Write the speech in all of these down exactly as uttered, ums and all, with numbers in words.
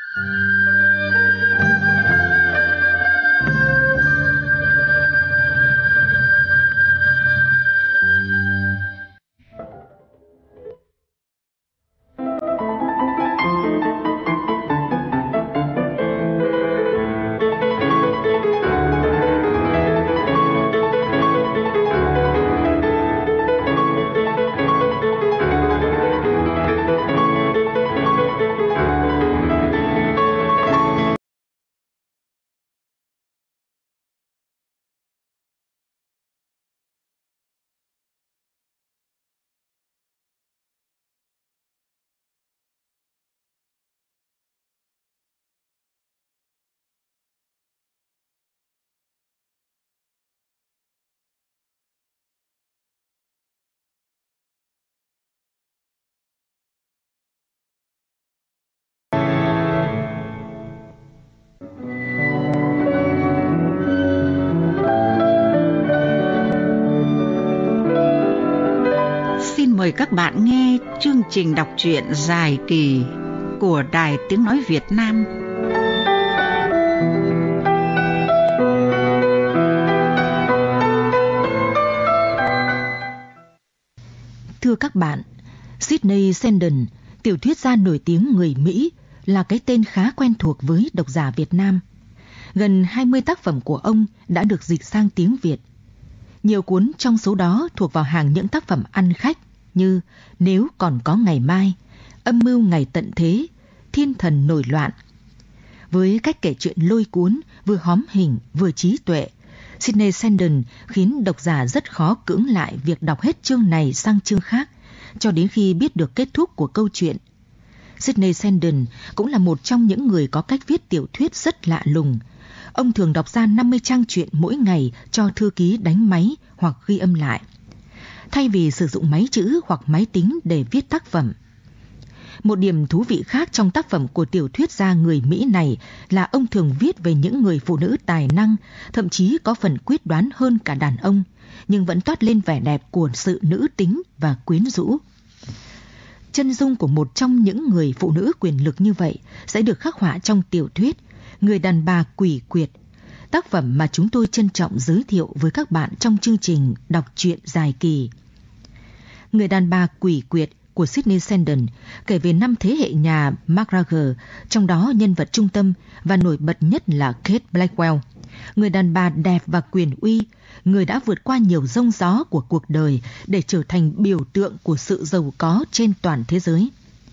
Mời các bạn nghe chương trình đọc truyện dài kỳ của Đài Tiếng Nói Việt Nam. Thưa các bạn, Sidney Sheldon, tiểu thuyết gia nổi tiếng người Mỹ, là cái tên khá quen thuộc với độc giả Việt Nam. Gần hai mươi tác phẩm của ông đã được dịch sang tiếng Việt. Nhiều cuốn trong số đó thuộc vào hàng những tác phẩm ăn khách như Nếu còn có ngày mai, Âm mưu ngày tận thế, Thiên thần nổi loạn. Với cách kể chuyện lôi cuốn, vừa hóm hình vừa trí tuệ, Sidney Sheldon khiến độc giả rất khó cưỡng lại việc đọc hết chương này sang chương khác, cho đến khi biết được kết thúc của câu chuyện. Sidney Sheldon cũng là một trong những người có cách viết tiểu thuyết rất lạ lùng. Ông thường đọc ra năm mươi trang truyện mỗi ngày cho thư ký đánh máy hoặc ghi âm lại, thay vì sử dụng máy chữ hoặc máy tính để viết tác phẩm. Một điểm thú vị khác trong tác phẩm của tiểu thuyết gia người Mỹ này là ông thường viết về những người phụ nữ tài năng, thậm chí có phần quyết đoán hơn cả đàn ông, nhưng vẫn toát lên vẻ đẹp của sự nữ tính và quyến rũ. Chân dung của một trong những người phụ nữ quyền lực như vậy sẽ được khắc họa trong tiểu thuyết Người đàn bà quỷ quyệt, tác phẩm mà chúng tôi trân trọng giới thiệu với các bạn trong chương trình đọc truyện dài kỳ. Người đàn bà quỷ quyệt của Sidney Sheldon kể về năm thế hệ nhà McGregor, trong đó nhân vật trung tâm và nổi bật nhất là Kate Blackwell, người đàn bà đẹp và quyền uy, người đã vượt qua nhiều giông gió của cuộc đời để trở thành biểu tượng của sự giàu có trên toàn thế giới.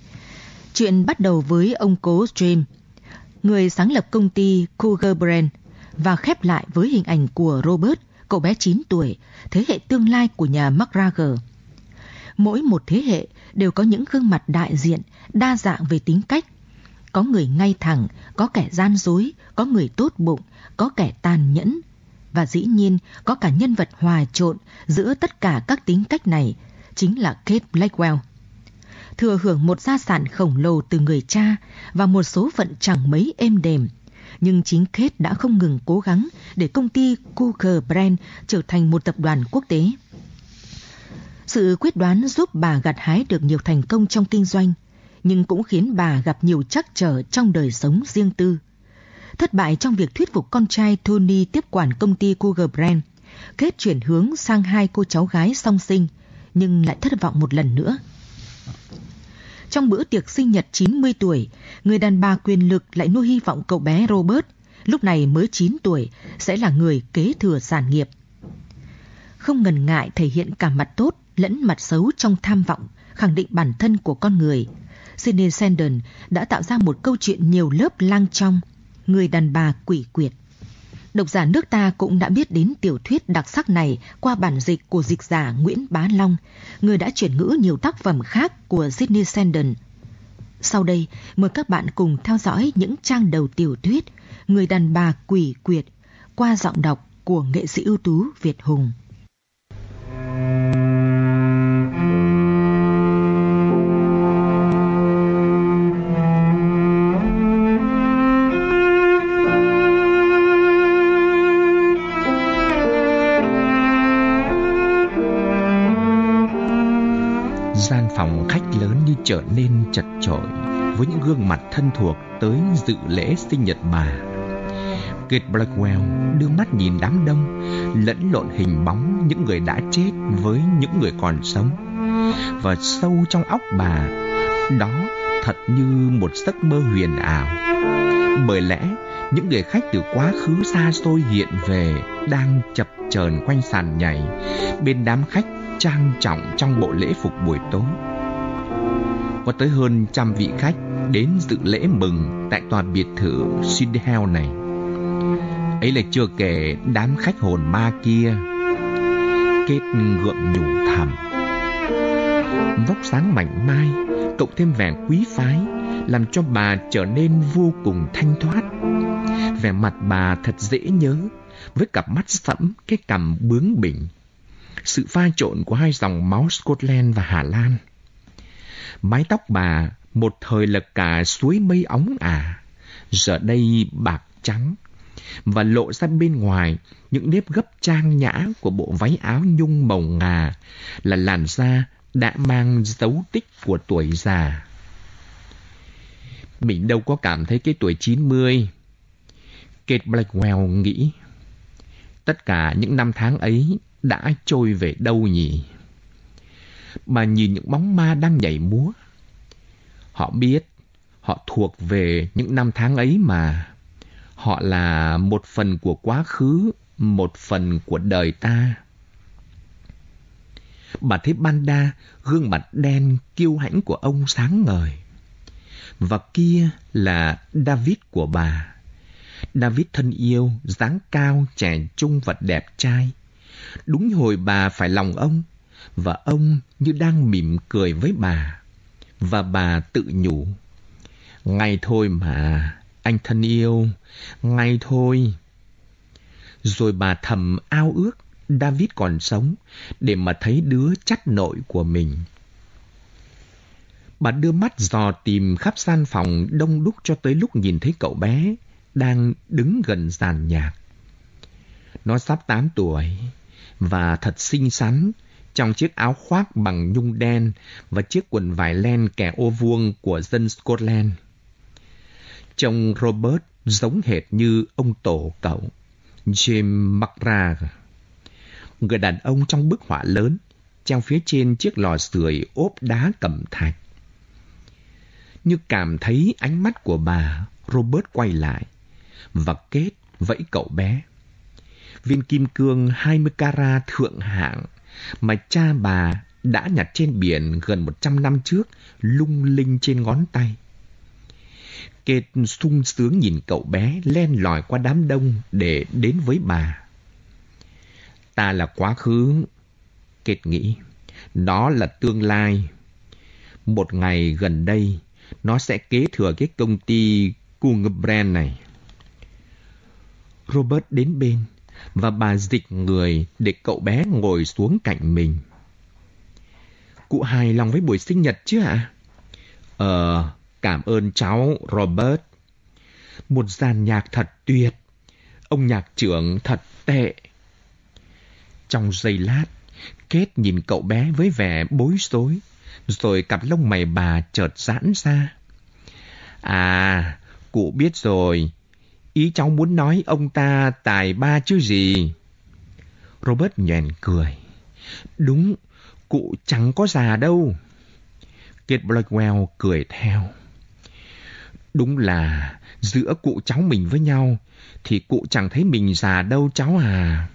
Chuyện bắt đầu với ông cố Stream, người sáng lập công ty Cougar Brand, và khép lại với hình ảnh của Robert, cậu bé chín tuổi, thế hệ tương lai của nhà McGregor. Mỗi một thế hệ đều có những gương mặt đại diện, đa dạng về tính cách. Có người ngay thẳng, có kẻ gian dối, có người tốt bụng, có kẻ tàn nhẫn. Và dĩ nhiên có cả nhân vật hòa trộn giữa tất cả các tính cách này, chính là Kate Blackwell. Thừa hưởng một gia sản khổng lồ từ người cha và một số phận chẳng mấy êm đềm, nhưng chính Kate đã không ngừng cố gắng để công ty Cougar Brand trở thành một tập đoàn quốc tế. Sự quyết đoán giúp bà gặt hái được nhiều thành công trong kinh doanh, nhưng cũng khiến bà gặp nhiều trắc trở trong đời sống riêng tư. Thất bại trong việc thuyết phục con trai Tony tiếp quản công ty Cougar Brand, Kate chuyển hướng sang hai cô cháu gái song sinh, nhưng lại thất vọng một lần nữa. Trong bữa tiệc sinh nhật chín mươi tuổi, người đàn bà quyền lực lại nuôi hy vọng cậu bé Robert, lúc này mới chín tuổi, sẽ là người kế thừa sản nghiệp. Không ngần ngại thể hiện cả mặt tốt lẫn mặt xấu trong tham vọng, khẳng định bản thân của con người, Sidney Sheldon đã tạo ra một câu chuyện nhiều lớp lang trong, Người đàn bà quỷ quyệt. Độc giả nước ta cũng đã biết đến tiểu thuyết đặc sắc này qua bản dịch của dịch giả Nguyễn Bá Long, người đã chuyển ngữ nhiều tác phẩm khác của Sidney Sheldon. Sau đây, mời các bạn cùng theo dõi những trang đầu tiểu thuyết Người đàn bà quỷ quyệt qua giọng đọc của nghệ sĩ ưu tú Việt Hùng. Gian phòng khách lớn như trở nên chật chội với những gương mặt thân thuộc tới dự lễ sinh nhật bà. Kate Blackwell đưa mắt nhìn đám đông, lẫn lộn hình bóng những người đã chết với những người còn sống. Và sâu trong óc bà, đó thật như một giấc mơ huyền ảo. Bởi lẽ những người khách từ quá khứ xa xôi hiện về, đang chập chờn quanh sàn nhảy bên đám khách trang trọng trong bộ lễ phục buổi tối. Có tới hơn trăm vị khách đến dự lễ mừng tại tòa biệt thự Sydhell này. Ấy là chưa kể đám khách hồn ma kia. Kate gượng nhủ thầm. Vóc dáng mảnh mai cộng thêm vẻ quý phái làm cho bà trở nên vô cùng thanh thoát. Vẻ mặt bà thật dễ nhớ, với cặp mắt sẫm, cái cằm bướng bỉnh, sự pha trộn của hai dòng máu Scotland và Hà Lan. Mái tóc bà một thời là cả suối mây óng ả, giờ đây bạc trắng, và lộ ra bên ngoài những nếp gấp trang nhã của bộ váy áo nhung màu ngà là làn da đã mang dấu tích của tuổi già. Mình đâu có cảm thấy cái tuổi chín mươi. Kate Blackwell nghĩ. Tất cả những năm tháng ấy đã trôi về đâu nhỉ? Bà nhìn những bóng ma đang nhảy múa. Họ biết, họ thuộc về những năm tháng ấy mà. Họ là một phần của quá khứ, một phần của đời ta. Bà thấy Banda, gương mặt đen kiêu hãnh của ông sáng ngời. Và kia là David của bà. David thân yêu, dáng cao, trẻ trung và đẹp trai. Đúng hồi bà phải lòng ông, và ông như đang mỉm cười với bà. Và bà tự nhủ. Ngay thôi mà, anh thân yêu, ngay thôi. Rồi bà thầm ao ước David còn sống để mà thấy đứa chắt nội của mình. Bà đưa mắt dò tìm khắp gian phòng đông đúc cho tới lúc nhìn thấy cậu bé đang đứng gần dàn nhạc. Nó sắp tám tuổi và thật xinh xắn trong chiếc áo khoác bằng nhung đen và chiếc quần vải len kẻ ô vuông của dân Scotland. Trông Robert giống hệt như ông tổ cậu, James McGrath, người đàn ông trong bức họa lớn treo phía trên chiếc lò sưởi ốp đá cẩm thạch. Như cảm thấy ánh mắt của bà, Robert quay lại và Kate vẫy cậu bé. Viên kim cương hai mươi carat thượng hạng mà cha bà đã nhặt trên biển gần một trăm năm trước lung linh trên ngón tay. Kate sung sướng nhìn cậu bé len lỏi qua đám đông để đến với bà. Ta là quá khứ, Kate nghĩ. Nó là tương lai. Một ngày gần đây, nó sẽ kế thừa cái công ty Kungebrand này. Robert đến bên và bà dịch người để cậu bé ngồi xuống cạnh mình. Cụ hài lòng với buổi sinh nhật chứ ạ? Ờ, cảm ơn cháu, Robert. Một dàn nhạc thật tuyệt. Ông nhạc trưởng thật tệ. Trong giây lát, Kate nhìn cậu bé với vẻ bối rối, rồi cặp lông mày bà chợt giãn ra. À, cụ biết rồi. Ý cháu muốn nói ông ta tài ba chứ gì. Robert nhoẻn cười. Đúng, cụ chẳng có già đâu. Kate Blackwell cười theo. Đúng là giữa cụ cháu mình với nhau thì cụ chẳng thấy mình già đâu cháu à.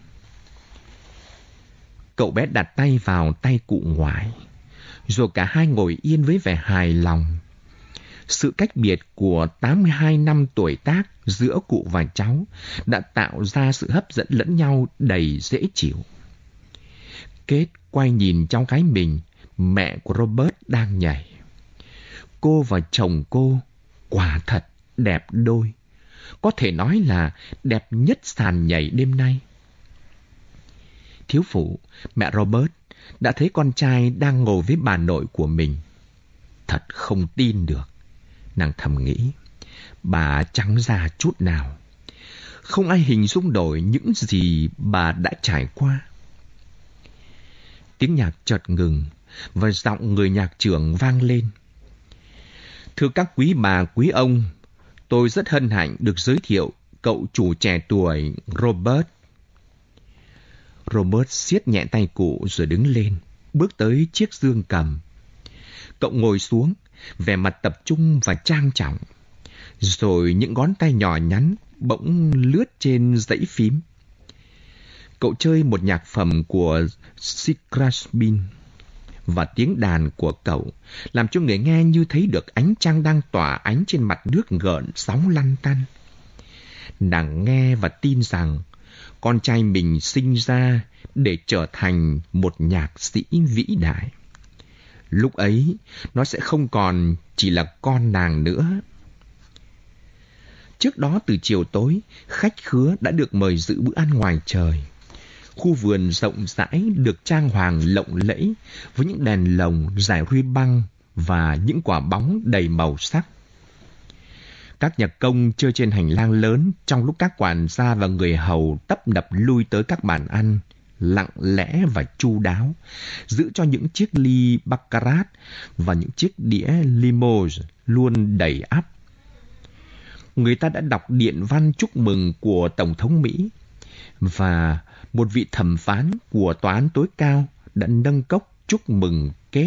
Cậu bé đặt tay vào tay cụ ngoại, rồi cả hai ngồi yên với vẻ hài lòng. Sự cách biệt của tám mươi hai năm tuổi tác giữa cụ và cháu đã tạo ra sự hấp dẫn lẫn nhau đầy dễ chịu. Kate quay nhìn cháu gái mình, mẹ của Robert đang nhảy. Cô và chồng cô quả thật đẹp đôi, có thể nói là đẹp nhất sàn nhảy đêm nay. Thiếu phụ, mẹ Robert, đã thấy con trai đang ngồi với bà nội của mình. Thật không tin được, nàng thầm nghĩ. Bà chẳng già chút nào. Không ai hình dung nổi những gì bà đã trải qua. Tiếng nhạc chợt ngừng và giọng người nhạc trưởng vang lên. Thưa các quý bà, quý ông, tôi rất hân hạnh được giới thiệu cậu chủ trẻ tuổi Robert. Robert siết nhẹ tay cụ rồi đứng lên, bước tới chiếc dương cầm. Cậu ngồi xuống, vẻ mặt tập trung và trang trọng. Rồi những ngón tay nhỏ nhắn bỗng lướt trên dãy phím. Cậu chơi một nhạc phẩm của Sid Crosby, và tiếng đàn của cậu làm cho người nghe như thấy được ánh trăng đang tỏa ánh trên mặt nước gợn sóng lăn tăn. Nàng nghe và tin rằng con trai mình sinh ra để trở thành một nhạc sĩ vĩ đại. Lúc ấy, nó sẽ không còn chỉ là con nàng nữa. Trước đó từ chiều tối, khách khứa đã được mời dự bữa ăn ngoài trời. Khu vườn rộng rãi được trang hoàng lộng lẫy với những đèn lồng rải ruy băng và những quả bóng đầy màu sắc. Các nhạc công chơi trên hành lang lớn trong lúc các quản gia và người hầu tấp nập lui tới các bàn ăn, lặng lẽ và chu đáo, giữ cho những chiếc ly baccarat và những chiếc đĩa Limoges luôn đầy ắp. Người ta đã đọc điện văn chúc mừng của Tổng thống Mỹ, và một vị thẩm phán của tòa án tối cao đã nâng cốc chúc mừng Kate.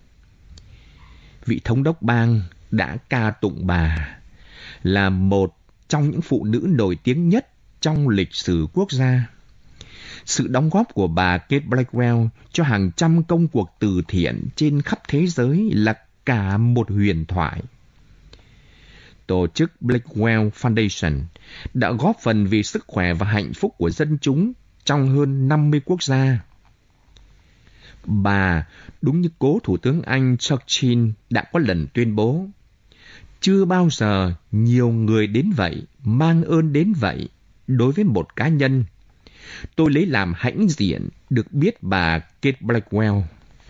Vị thống đốc bang đã ca tụng bà là một trong những phụ nữ nổi tiếng nhất trong lịch sử quốc gia. Sự đóng góp của bà Kate Blackwell cho hàng trăm công cuộc từ thiện trên khắp thế giới là cả một huyền thoại. Tổ chức Blackwell Foundation đã góp phần vì sức khỏe và hạnh phúc của dân chúng trong hơn năm mươi quốc gia. Bà, đúng như cố Thủ tướng Anh Churchill đã có lần tuyên bố, chưa bao giờ nhiều người đến vậy, mang ơn đến vậy đối với một cá nhân. Tôi lấy làm hãnh diện được biết bà Kate Blackwell.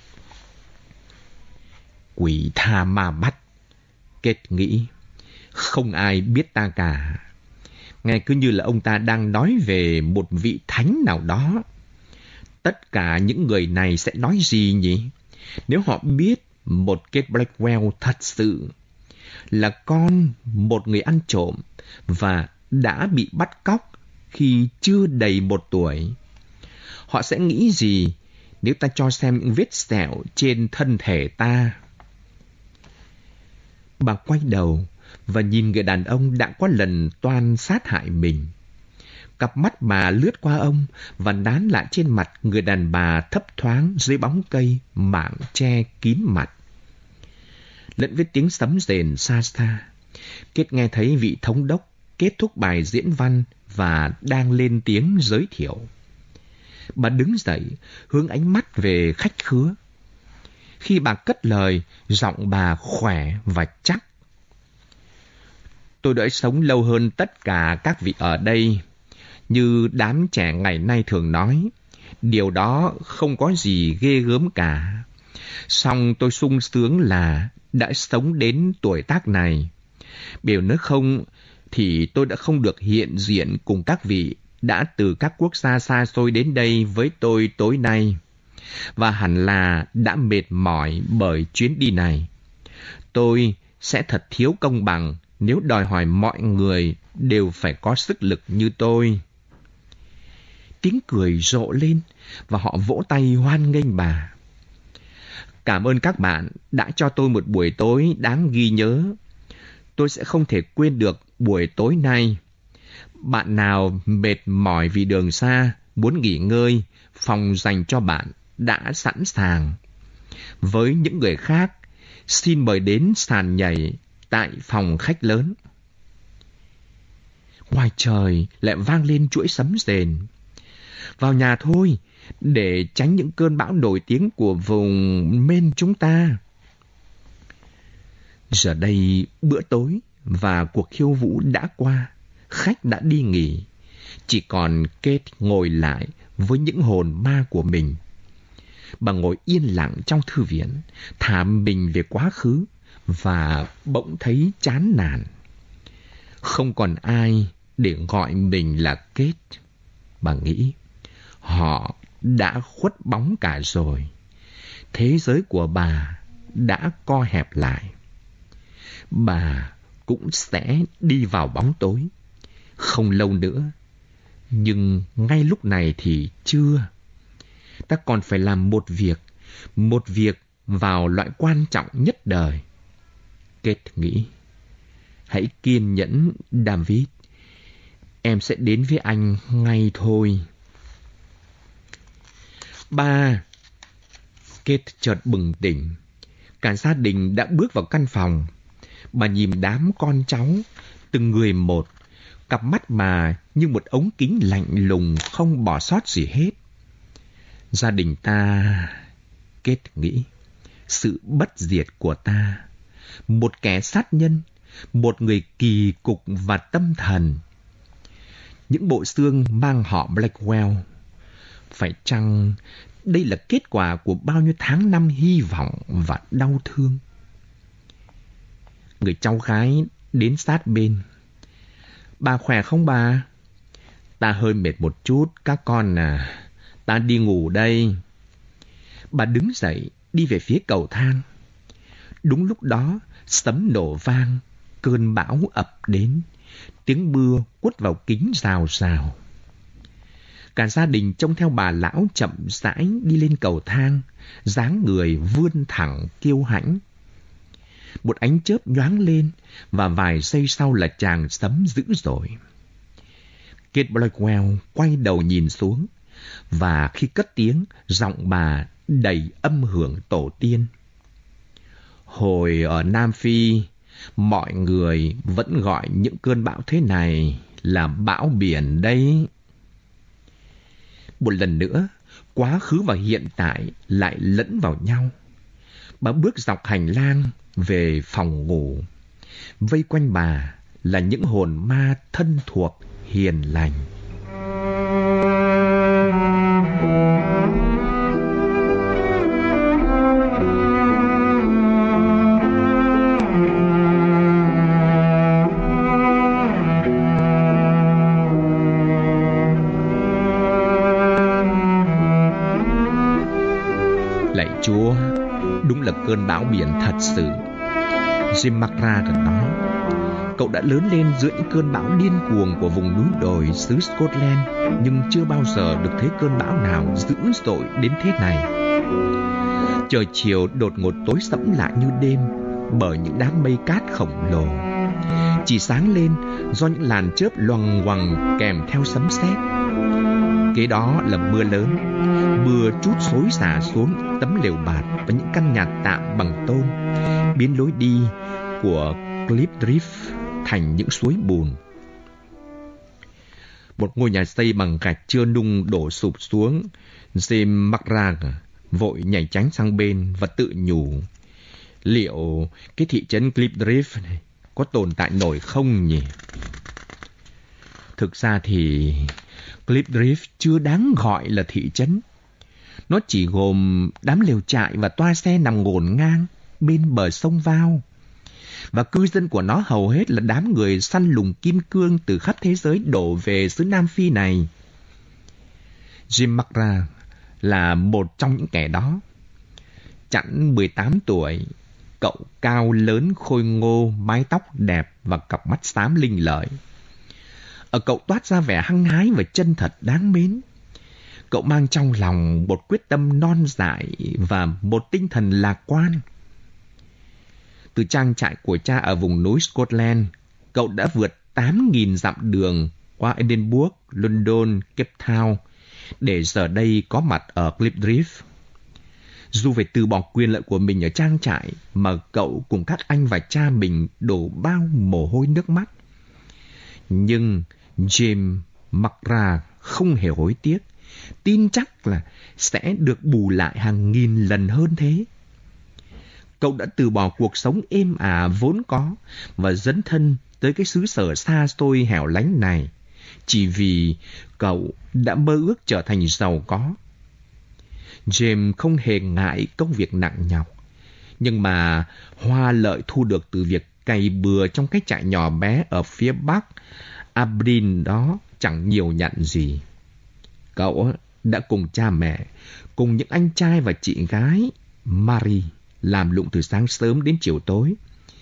Quỷ tha ma bắt, Kate nghĩ. Không ai biết ta cả. Nghe cứ như là ông ta đang nói về một vị thánh nào đó. Tất cả những người này sẽ nói gì nhỉ? Nếu họ biết một Kate Blackwell thật sự là con một người ăn trộm và đã bị bắt cóc khi chưa đầy một tuổi, họ sẽ nghĩ gì nếu ta cho xem những vết sẹo trên thân thể ta? Bà quay đầu và nhìn người đàn ông đã có lần toan sát hại mình. Cặp mắt bà lướt qua ông và dán lại trên mặt người đàn bà thấp thoáng dưới bóng cây mảng che kín mặt. Lẫn với tiếng sấm rền xa xa, Kết nghe thấy vị thống đốc kết thúc bài diễn văn và đang lên tiếng giới thiệu. Bà đứng dậy, hướng ánh mắt về khách khứa. Khi bà cất lời, giọng bà khỏe và chắc. Tôi đã sống lâu hơn tất cả các vị ở đây. Như đám trẻ ngày nay thường nói, điều đó không có gì ghê gớm cả. Song tôi sung sướng là đã sống đến tuổi tác này. Biểu nếu không thì tôi đã không được hiện diện cùng các vị đã từ các quốc gia xa xôi đến đây với tôi tối nay. Và hẳn là đã mệt mỏi bởi chuyến đi này. Tôi sẽ thật thiếu công bằng nếu đòi hỏi mọi người đều phải có sức lực như tôi. Tiếng cười rộ lên và họ vỗ tay hoan nghênh bà. Cảm ơn các bạn đã cho tôi một buổi tối đáng ghi nhớ. Tôi sẽ không thể quên được buổi tối nay. Bạn nào mệt mỏi vì đường xa, muốn nghỉ ngơi, phòng dành cho bạn đã sẵn sàng. Với những người khác, xin mời đến sàn nhảy tại phòng khách lớn. Ngoài trời lại vang lên chuỗi sấm rền. Vào nhà thôi, để tránh những cơn bão nổi tiếng của vùng Maine chúng ta. Giờ đây bữa tối và cuộc khiêu vũ đã qua, khách đã đi nghỉ. Chỉ còn Kate ngồi lại với những hồn ma của mình. Bà ngồi yên lặng trong thư viện, thả mình về quá khứ và bỗng thấy chán nản. Không còn ai để gọi mình là Kate, bà nghĩ. Họ đã khuất bóng cả rồi. Thế giới của bà đã co hẹp lại. bà cũng sẽ đi vào bóng tối. Không lâu nữa, nhưng ngay lúc này thì chưa. Ta còn phải làm một việc, một việc vào loại quan trọng nhất đời. Kate nghĩ, hãy kiên nhẫn, David. Em sẽ đến với anh ngay thôi. Ba, Kate chợt bừng tỉnh. Cả gia đình đã bước vào căn phòng. Bà nhìn đám con cháu, từng người một. Cặp mắt bà như một ống kính lạnh lùng, không bỏ sót gì hết. Gia đình ta, Kate nghĩ, sự bất diệt của ta. Một kẻ sát nhân, một người kỳ cục và tâm thần. Những bộ xương mang họ Blackwell. Phải chăng đây là kết quả của bao nhiêu tháng năm hy vọng và đau thương? Người cháu gái đến sát bên. Bà khỏe không bà? Ta hơi mệt một chút, các con à. Ta đi ngủ đây. Bà đứng dậy, đi về phía cầu thang. Đúng lúc đó, sấm nổ vang, cơn bão ập đến. Tiếng mưa quất vào kính rào rào. Cả gia đình trông theo bà lão chậm rãi đi lên cầu thang, dáng người vươn thẳng kiêu hãnh. Một ánh chớp nhoáng lên và vài giây sau là tràng sấm dữ dội. Kate Blackwell quay đầu nhìn xuống, và khi cất tiếng, giọng bà đầy âm hưởng tổ tiên. Hồi ở Nam Phi, mọi người vẫn gọi những cơn bão thế này là bão biển đấy. Một lần nữa, quá khứ và hiện tại lại lẫn vào nhau. Bà bước dọc hành lang về phòng ngủ. Vây quanh bà là những hồn ma thân thuộc, hiền lành. Lạy Chúa, đúng là cơn bão biển thật sự. Jim McGragan nói, cậu đã lớn lên giữa những cơn bão điên cuồng của vùng núi đồi xứ Scotland, nhưng chưa bao giờ được thấy cơn bão nào dữ dội đến thế này. Trời chiều đột ngột tối sẫm lại như đêm bởi những đám mây cát khổng lồ, chỉ sáng lên do những làn chớp loằng ngoằng kèm theo sấm sét. Kế đó là mưa lớn, mưa trút xối xả xuống tấm lều bạt và những căn nhà tạm bằng tôn, biến lối đi của Cliffdrift thành những suối bùn. Một ngôi nhà xây bằng gạch chưa nung đổ sụp xuống. Jim McGragan vội nhảy tránh sang bên và tự nhủ, liệu cái thị trấn Cliffdrift này có tồn tại nổi không nhỉ? Thực ra thì Cliffdrift chưa đáng gọi là thị trấn. Nó chỉ gồm đám lều trại và toa xe nằm ngổn ngang bên bờ sông Vao. Và cư dân của nó hầu hết là đám người săn lùng kim cương từ khắp thế giới đổ về xứ Nam Phi này. Jim McGragan là một trong những kẻ đó. Chẵn mười tám tuổi, cậu cao lớn khôi ngô, mái tóc đẹp và cặp mắt xám linh lợi. Ở cậu toát ra vẻ hăng hái và chân thật đáng mến. Cậu mang trong lòng một quyết tâm non dại và một tinh thần lạc quan. Từ trang trại của cha ở vùng núi Scotland, cậu đã vượt tám nghìn dặm đường qua Edinburgh, London, Cape Town để giờ đây có mặt ở Cliffdrift. Dù phải từ bỏ quyền lợi của mình ở trang trại mà cậu cùng các anh và cha mình đổ bao mồ hôi nước mắt. Nhưng Jim McGragan không hề hối tiếc, tin chắc là sẽ được bù lại hàng nghìn lần hơn thế. Cậu đã từ bỏ cuộc sống êm ả vốn có và dấn thân tới cái xứ sở xa xôi hẻo lánh này, chỉ vì cậu đã mơ ước trở thành giàu có. James không hề ngại công việc nặng nhọc, nhưng mà hoa lợi thu được từ việc cày bừa trong cái trại nhỏ bé ở phía bắc Aberdeen đó chẳng nhiều nhận gì. Cậu đã cùng cha mẹ, cùng những anh trai và chị gái Marie làm lụng từ sáng sớm đến chiều tối.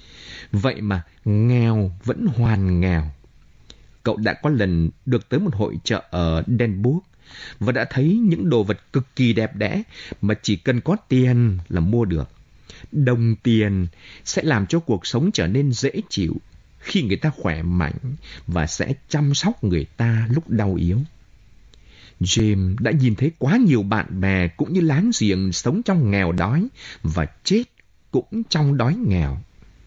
Vậy mà nghèo vẫn hoàn nghèo. Cậu đã có lần được tới một hội chợ ở Denburg và đã thấy những đồ vật cực kỳ đẹp đẽ mà chỉ cần có tiền là mua được. Đồng tiền sẽ làm cho cuộc sống trở nên dễ chịu khi người ta khỏe mạnh và sẽ chăm sóc người ta lúc đau yếu. James đã nhìn thấy quá nhiều bạn bè cũng như láng giềng sống trong nghèo đói và chết cũng trong đói nghèo.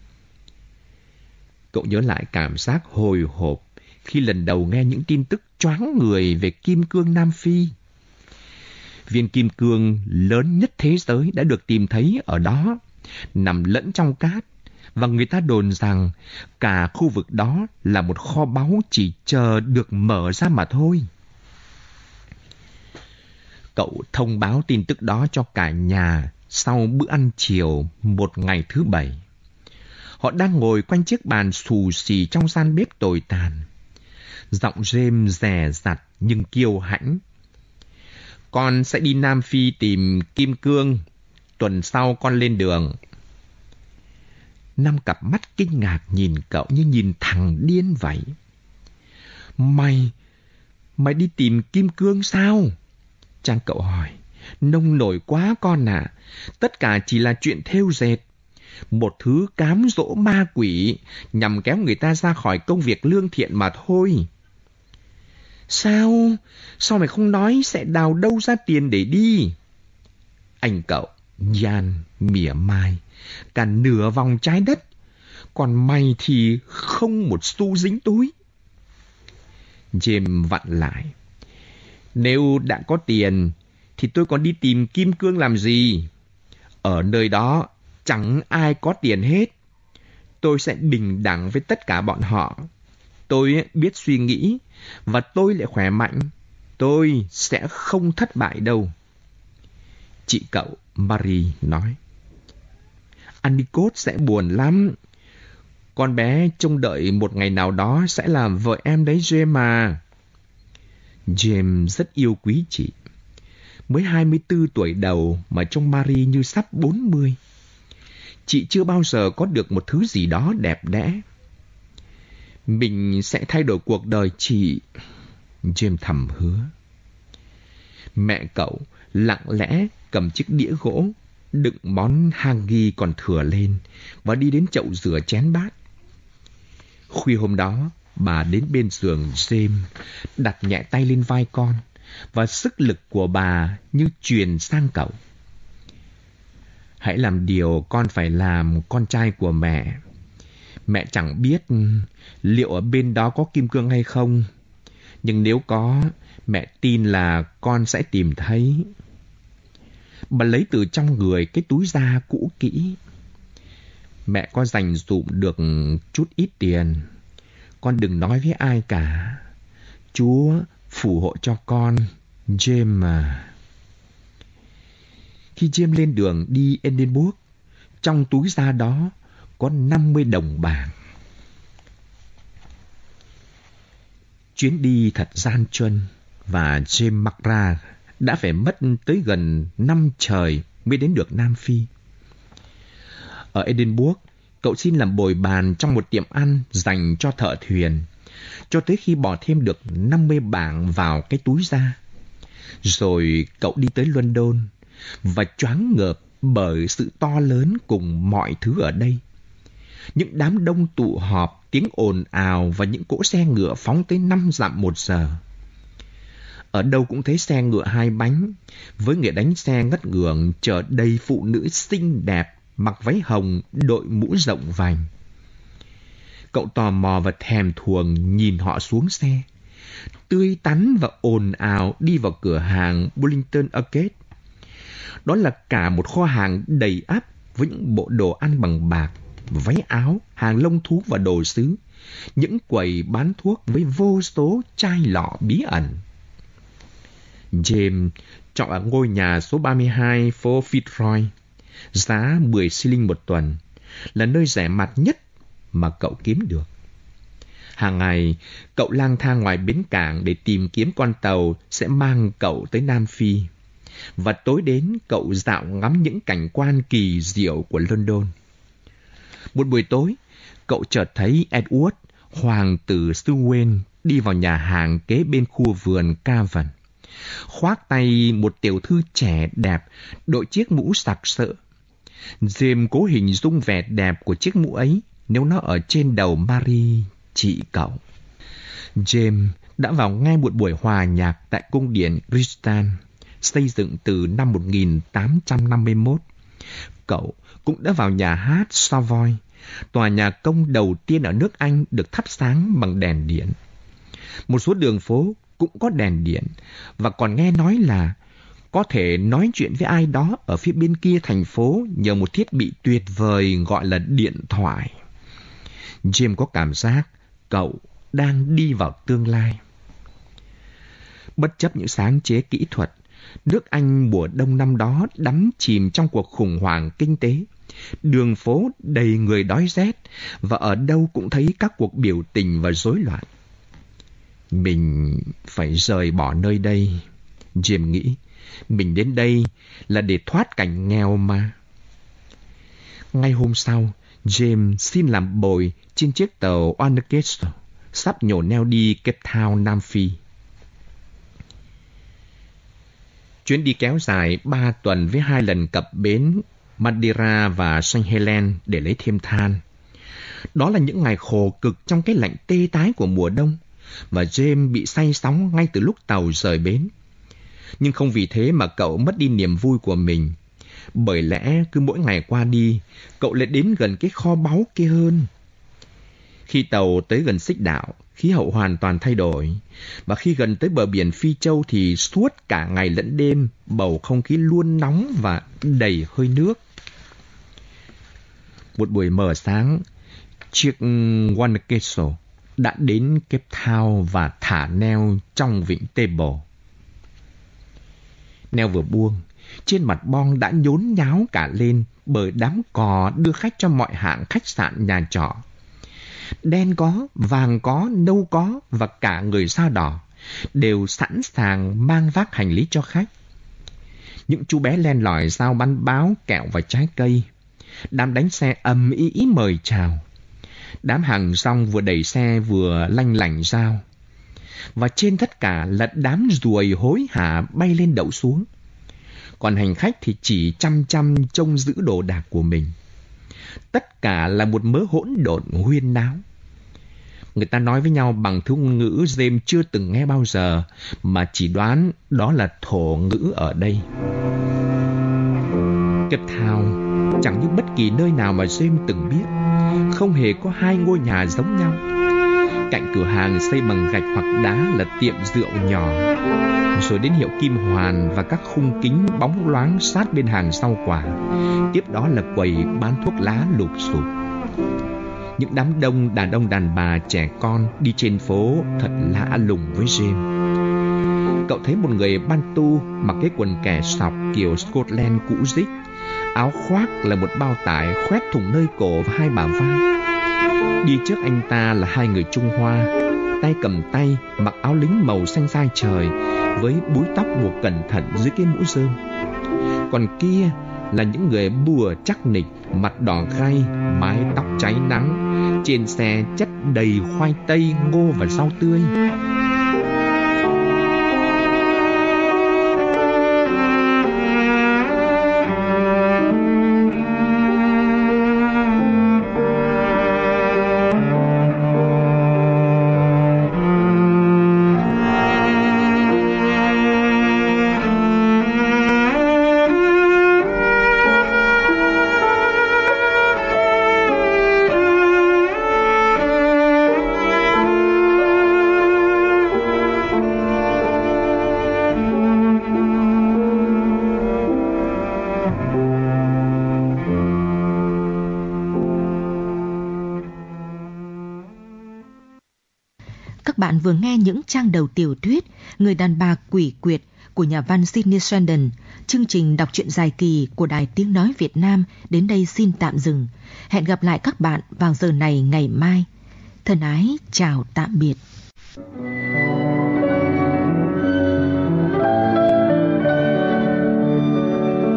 Cậu nhớ lại cảm giác hồi hộp khi lần đầu nghe những tin tức choáng người về kim cương Nam Phi. Viên kim cương lớn nhất thế giới đã được tìm thấy ở đó, nằm lẫn trong cát, và người ta đồn rằng cả khu vực đó là một kho báu chỉ chờ được mở ra mà thôi. Cậu thông báo tin tức đó cho cả nhà sau bữa ăn chiều một ngày thứ Bảy. Họ đang ngồi quanh chiếc bàn xù xì trong gian bếp tồi tàn. Giọng James dè dặt nhưng kiêu hãnh. Con sẽ đi Nam Phi tìm kim cương. Tuần sau con lên đường. Năm cặp mắt kinh ngạc nhìn cậu như nhìn thằng điên vậy. Mày, mày đi tìm kim cương sao? Trang cậu hỏi. Nông nổi quá con ạ. À. Tất cả chỉ là chuyện thêu dệt. Một thứ cám dỗ ma quỷ nhằm kéo người ta ra khỏi công việc lương thiện mà thôi. Sao? Sao mày không nói sẽ đào đâu ra tiền để đi? Anh cậu, Jan, mỉa mai. Cả nửa vòng trái đất. Còn mày thì không một xu dính túi. James vặn lại. Nếu đã có tiền thì tôi còn đi tìm kim cương làm gì? Ở nơi đó chẳng ai có tiền hết. Tôi sẽ bình đẳng với tất cả bọn họ. Tôi biết suy nghĩ và tôi lại khỏe mạnh. Tôi sẽ không thất bại đâu. Chị cậu, Marie, nói. Annicot sẽ buồn lắm. Con bé trông đợi một ngày nào đó sẽ là vợ em đấy James à. James rất yêu quý chị. Mới hai mươi tư tuổi đầu mà trông Marie như sắp bốn mươi. Chị chưa bao giờ có được một thứ gì đó đẹp đẽ. Mình sẽ thay đổi cuộc đời chị, James thầm hứa. Mẹ cậu lặng lẽ cầm chiếc đĩa gỗ đựng món hagi còn thừa lên và đi đến chậu rửa chén bát. Khuya hôm đó, bà đến bên giường James, đặt nhẹ tay lên vai con và sức lực của bà như truyền sang cậu. Hãy làm điều con phải làm, con trai của mẹ. Mẹ chẳng biết liệu ở bên đó có kim cương hay không, nhưng nếu có, mẹ tin là con sẽ tìm thấy. Bà lấy từ trong người cái túi da cũ kỹ. Mẹ có dành dụm được chút ít tiền. Con đừng nói với ai cả. Chúa phù hộ cho con, James à. Khi James lên đường đi Edinburgh, trong túi da đó có năm mươi đồng bảng. Chuyến đi thật gian truân và James McGrath đã phải mất tới gần năm trời mới đến được Nam Phi. Ở Edinburgh, cậu xin làm bồi bàn trong một tiệm ăn dành cho thợ thuyền, cho tới khi bỏ thêm được năm mươi bảng vào cái túi da. Rồi cậu đi tới London và choáng ngợp bởi sự to lớn cùng mọi thứ ở đây. Những đám đông tụ họp, tiếng ồn ào và những cỗ xe ngựa phóng tới năm dặm một giờ. Ở đâu cũng thấy xe ngựa hai bánh, với người đánh xe ngất ngưởng chở đầy phụ nữ xinh đẹp, mặc váy hồng, đội mũ rộng vành. Cậu tò mò và thèm thuồng nhìn họ xuống xe, tươi tắn và ồn ào đi vào cửa hàng Bullington Arcade. Đó là cả một kho hàng đầy ắp với những bộ đồ ăn bằng bạc, váy áo, hàng lông thú và đồ sứ, những quầy bán thuốc với vô số chai lọ bí ẩn. James chọn ở ngôi nhà số ba mươi hai phố Fitzroy, giá mười xi linh một tuần, là nơi rẻ mạt nhất mà cậu kiếm được. Hàng ngày, cậu lang thang ngoài bến cảng để tìm kiếm con tàu sẽ mang cậu tới Nam Phi. Và tối đến, cậu dạo ngắm những cảnh quan kỳ diệu của London. Một buổi tối, cậu chợt thấy Edward, hoàng tử xứ Wales, đi vào nhà hàng kế bên khu vườn Cavan. Khoác tay một tiểu thư trẻ đẹp, đội chiếc mũ sặc sỡ. James cố hình dung vẻ đẹp của chiếc mũ ấy nếu nó ở trên đầu Mary, chị cậu. James đã vào ngay một buổi hòa nhạc tại cung điện Crystal, xây dựng từ năm một nghìn tám trăm năm mươi mốt. Cậu cũng đã vào nhà hát Savoy, tòa nhà công đầu tiên ở nước Anh được thắp sáng bằng đèn điện. Một số đường phố cũng có đèn điện, và còn nghe nói là có thể nói chuyện với ai đó ở phía bên kia thành phố nhờ một thiết bị tuyệt vời gọi là điện thoại. James có cảm giác cậu đang đi vào tương lai. Bất chấp những sáng chế kỹ thuật, nước Anh mùa đông năm đó đắm chìm trong cuộc khủng hoảng kinh tế. Đường phố đầy người đói rét, và ở đâu cũng thấy các cuộc biểu tình và rối loạn. Mình phải rời bỏ nơi đây. James nghĩ, mình đến đây là để thoát cảnh nghèo mà. Ngay hôm sau, James xin làm bồi trên chiếc tàu Onegate, sắp nhổ neo đi Cape Town, Nam Phi. Chuyến đi kéo dài ba tuần với hai lần cập bến Madeira và Saint Helens để lấy thêm than. Đó là những ngày khổ cực trong cái lạnh tê tái của mùa đông, và James bị say sóng ngay từ lúc tàu rời bến. Nhưng không vì thế mà cậu mất đi niềm vui của mình. Bởi lẽ cứ mỗi ngày qua đi, cậu lại đến gần cái kho báu kia hơn. Khi tàu tới gần Xích Đạo, khí hậu hoàn toàn thay đổi. Và khi gần tới bờ biển Phi Châu thì suốt cả ngày lẫn đêm, bầu không khí luôn nóng và đầy hơi nước. Một buổi mờ sáng, chiếc Onegate đã đến Cape Town và thả neo trong vịnh Table. Neo vừa buông, trên mặt bong đã nhốn nháo cả lên bởi đám cò đưa khách cho mọi hạng khách sạn nhà trọ. Đen có, vàng có, nâu có và cả người da đỏ đều sẵn sàng mang vác hành lý cho khách. Những chú bé len lỏi giao bánh báo, kẹo và trái cây. Đám đánh xe ầm ĩ mời chào. Đám hàng rong vừa đẩy xe vừa lanh lảnh rao. Và trên tất cả là đám ruồi hối hả bay lên đậu xuống. Còn hành khách thì chỉ chăm chăm trông giữ đồ đạc của mình. Tất cả là một mớ hỗn độn huyên náo. Người ta nói với nhau bằng thứ ngữ James chưa từng nghe bao giờ, mà chỉ đoán đó là thổ ngữ ở đây. Cape Town chẳng như bất kỳ nơi nào mà James từng biết. Không hề có hai ngôi nhà giống nhau. Cạnh cửa hàng xây bằng gạch hoặc đá là tiệm rượu nhỏ, rồi đến hiệu kim hoàn và các khung kính bóng loáng sát bên hàng rau quả. Tiếp đó là quầy bán thuốc lá lụp xụp. Những đám đông đàn ông đàn bà trẻ con đi trên phố thật lạ lùng với James. Cậu thấy một người Bantu mặc cái quần kẻ sọc kiểu Scotland cũ rích, áo khoác là một bao tải khoét thủng nơi cổ và hai bả vai. Đi trước anh ta là hai người Trung Hoa, tay cầm tay, mặc áo lính màu xanh da trời với búi tóc buộc cẩn thận dưới cái mũ rơm. Còn kia là những người bùa chắc nịch, mặt đỏ gay, mái tóc cháy nắng. Trên xe chất đầy khoai tây, ngô và rau tươi. Các bạn vừa nghe những trang đầu tiểu thuyết Người đàn bà quỷ quyệt của nhà văn Sidney Sheldon. Chương trình đọc truyện dài kỳ của Đài Tiếng Nói Việt Nam đến đây xin tạm dừng. Hẹn gặp lại các bạn vào giờ này ngày mai. Thân ái, chào tạm biệt.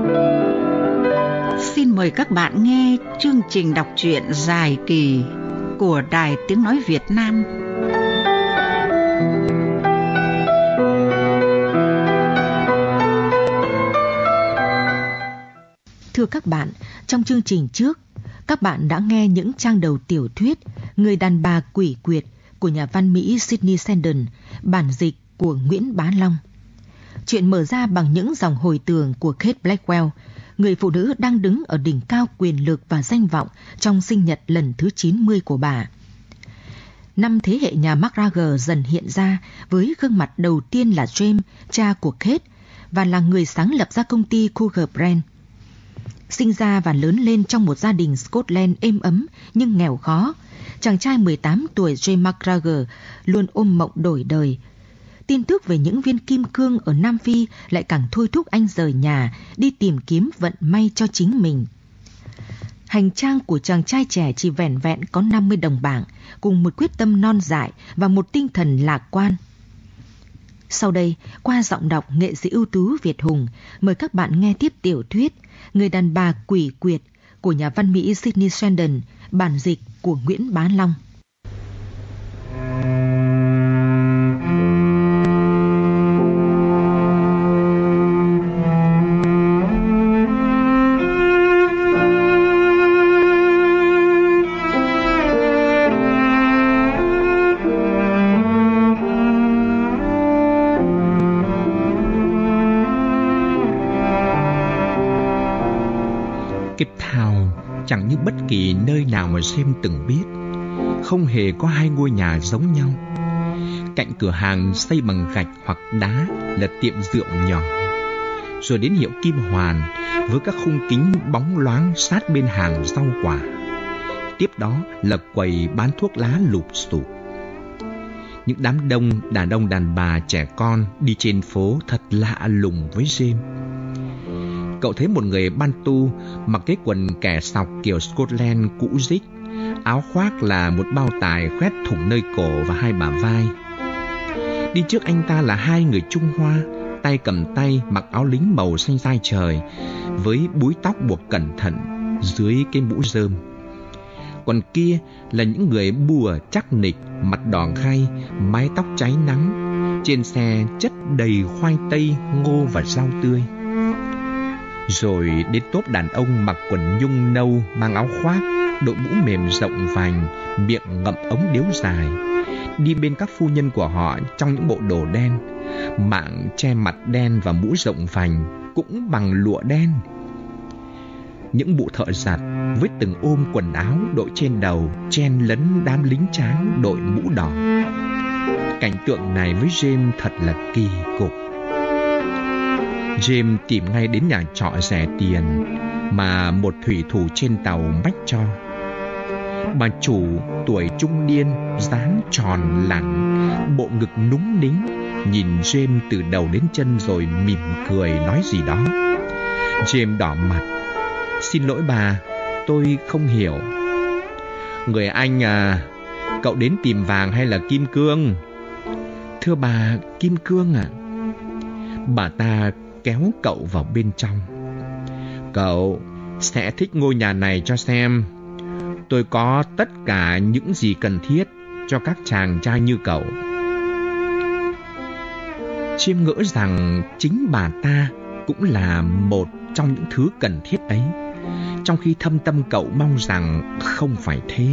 Xin mời các bạn nghe chương trình đọc truyện dài kỳ của Đài Tiếng Nói Việt Nam. Thưa các bạn, trong chương trình trước, các bạn đã nghe những trang đầu tiểu thuyết Người đàn bà quỷ quyệt của nhà văn Mỹ Sidney Sheldon, bản dịch của Nguyễn Bá Long. Chuyện mở ra bằng những dòng hồi tưởng của Kate Blackwell, người phụ nữ đang đứng ở đỉnh cao quyền lực và danh vọng trong sinh nhật lần thứ chín mươi của bà. Năm thế hệ nhà McGregor dần hiện ra với gương mặt đầu tiên là James, cha của Kate, và là người sáng lập ra công ty Cougar Brand. Sinh ra và lớn lên trong một gia đình Scotland êm ấm nhưng nghèo khó, chàng trai mười tám tuổi James McGregor luôn ôm mộng đổi đời. Tin tức về những viên kim cương ở Nam Phi lại càng thôi thúc anh rời nhà đi tìm kiếm vận may cho chính mình. Hành trang của chàng trai trẻ chỉ vẻn vẹn có năm mươi đồng bảng, cùng một quyết tâm non dại và một tinh thần lạc quan. Sau đây, qua giọng đọc nghệ sĩ ưu tú Việt Hùng, mời các bạn nghe tiếp tiểu thuyết Người đàn bà quỷ quyệt của nhà văn Mỹ Sidney Sheldon, bản dịch của Nguyễn Bá Long. Cape Town chẳng như bất kỳ nơi nào mà James từng biết, không hề có hai ngôi nhà giống nhau. Cạnh cửa hàng xây bằng gạch hoặc đá là tiệm rượu nhỏ, rồi đến hiệu Kim Hoàn với các khung kính bóng loáng sát bên hàng rau quả. Tiếp đó là quầy bán thuốc lá lụp xụp. Những đám đông đàn ông đàn bà trẻ con đi trên phố thật lạ lùng với James. Cậu thấy một người Bantu mặc cái quần kẻ sọc kiểu Scotland cũ rích, áo khoác là một bao tải khoét thủng nơi cổ và hai bả vai. Đi trước anh ta là hai người Trung Hoa, tay cầm tay mặc áo lính màu xanh da trời, với búi tóc buộc cẩn thận dưới cái mũ rơm. Còn kia là những người bùa chắc nịch, mặt đỏ gay, mái tóc cháy nắng. Trên xe chất đầy khoai tây, ngô và rau tươi. Rồi đến tốp đàn ông mặc quần nhung nâu, mang áo khoác, đội mũ mềm rộng vành, miệng ngậm ống điếu dài, đi bên các phu nhân của họ trong những bộ đồ đen, mạng che mặt đen và mũ rộng vành cũng bằng lụa đen. Những bụ thợ giặt với từng ôm quần áo đội trên đầu chen lấn đám lính tráng đội mũ đỏ. Cảnh tượng này với James thật là kỳ cục. James tìm ngay đến nhà trọ rẻ tiền mà một thủy thủ trên tàu mách cho. Bà chủ tuổi trung niên, dáng tròn lẳng, bộ ngực núng nính, nhìn James từ đầu đến chân rồi mỉm cười nói gì đó. James đỏ mặt. Xin lỗi bà, tôi không hiểu. Người Anh à, cậu đến tìm vàng hay là kim cương? Thưa bà, kim cương à. Bà ta kéo cậu vào bên trong. Cậu sẽ thích ngôi nhà này cho xem. Tôi có tất cả những gì cần thiết cho các chàng trai như cậu. Chiêm ngỡ rằng chính bà ta cũng là một trong những thứ cần thiết ấy, trong khi thâm tâm cậu mong rằng không phải thế.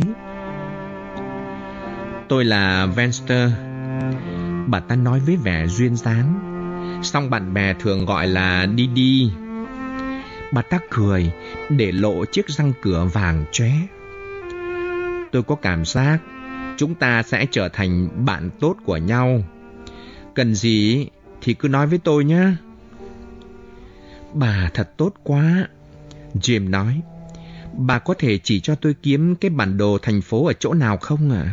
Tôi là Venster, bà ta nói với vẻ duyên dáng, song bạn bè thường gọi là Didi. Bà ta cười, để lộ chiếc răng cửa vàng chóe. Tôi có cảm giác chúng ta sẽ trở thành bạn tốt của nhau. Cần gì thì cứ nói với tôi nhé. Bà thật tốt quá, Jim nói. Bà có thể chỉ cho tôi kiếm cái bản đồ thành phố ở chỗ nào không ạ? À?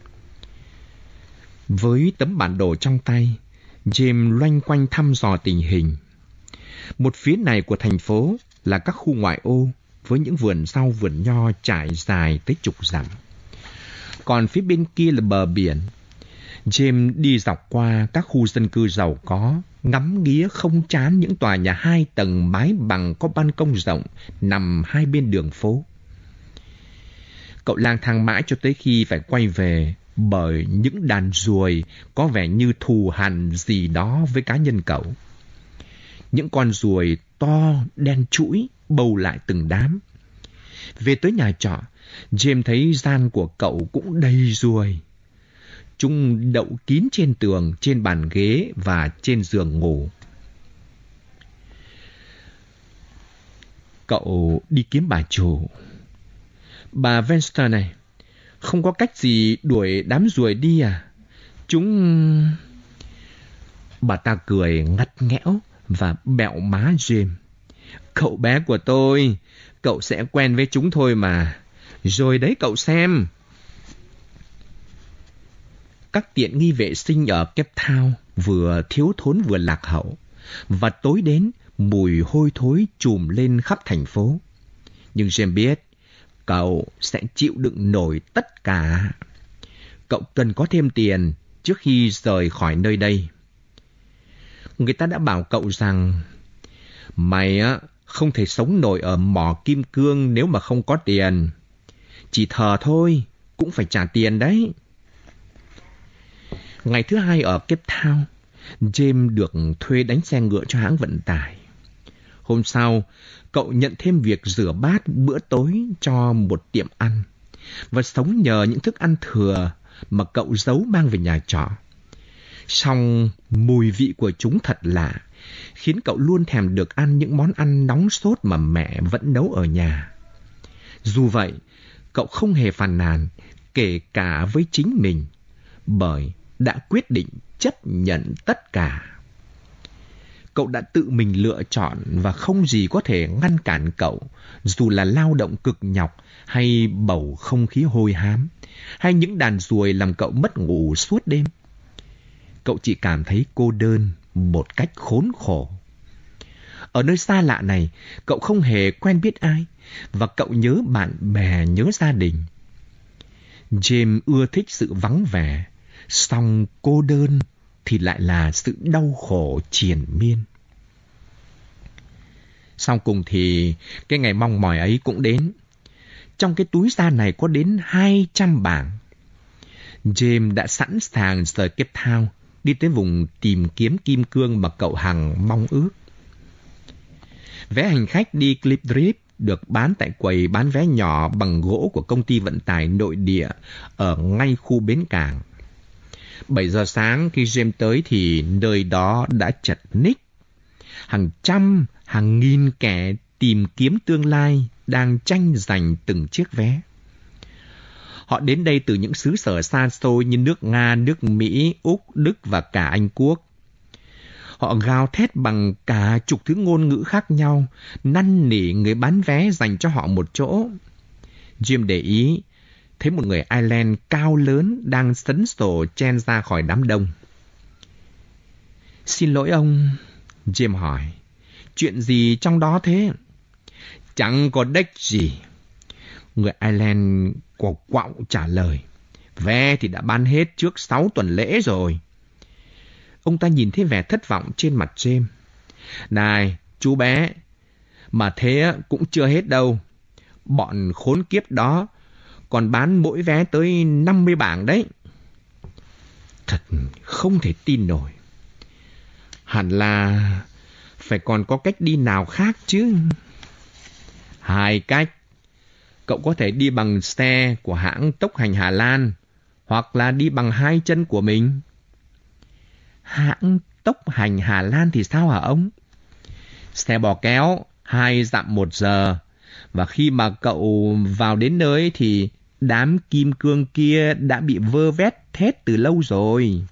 Với tấm bản đồ trong tay, Jim loanh quanh thăm dò tình hình. Một phía này của thành phố là các khu ngoại ô với những vườn rau vườn nho trải dài tới chục dặm. Còn phía bên kia là bờ biển. James đi dọc qua các khu dân cư giàu có, ngắm nghía không chán những tòa nhà hai tầng mái bằng có ban công rộng nằm hai bên đường phố. Cậu lang thang mãi cho tới khi phải quay về bởi những đàn ruồi có vẻ như thù hằn gì đó với cá nhân cậu. Những con ruồi to, đen trũi, bầu lại từng đám. Về tới nhà trọ, James thấy gian của cậu cũng đầy ruồi. Chúng đậu kín trên tường, trên bàn ghế và trên giường ngủ. Cậu đi kiếm bà chủ. Bà Venster này, không có cách gì đuổi đám ruồi đi à? Chúng... Bà ta cười ngắt nghẽo và bẹo má James. Cậu bé của tôi, cậu sẽ quen với chúng thôi mà. Rồi đấy cậu xem. Các tiện nghi vệ sinh ở Cape Town vừa thiếu thốn vừa lạc hậu, và tối đến mùi hôi thối trùm lên khắp thành phố. Nhưng James biết cậu sẽ chịu đựng nổi tất cả. Cậu cần có thêm tiền trước khi rời khỏi nơi đây. Người ta đã bảo cậu rằng mày á không thể sống nổi ở mỏ kim cương nếu mà không có tiền. Chỉ thờ thôi cũng phải trả tiền đấy. Ngày thứ hai ở Cape Town, James được thuê đánh xe ngựa cho hãng vận tải. Hôm sau, cậu nhận thêm việc rửa bát bữa tối cho một tiệm ăn và sống nhờ những thức ăn thừa mà cậu giấu mang về nhà trọ. Song mùi vị của chúng thật lạ, khiến cậu luôn thèm được ăn những món ăn nóng sốt mà mẹ vẫn nấu ở nhà. Dù vậy, cậu không hề phàn nàn, kể cả với chính mình, bởi đã quyết định chấp nhận tất cả. Cậu đã tự mình lựa chọn và không gì có thể ngăn cản cậu, dù là lao động cực nhọc hay bầu không khí hôi hám, hay những đàn ruồi làm cậu mất ngủ suốt đêm. Cậu chỉ cảm thấy cô đơn một cách khốn khổ. Ở nơi xa lạ này, cậu không hề quen biết ai, và cậu nhớ bạn bè, nhớ gia đình. James ưa thích sự vắng vẻ, song cô đơn thì lại là sự đau khổ triền miên. Sau cùng thì cái ngày mong mỏi ấy cũng đến. Trong cái túi da này có đến hai trăm bảng. James đã sẵn sàng rời Cape Town, đi tới vùng tìm kiếm kim cương mà cậu hằng mong ước. Vé hành khách đi Cliff được bán tại quầy bán vé nhỏ bằng gỗ của công ty vận tải nội địa ở ngay khu bến cảng. bảy giờ sáng khi James tới thì nơi đó đã chật ních. Hàng trăm, hàng nghìn kẻ tìm kiếm tương lai đang tranh giành từng chiếc vé. Họ đến đây từ những xứ sở xa xôi như nước Nga, nước Mỹ, Úc, Đức và cả Anh Quốc. Họ gào thét bằng cả chục thứ ngôn ngữ khác nhau, năn nỉ người bán vé dành cho họ một chỗ. Jim để ý, thấy một người Ireland cao lớn đang sấn sổ chen ra khỏi đám đông. Xin lỗi ông, Jim hỏi, chuyện gì trong đó thế? Chẳng có đếch gì. Người Ireland quẩu quạo trả lời, vé thì đã bán hết trước sáu tuần lễ rồi. Ông ta nhìn thấy vẻ thất vọng trên mặt James. Này, chú bé, mà thế cũng chưa hết đâu. Bọn khốn kiếp đó còn bán mỗi vé tới năm mươi bảng đấy. Thật không thể tin nổi. Hẳn là phải còn có cách đi nào khác chứ. Hai cách. Cậu có thể đi bằng xe của hãng tốc hành Hà Lan, hoặc là đi bằng hai chân của mình. Hãng tốc hành Hà Lan thì sao hả ông? Xe bò kéo, hai dặm một giờ. Và khi mà cậu vào đến nơi thì đám kim cương kia đã bị vơ vét hết từ lâu rồi.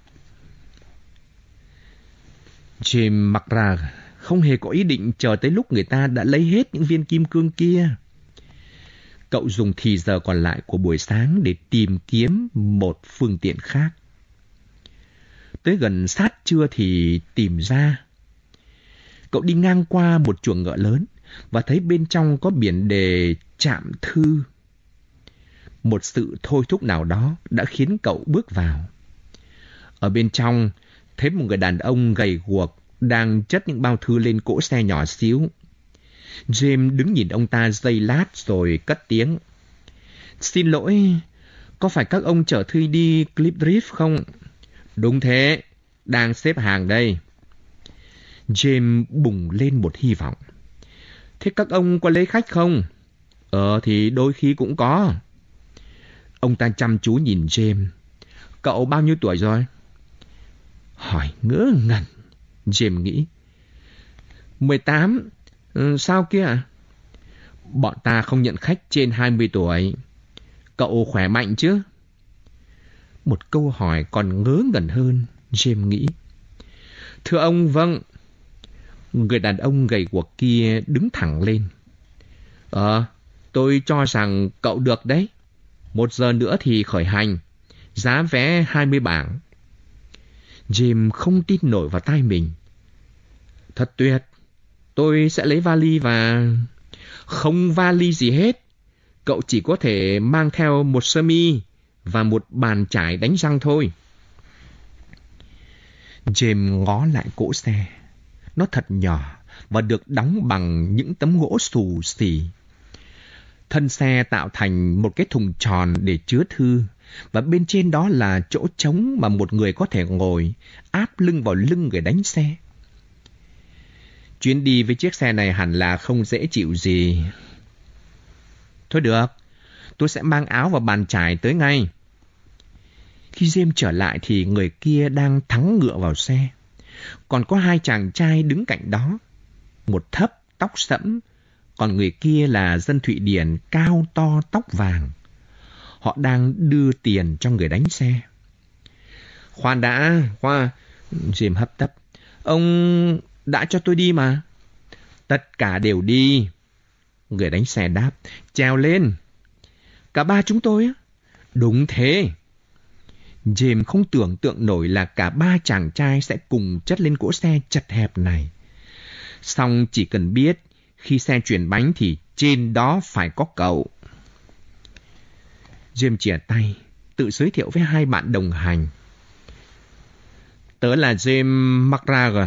Jim mặc ra không hề có ý định chờ tới lúc người ta đã lấy hết những viên kim cương kia. Cậu dùng thì giờ còn lại của buổi sáng để tìm kiếm một phương tiện khác. Tới gần sát trưa thì tìm ra. Cậu đi ngang qua một chuồng ngựa lớn và thấy bên trong có biển đề trạm thư. Một sự thôi thúc nào đó đã khiến cậu bước vào. Ở bên trong, thấy một người đàn ông gầy guộc đang chất những bao thư lên cỗ xe nhỏ xíu. James đứng nhìn ông ta giây lát rồi cất tiếng. Xin lỗi, có phải các ông chở Thư đi Clipdrift không? Đúng thế, đang xếp hàng đây. James bùng lên một hy vọng. Thế các ông có lấy khách không? Ờ thì đôi khi cũng có. Ông ta chăm chú nhìn James. Cậu bao nhiêu tuổi rồi? Hỏi ngớ ngẩn. James nghĩ. mười tám. Ừ, sao kia? Bọn ta không nhận khách trên hai mươi tuổi. Cậu khỏe mạnh chứ? Một câu hỏi còn ngớ ngẩn hơn, James nghĩ. Thưa ông, vâng. Người đàn ông gầy guộc kia đứng thẳng lên. Ờ, tôi cho rằng cậu được đấy. Một giờ nữa thì khởi hành. Giá vé hai mươi bảng. James không tin nổi vào tai mình. Thật tuyệt. Tôi sẽ lấy vali và... Không vali gì hết. Cậu chỉ có thể mang theo một sơ mi và một bàn chải đánh răng thôi. James ngó lại cỗ xe. Nó thật nhỏ và được đóng bằng những tấm gỗ xù xì. Thân xe tạo thành một cái thùng tròn để chứa thư, và bên trên đó là chỗ trống mà một người có thể ngồi, áp lưng vào lưng người đánh xe. Chuyến đi với chiếc xe này hẳn là không dễ chịu gì. Thôi được, tôi sẽ mang áo và bàn chải tới ngay. Khi James trở lại thì người kia đang thắng ngựa vào xe. Còn có hai chàng trai đứng cạnh đó. Một thấp, tóc sẫm, còn người kia là dân Thụy Điển cao to tóc vàng. Họ đang đưa tiền cho người đánh xe. Khoan đã, khoan. James hấp tấp. Ông đã cho tôi đi mà. Tất cả đều đi. Người đánh xe đáp. Trèo lên. Cả ba chúng tôi á? Đúng thế. James không tưởng tượng nổi là cả ba chàng trai sẽ cùng chất lên cỗ xe chật hẹp này. Song chỉ cần biết khi xe chuyển bánh thì trên đó phải có cậu. James chìa tay, tự giới thiệu với hai bạn đồng hành. Tớ là James McGrager.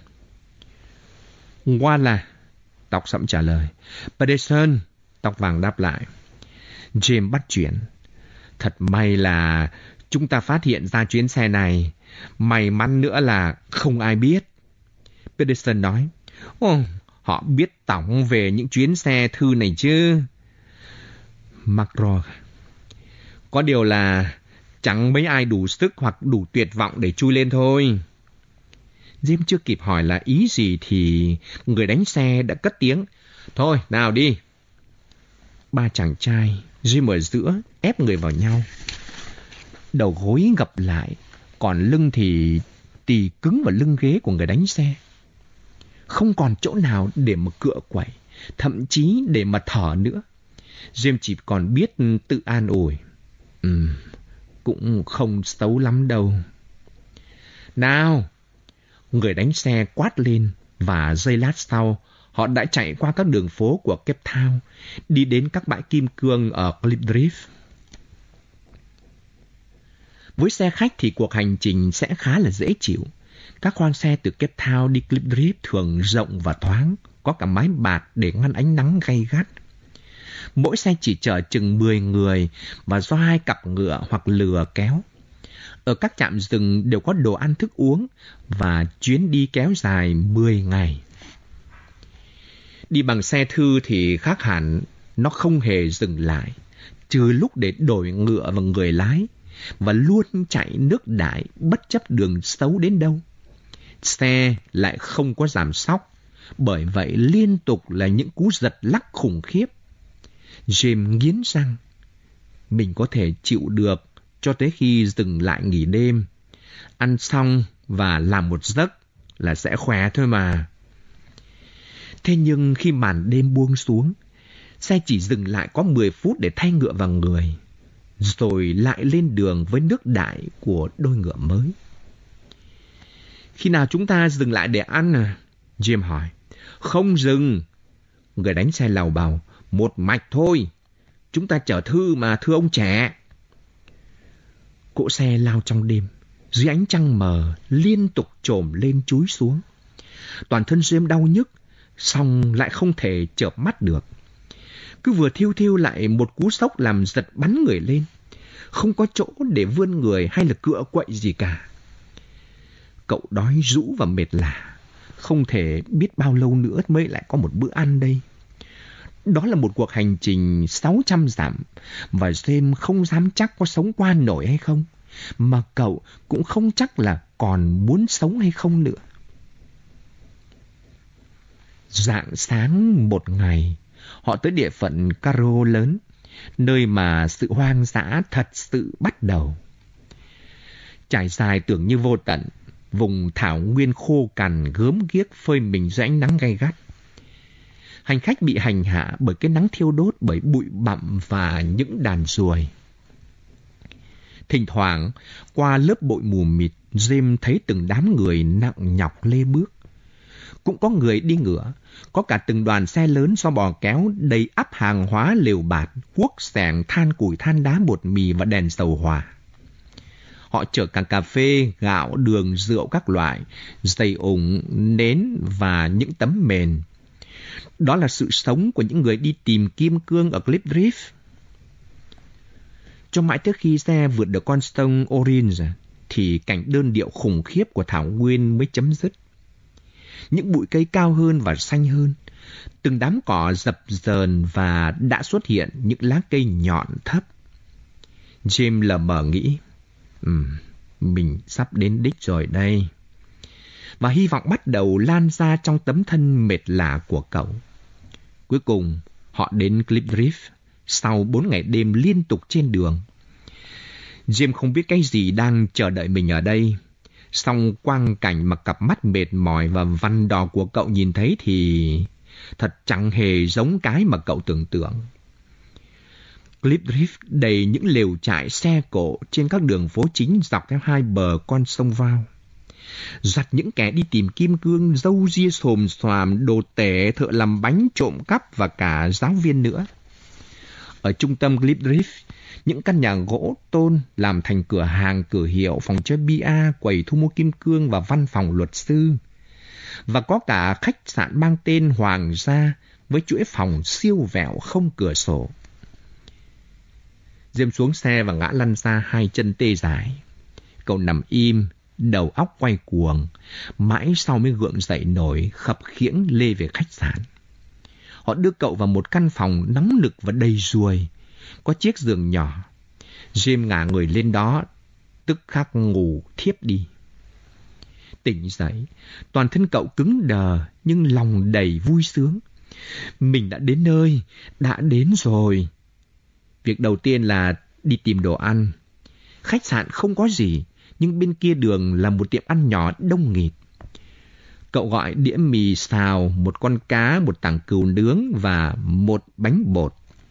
Wallace, tóc sẫm trả lời. Pedersen, tóc vàng đáp lại. James bắt chuyện. Thật may là chúng ta phát hiện ra chuyến xe này. May mắn nữa là không ai biết. Pedersen nói. Ồ, họ biết tổng về những chuyến xe thư này chứ. McGraw. Có điều là chẳng mấy ai đủ sức hoặc đủ tuyệt vọng để chui lên thôi. James chưa kịp hỏi là ý gì thì người đánh xe đã cất tiếng. Thôi, nào đi. Ba chàng trai, James ở giữa, ép người vào nhau. Đầu gối gập lại, còn lưng thì tì cứng vào lưng ghế của người đánh xe. Không còn chỗ nào để mà cựa quậy, thậm chí để mà thở nữa. James chỉ còn biết tự an ủi. Ừm, cũng không xấu lắm đâu. Nào! Người đánh xe quát lên, và giây lát sau, họ đã chạy qua các đường phố của Cape Town, đi đến các bãi kim cương ở Clipdrift. Với xe khách thì cuộc hành trình sẽ khá là dễ chịu. Các khoang xe từ Cape Town đi Clipdrift thường rộng và thoáng, có cả mái bạt để ngăn ánh nắng gay gắt. Mỗi xe chỉ chở chừng mười người và do hai cặp ngựa hoặc lừa kéo. Ở các trạm dừng đều có đồ ăn thức uống và chuyến đi kéo dài mười ngày. Đi bằng xe thư thì khác hẳn, nó không hề dừng lại, trừ lúc để đổi ngựa và người lái, và luôn chạy nước đại bất chấp đường xấu đến đâu. Xe lại không có giảm sóc, bởi vậy liên tục là những cú giật lắc khủng khiếp. James nghiến răng. Mình có thể chịu được cho tới khi dừng lại nghỉ đêm. Ăn xong và làm một giấc là sẽ khỏe thôi mà. Thế nhưng khi màn đêm buông xuống, xe chỉ dừng lại có mười phút để thay ngựa vào người, rồi lại lên đường với nước đại của đôi ngựa mới. Khi nào chúng ta dừng lại để ăn à? James hỏi. Không dừng. Người đánh xe lào bào. Một mạch thôi. Chúng ta chở thư mà, thưa ông trẻ. Cỗ xe lao trong đêm, dưới ánh trăng mờ, liên tục chồm lên chúi xuống. Toàn thân James đau nhức, song lại không thể chợp mắt được. cứ vừa thiêu thiêu lại một cú sốc làm giật bắn người lên. Không có chỗ để vươn người hay là cựa quậy gì cả. Cậu đói rũ và mệt lả. Không thể biết bao lâu nữa mới lại có một bữa ăn đây. Đó là một cuộc hành trình sáu trăm dặm, và James không dám chắc có sống qua nổi hay không, mà cậu cũng không chắc là còn muốn sống hay không nữa. Rạng sáng một ngày, họ tới địa phận Caro lớn, nơi mà sự hoang dã thật sự bắt đầu. Trải dài tưởng như vô tận, vùng thảo nguyên khô cằn gớm ghiếc phơi mình dưới ánh nắng gay gắt. Hành khách bị hành hạ bởi cái nắng thiêu đốt bởi bụi bặm và những đàn ruồi. Thỉnh thoảng, qua lớp bụi mù mịt, James thấy từng đám người nặng nhọc lê bước. Cũng có người đi ngựa, có cả từng đoàn xe lớn do bò kéo đầy ắp hàng hóa lều bạt, cuốc xẻng, than củi, than đá, bột mì và đèn dầu hỏa. Họ chở cả cà phê, gạo, đường, rượu các loại, giày ủng, nến và những tấm mền. Đó là sự sống của những người đi tìm kim cương ở Cliff Drift. Cho mãi tới khi xe vượt được con sông Orange, thì cảnh đơn điệu khủng khiếp của thảo nguyên mới chấm dứt. Những bụi cây cao hơn và xanh hơn, từng đám cỏ dập dờn và đã xuất hiện những lá cây nhọn thấp. James lờ mờ nghĩ, um, mình sắp đến đích rồi đây. Và hy vọng bắt đầu lan ra trong tấm thân mệt lả của cậu. Cuối cùng, họ đến Cliff Drift sau bốn ngày đêm liên tục trên đường. James không biết cái gì đang chờ đợi mình ở đây. Song quang cảnh mà cặp mắt mệt mỏi và vằn đỏ của cậu nhìn thấy thì thật chẳng hề giống cái mà cậu tưởng tượng. Cliff Drift đầy những lều trại xe cộ trên các đường phố chính dọc theo hai bờ con sông Vào. Giặt những kẻ đi tìm kim cương, râu ria xồm xoàm, đồ tể, thợ làm bánh, trộm cắp và cả giáo viên nữa. Ở trung tâm Cliff Drift, những căn nhà gỗ tôn làm thành cửa hàng, cửa hiệu, phòng chơi bia, quầy thu mua kim cương và văn phòng luật sư. Và có cả khách sạn mang tên Hoàng gia với chuỗi phòng siêu vẹo không cửa sổ. James xuống xe và ngã lăn ra hai chân tê dại. Cậu nằm im, đầu óc quay cuồng, mãi sau mới gượng dậy nổi, khập khiễng lê về khách sạn. Họ đưa cậu vào một căn phòng nóng nực và đầy ruồi, có chiếc giường nhỏ. James ngả người lên đó, tức khắc ngủ thiếp đi. Tỉnh dậy, toàn thân cậu cứng đờ nhưng lòng đầy vui sướng. Mình đã đến nơi, đã đến rồi. Việc đầu tiên là đi tìm đồ ăn. Khách sạn không có gì, nhưng bên kia đường là một tiệm ăn nhỏ đông nghịt. Cậu gọi đĩa mì xào, một con cá, một tảng cừu nướng và một bánh bột.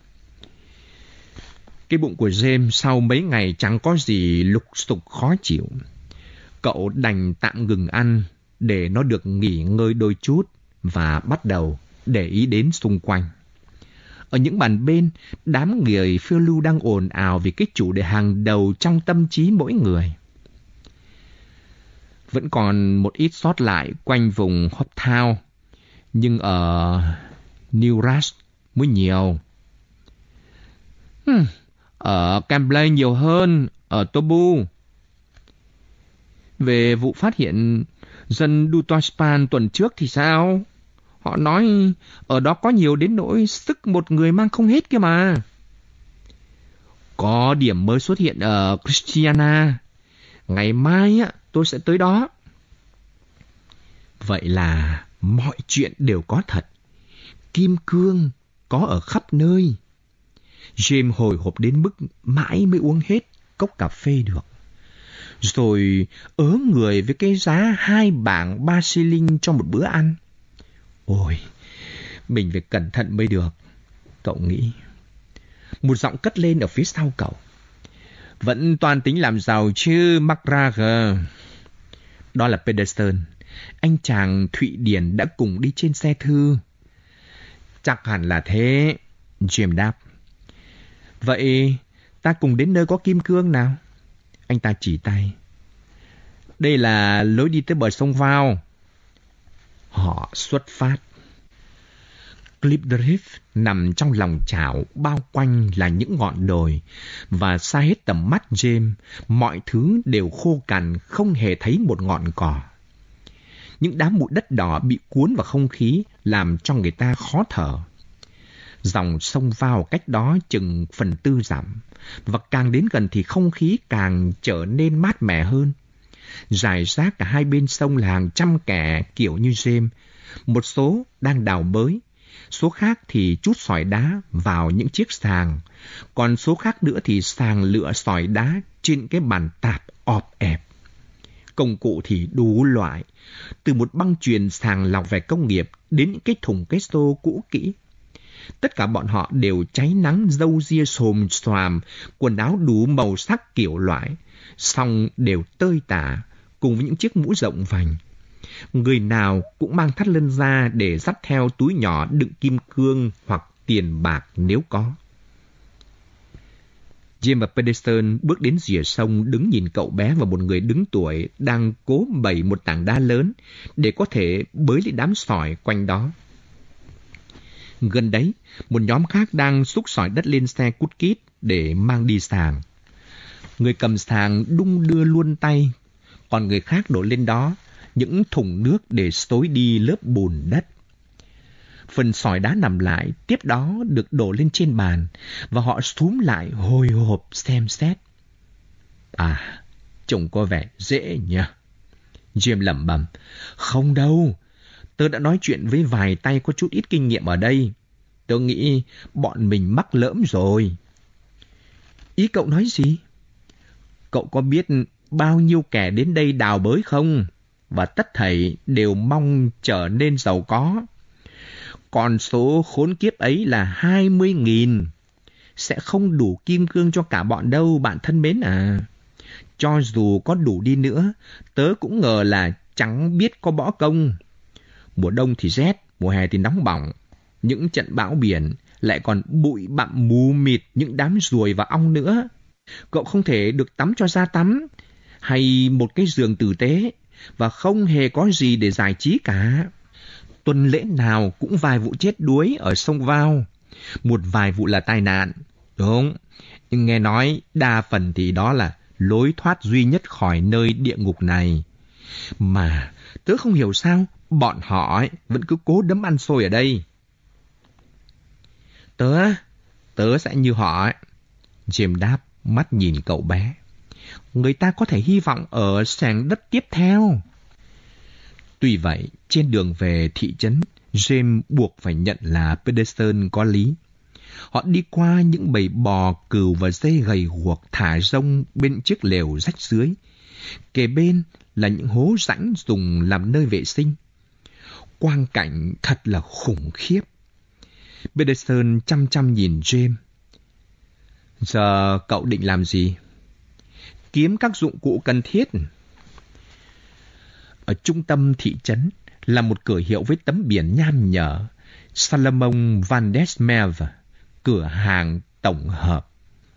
Cái bụng của James sau mấy ngày chẳng có gì lục xục khó chịu. Cậu đành tạm ngừng ăn để nó được nghỉ ngơi đôi chút và bắt đầu để ý đến xung quanh. Ở những bàn bên, đám người phiêu lưu đang ồn ào vì cái chủ đề hàng đầu trong tâm trí mỗi người. Vẫn còn một ít sót lại quanh vùng Hopetown, nhưng ở New Rush mới nhiều. Hmm, ở Camblay nhiều hơn, ở Tobu. Về vụ phát hiện dân Dutorspan tuần trước thì sao? Họ nói ở đó có nhiều đến nỗi sức một người mang không hết kia mà. Có điểm mới xuất hiện ở Christiana. Ngày mai á, tôi sẽ tới đó. Vậy là mọi chuyện đều có thật. Kim cương có ở khắp nơi. James hồi hộp đến mức mãi mới uống hết cốc cà phê được. Rồi ớ người với cái giá hai bảng ba xi linh cho một bữa ăn. Ôi, mình phải cẩn thận mới được, cậu nghĩ. Một giọng cất lên ở phía sau cậu. Vẫn toàn tính làm giàu chứ, McGregor. Đó là Pedersen, anh chàng Thụy Điển đã cùng đi trên xe thư. Chắc hẳn là thế, James đáp. Vậy ta cùng đến nơi có kim cương nào? Anh ta chỉ tay. Đây là lối đi tới bờ sông Vào. Họ xuất phát. Klipdrift nằm trong lòng chảo, bao quanh là những ngọn đồi, và xa hết tầm mắt James, mọi thứ đều khô cằn, không hề thấy một ngọn cỏ. Những đám bụi đất đỏ bị cuốn vào không khí, làm cho người ta khó thở. Dòng sông vào cách đó chừng phần tư dặm, và càng đến gần thì không khí càng trở nên mát mẻ hơn. Rải rác cả hai bên sông là hàng trăm kẻ kiểu như James, một số đang đào bới, số khác thì trút sỏi đá vào những chiếc sàng, còn số khác nữa thì sàng lựa sỏi đá trên cái bàn tạp ọp ẹp. Công cụ thì đủ loại, từ một băng chuyền sàng lọc về công nghiệp đến những cái thùng cái xô cũ kỹ. Tất cả bọn họ đều cháy nắng, râu ria xồm xoàm, quần áo đủ màu sắc kiểu loại, song đều tơi tả, cùng với những chiếc mũ rộng vành. Người nào cũng mang thắt lưng ra để dắt theo túi nhỏ đựng kim cương hoặc tiền bạc nếu có. James và Pedersen bước đến rìa sông, đứng nhìn cậu bé và một người đứng tuổi đang cố bẩy một tảng đá lớn để có thể bới lên đám sỏi quanh đó. Gần đấy, một nhóm khác đang xúc sỏi đất lên xe cút kít để mang đi sàng. Người cầm sàng đung đưa luôn tay, còn người khác đổ lên đó những thùng nước để xối đi lớp bùn đất. Phần sỏi đá nằm lại, tiếp đó được đổ lên trên bàn, và họ xúm lại hồi hộp xem xét. À, trông có vẻ dễ nhỉ? James lẩm bẩm. Không đâu, tớ đã nói chuyện với vài tay có chút ít kinh nghiệm ở đây. Tớ nghĩ bọn mình mắc lỡm rồi. Ý cậu nói gì? Cậu có biết bao nhiêu kẻ đến đây đào bới không? Và tất thảy đều mong trở nên giàu có. Còn số khốn kiếp ấy là hai mươi nghìn. Sẽ không đủ kim cương cho cả bọn đâu, bạn thân mến à. Cho dù có đủ đi nữa, tớ cũng ngờ là chẳng biết có bỏ công. Mùa đông thì rét, mùa hè thì nóng bỏng. Những trận bão biển lại còn bụi bặm mù mịt, những đám ruồi và ong nữa. Cậu không thể được tắm cho ra tắm, hay một cái giường tử tế, và không hề có gì để giải trí cả. Tuần lễ nào cũng vài vụ chết đuối ở sông Vào, một vài vụ là tai nạn. Đúng, nhưng nghe nói đa phần thì đó là lối thoát duy nhất khỏi nơi địa ngục này. Mà tớ không hiểu sao bọn họ ấy vẫn cứ cố đấm ăn xôi ở đây. Tớ, tớ sẽ như họ ấy. James đáp, mắt nhìn cậu bé. Người ta có thể hy vọng ở sàn đất tiếp theo. Tuy vậy, trên đường về thị trấn, James buộc phải nhận là Pedersen có lý. Họ đi qua những bầy bò, cừu và dê gầy guộc thả rông bên chiếc lều rách rưới. Kề bên là những hố rãnh dùng làm nơi vệ sinh. Quang cảnh thật là khủng khiếp. Pedersen chăm chăm nhìn James. Giờ cậu định làm gì? Kiếm các dụng cụ cần thiết. Ở trung tâm thị trấn là một cửa hiệu với tấm biển nham nhở, Salomon Van der Merwe, cửa hàng tổng hợp.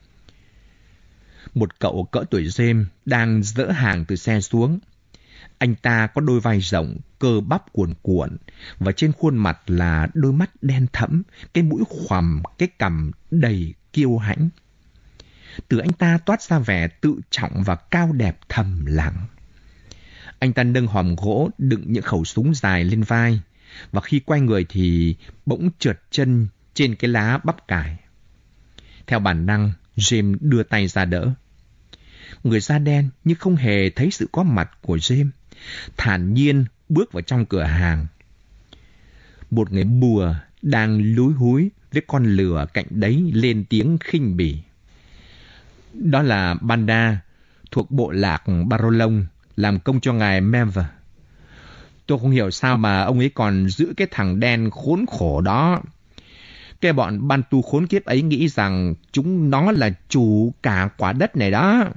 Một cậu cỡ tuổi James đang dỡ hàng từ xe xuống. Anh ta có đôi vai rộng, cơ bắp cuồn cuộn, và trên khuôn mặt là đôi mắt đen thẫm, cái mũi khoằm, cái cằm đầy kiêu hãnh. Từ anh ta toát ra vẻ tự trọng và cao đẹp thầm lặng. Anh ta nâng hòm gỗ đựng những khẩu súng dài lên vai, và khi quay người thì bỗng trượt chân trên cái lá bắp cải. Theo bản năng, James đưa tay ra đỡ. Người da đen nhưng không hề thấy sự có mặt của James, thản nhiên bước vào trong cửa hàng. Một người bùa đang lúi húi với con lừa cạnh đấy lên tiếng khinh bỉ. Đó là Banda, thuộc bộ lạc Barolong, làm công cho ngài Merwe. Tôi không hiểu sao mà ông ấy còn giữ cái thằng đen khốn khổ đó. Cái bọn Bantu khốn kiếp ấy nghĩ rằng chúng nó là chủ cả quả đất này đó.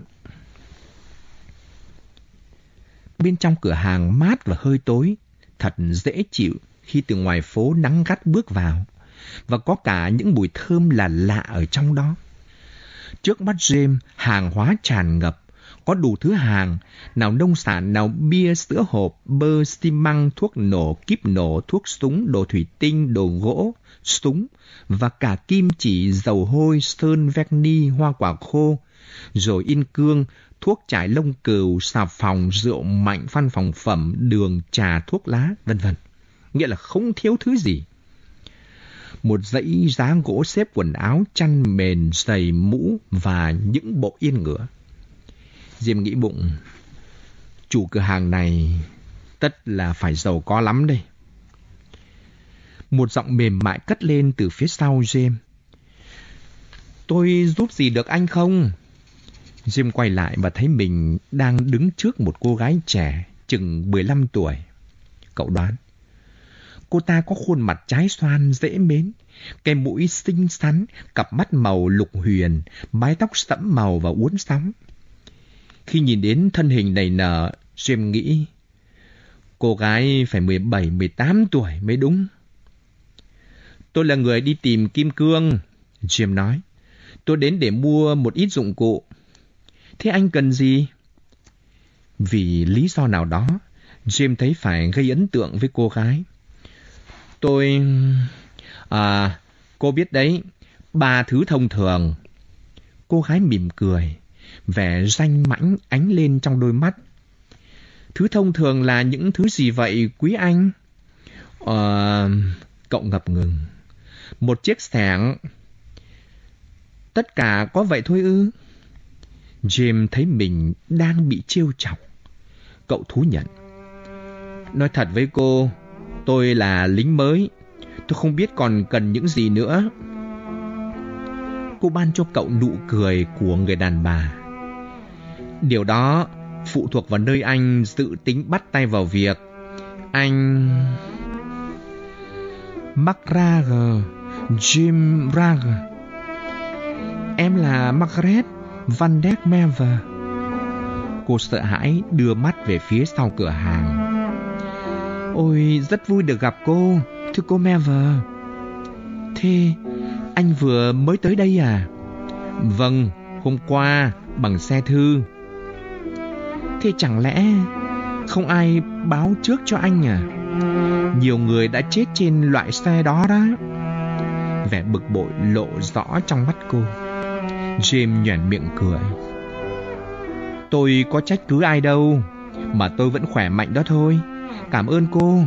Bên trong cửa hàng mát và hơi tối, thật dễ chịu khi từ ngoài phố nắng gắt bước vào, và có cả những mùi thơm là lạ ở trong đó. Trước mắt James, hàng hóa tràn ngập, có đủ thứ hàng, nào nông sản, nào bia, sữa hộp, bơ, xi măng, thuốc nổ, kíp nổ, thuốc súng, đồ thủy tinh, đồ gỗ, súng và cả kim chỉ, dầu hôi, sơn, verni, hoa quả khô, rồi in cương, thuốc trải lông cừu, xà phòng, rượu mạnh, văn phòng phẩm, đường, trà, thuốc lá, vân vân. Nghĩa là không thiếu thứ gì. Một dãy giá gỗ xếp quần áo, chăn mền, giày, mũ và những bộ yên ngựa. Diêm nghĩ bụng, chủ cửa hàng này tất là phải giàu có lắm đây. Một giọng mềm mại cất lên từ phía sau James. Tôi giúp gì được anh không? James quay lại và thấy mình đang đứng trước một cô gái trẻ, chừng mười lăm tuổi. Cậu đoán. Cô ta có khuôn mặt trái xoan dễ mến, cái mũi xinh xắn, cặp mắt màu lục huyền, mái tóc sẫm màu và uốn sóng. Khi nhìn đến thân hình đầy nở, James nghĩ, cô gái phải mười bảy, mười tám tuổi mới đúng. Tôi là người đi tìm kim cương, James nói. Tôi đến để mua một ít dụng cụ. Thế anh cần gì? Vì lý do nào đó, James thấy phải gây ấn tượng với cô gái. Tôi... À, cô biết đấy, ba thứ thông thường. Cô gái mỉm cười, vẻ danh mãnh ánh lên trong đôi mắt. Thứ thông thường là những thứ gì vậy quý anh? Ờ... Cậu ngập ngừng. Một chiếc xẻng. Tất cả có vậy thôi ư? James thấy mình đang bị trêu chọc. Cậu thú nhận. Nói thật với cô, tôi là lính mới. Tôi không biết còn cần những gì nữa. Cô ban cho cậu nụ cười của người đàn bà. Điều đó phụ thuộc vào nơi anh dự tính bắt tay vào việc. Anh... Margaret, Jim Rager. Em là Margaret Van der Merwe. Cô sợ hãi đưa mắt về phía sau cửa hàng. Ôi, rất vui được gặp cô, thưa cô Merwe. Thế anh vừa mới tới đây à? Vâng, hôm qua bằng xe thư. Thế chẳng lẽ không ai báo trước cho anh à? Nhiều người đã chết trên loại xe đó đó. Vẻ bực bội lộ rõ trong mắt cô. James nhoẻn miệng cười. Tôi có trách cứ ai đâu, mà tôi vẫn khỏe mạnh đó thôi. Cảm ơn cô.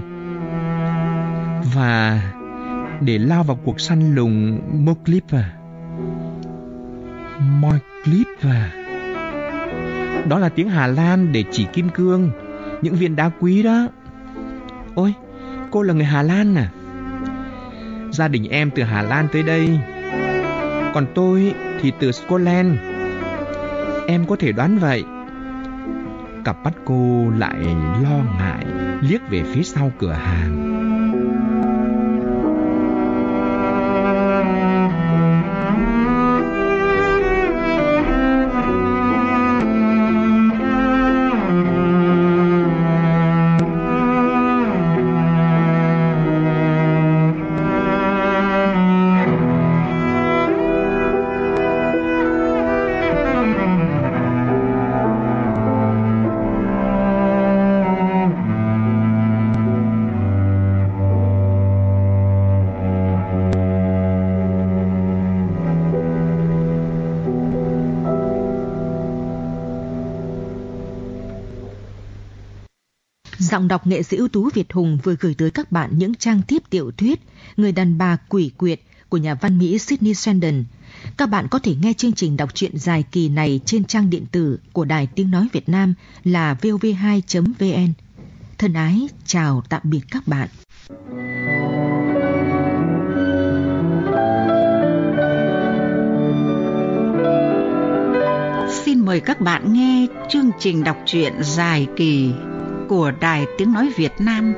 Và để lao vào cuộc săn lùng Moiclip à? Moiclip à? Đó là tiếng Hà Lan để chỉ kim cương, những viên đá quý đó. Ôi, cô là người Hà Lan à? Gia đình em từ Hà Lan tới đây, còn tôi thì từ Scotland. Em có thể đoán vậy. Cặp mắt cô lại lo ngại liếc về phía sau cửa hàng. Giọng đọc nghệ sĩ ưu tú Việt Hùng vừa gửi tới các bạn những trang tiếp tiểu thuyết Người đàn bà quỷ quyệt của nhà văn Mỹ Sydney Sheldon. Các bạn có thể nghe chương trình đọc truyện dài kỳ này trên trang điện tử của Đài Tiếng Nói Việt Nam là vov hai chấm vn. Thân ái, chào tạm biệt các bạn. Xin mời các bạn nghe chương trình đọc truyện dài kỳ của Đài Tiếng Nói Việt Nam.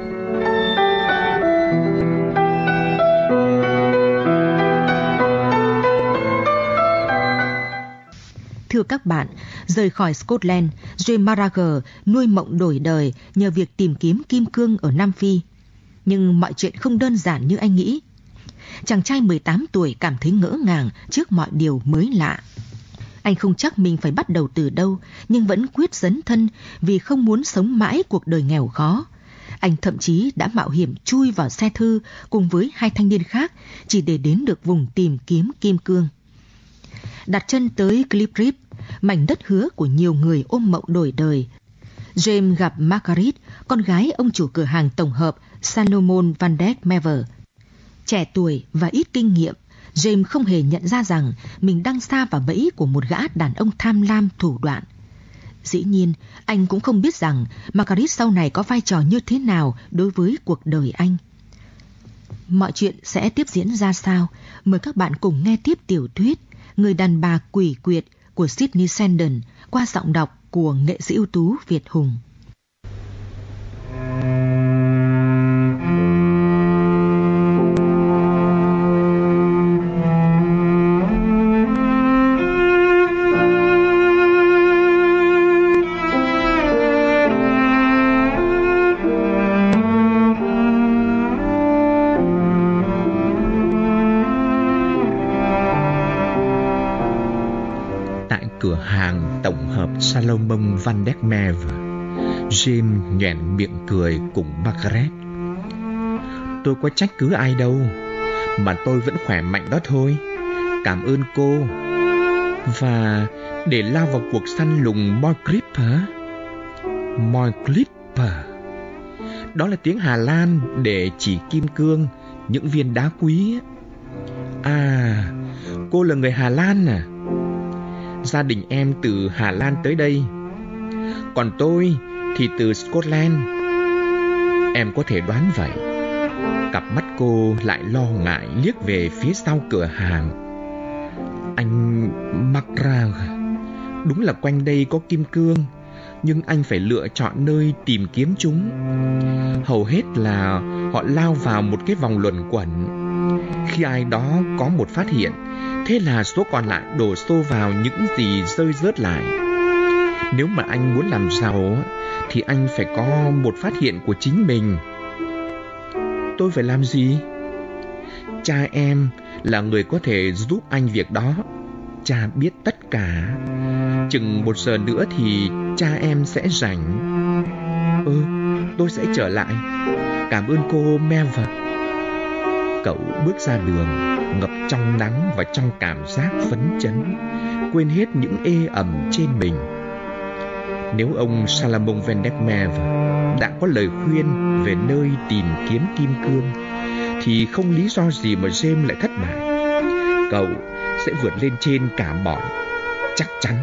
Thưa các bạn, rời khỏi Scotland, James Maragher nuôi mộng đổi đời nhờ việc tìm kiếm kim cương ở Nam Phi. Nhưng mọi chuyện không đơn giản như anh nghĩ. Chàng trai mười tám tuổi cảm thấy ngỡ ngàng trước mọi điều mới lạ. Anh không chắc mình phải bắt đầu từ đâu, nhưng vẫn quyết dấn thân vì không muốn sống mãi cuộc đời nghèo khó. Anh thậm chí đã mạo hiểm chui vào xe thư cùng với hai thanh niên khác chỉ để đến được vùng tìm kiếm kim cương. Đặt chân tới Cliff Reef, mảnh đất hứa của nhiều người ôm mộng đổi đời, James gặp Margaret, con gái ông chủ cửa hàng tổng hợp Salomon Van Dek Mever. Trẻ tuổi và ít kinh nghiệm, James không hề nhận ra rằng mình đang sa vào bẫy của một gã đàn ông tham lam thủ đoạn. Dĩ nhiên, anh cũng không biết rằng Margaret sau này có vai trò như thế nào đối với cuộc đời anh. Mọi chuyện sẽ tiếp diễn ra sao? Mời các bạn cùng nghe tiếp tiểu thuyết Người đàn bà quỷ quyệt của Sydney Sheldon qua giọng đọc của nghệ sĩ ưu tú Việt Hùng. Cửa hàng tổng hợp Salomon Van Dek Mever, James nhoẻn miệng cười cùng Margaret. Tôi có trách cứ ai đâu, mà tôi vẫn khỏe mạnh đó thôi. Cảm ơn cô. Và để lao vào cuộc săn lùng Moy Clipper. Moy Clipper, đó là tiếng Hà Lan để chỉ kim cương, những viên đá quý. À, cô là người Hà Lan à? Gia đình em từ Hà Lan tới đây, còn tôi thì từ Scotland. Em có thể đoán vậy. Cặp mắt cô lại lo ngại liếc về phía sau cửa hàng. Anh Macra, đúng là quanh đây có kim cương, nhưng anh phải lựa chọn nơi tìm kiếm chúng. Hầu hết là họ lao vào một cái vòng luẩn quẩn. Khi ai đó có một phát hiện, thế là số còn lại đổ xô vào những gì rơi rớt lại. Nếu mà anh muốn làm giàu thì anh phải có một phát hiện của chính mình. Tôi phải làm gì? Cha em là người có thể giúp anh việc đó. Cha biết tất cả. Chừng một giờ nữa thì cha em sẽ rảnh. Ừ, tôi sẽ trở lại. Cảm ơn cô Mever. Cậu bước ra đường, ngập trong nắng và trong cảm giác phấn chấn, quên hết những ê ẩm trên mình. Nếu ông Salomon Van Dek Mever đã có lời khuyên về nơi tìm kiếm kim cương, thì không lý do gì mà James lại thất bại. Cậu sẽ vượt lên trên cả bọn, chắc chắn.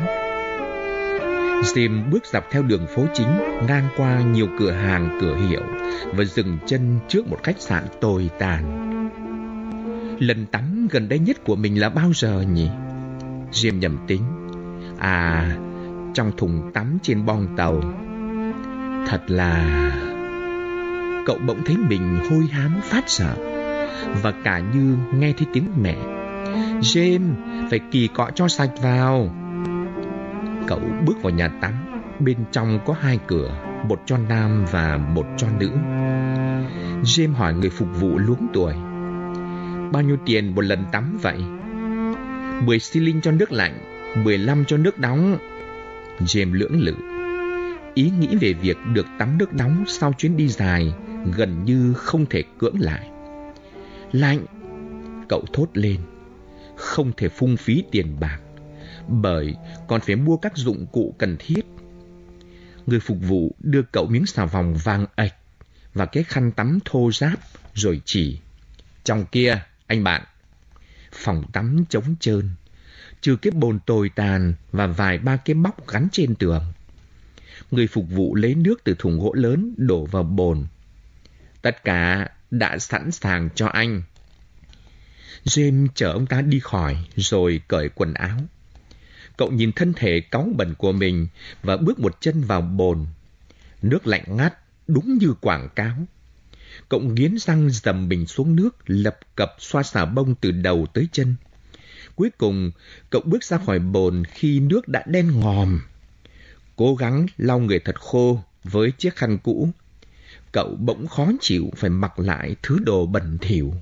James bước dọc theo đường phố chính, ngang qua nhiều cửa hàng cửa hiệu và dừng chân trước một khách sạn tồi tàn. Lần tắm gần đây nhất của mình là bao giờ nhỉ? James nhầm tính. À, trong thùng tắm trên boong tàu. Thật là... Cậu bỗng thấy mình hôi hám phát sợ, và cả như nghe thấy tiếng mẹ. James, phải kỳ cọ cho sạch vào. Cậu bước vào nhà tắm. Bên trong có hai cửa, một cho nam và một cho nữ. James hỏi người phục vụ luống tuổi: bao nhiêu tiền một lần tắm vậy? Mười xi lin cho nước lạnh, mười lăm cho nước nóng. James lưỡng lự. Ý nghĩ về việc được tắm nước nóng sau chuyến đi dài gần như không thể cưỡng lại. Lạnh! Cậu thốt lên. Không thể phung phí tiền bạc, bởi còn phải mua các dụng cụ cần thiết. Người phục vụ đưa cậu miếng xà phòng vàng ạch và cái khăn tắm thô ráp, rồi chỉ: trong kia, anh bạn. Phòng tắm trống trơn, trừ cái bồn tồi tàn và vài ba cái móc gắn trên tường. Người phục vụ lấy nước từ thùng gỗ lớn đổ vào bồn. Tất cả đã sẵn sàng cho anh. James chở ông ta đi khỏi, rồi cởi quần áo. Cậu nhìn thân thể cáu bẩn của mình và bước một chân vào bồn. Nước lạnh ngắt, đúng như quảng cáo. Cậu nghiến răng dầm mình xuống nước, lập cập xoa xà bông từ đầu tới chân. Cuối cùng, cậu bước ra khỏi bồn khi nước đã đen ngòm. Cố gắng lau người thật khô với chiếc khăn cũ. Cậu bỗng khó chịu phải mặc lại thứ đồ bẩn thỉu.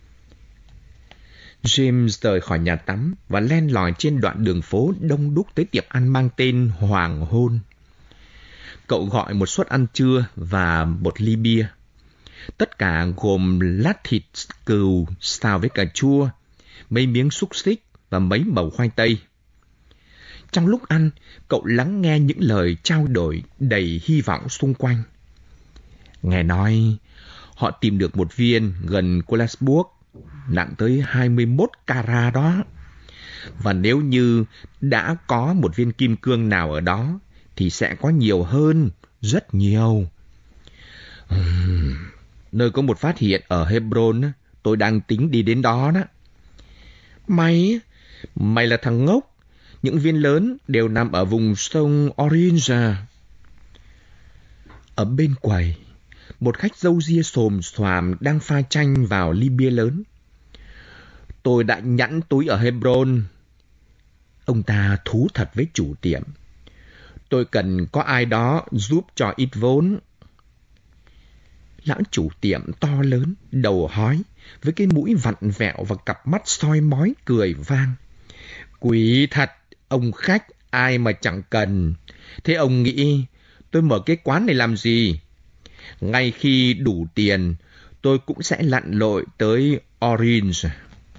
James rời khỏi nhà tắm và len lỏi trên đoạn đường phố đông đúc tới tiệm ăn mang tên Hoàng Hôn. Cậu gọi một suất ăn trưa và một ly bia. Tất cả gồm lát thịt cừu xào với cà chua, mấy miếng xúc xích và mấy bầu khoai tây. Trong lúc ăn, cậu lắng nghe những lời trao đổi đầy hy vọng xung quanh. Nghe nói, họ tìm được một viên gần Kolasburg, nặng tới hai mươi mốt carat đó. Và nếu như đã có một viên kim cương nào ở đó, thì sẽ có nhiều hơn, rất nhiều. Uhm, nơi có một phát hiện ở Hebron, tôi đang tính đi đến đó đó. Mày, mày là thằng ngốc. Những viên lớn đều nằm ở vùng sông Orange. Ở bên quầy, một khách râu ria xồm xoàm đang pha chanh vào ly bia lớn. Tôi đã nhẵn túi ở Hebron. Ông ta thú thật với chủ tiệm. Tôi cần có ai đó giúp cho ít vốn. Lão chủ tiệm to lớn, đầu hói, với cái mũi vặn vẹo và cặp mắt soi mói cười vang. Quý thật, ông khách, ai mà chẳng cần. Thế ông nghĩ tôi mở cái quán này làm gì? Ngay khi đủ tiền, tôi cũng sẽ lặn lội tới Orange.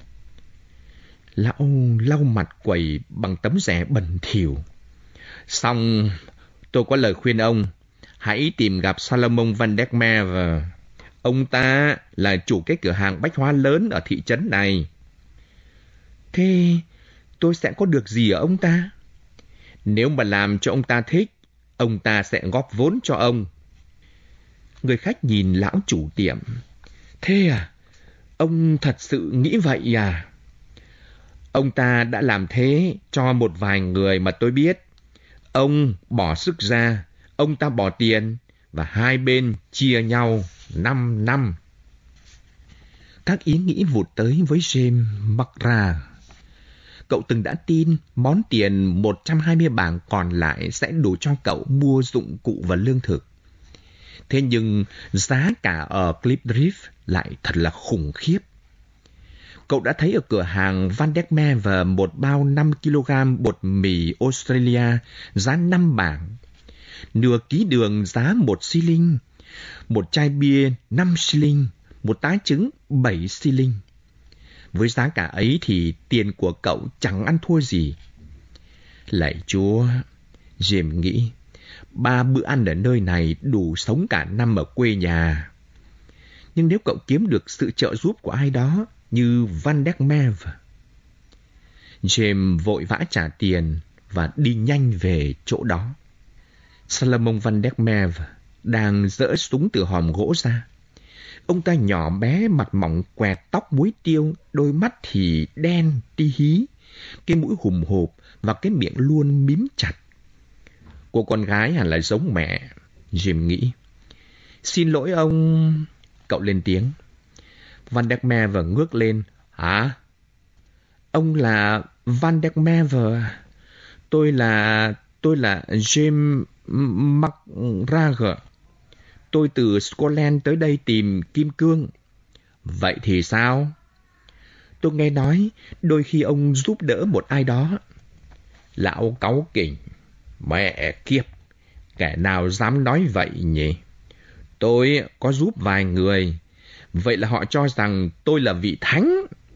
Lão lau mặt quầy bằng tấm rẻ bẩn thỉu. Xong, tôi có lời khuyên ông. Hãy tìm gặp Salomon van der Merwe. Ông ta là chủ cái cửa hàng bách hóa lớn ở thị trấn này. Thế tôi sẽ có được gì ở ông ta? Nếu mà làm cho ông ta thích, ông ta sẽ góp vốn cho ông. Người khách nhìn lão chủ tiệm. Thế à? Ông thật sự nghĩ vậy à? Ông ta đã làm thế cho một vài người mà tôi biết. Ông bỏ sức ra, ông ta bỏ tiền, và hai bên chia nhau năm năm. Các ý nghĩ vụt tới với James Macra. Cậu từng đã tin món tiền một trăm hai mươi bảng còn lại sẽ đủ cho cậu mua dụng cụ và lương thực. Thế nhưng giá cả ở Klipdrift lại thật là khủng khiếp. Cậu đã thấy ở cửa hàng Van der Merwe một bao năm ki lô gam bột mì Australia giá năm bảng, nửa ký đường giá một xi linh, một chai bia năm xi linh, một tá trứng bảy xi linh. Với giá cả ấy thì tiền của cậu chẳng ăn thua gì. Lạy Chúa, James nghĩ, ba bữa ăn ở nơi này đủ sống cả năm ở quê nhà. Nhưng nếu cậu kiếm được sự trợ giúp của ai đó như Van der Merwe. James vội vã trả tiền và đi nhanh về chỗ đó. Salomon van der Merwe đang giở súng từ hòm gỗ ra. Ông ta nhỏ bé, mặt mỏng quẹt, tóc muối tiêu, đôi mắt thì đen tí hí, cái mũi hùm hộp và cái miệng luôn mím chặt. Cô con gái hẳn là giống mẹ, Jim nghĩ. Xin lỗi ông... Cậu lên tiếng. Van der Merwe ngước lên. Hả? Ông là Van der Merwe. Tôi là... Tôi là James Macra. Tôi từ Scotland tới đây tìm kim cương. Vậy thì sao? Tôi nghe nói đôi khi ông giúp đỡ một ai đó. Lão cáu kỉnh. Mẹ kiếp, kẻ nào dám nói vậy nhỉ? Tôi có giúp vài người. Vậy là họ cho rằng tôi là vị thánh.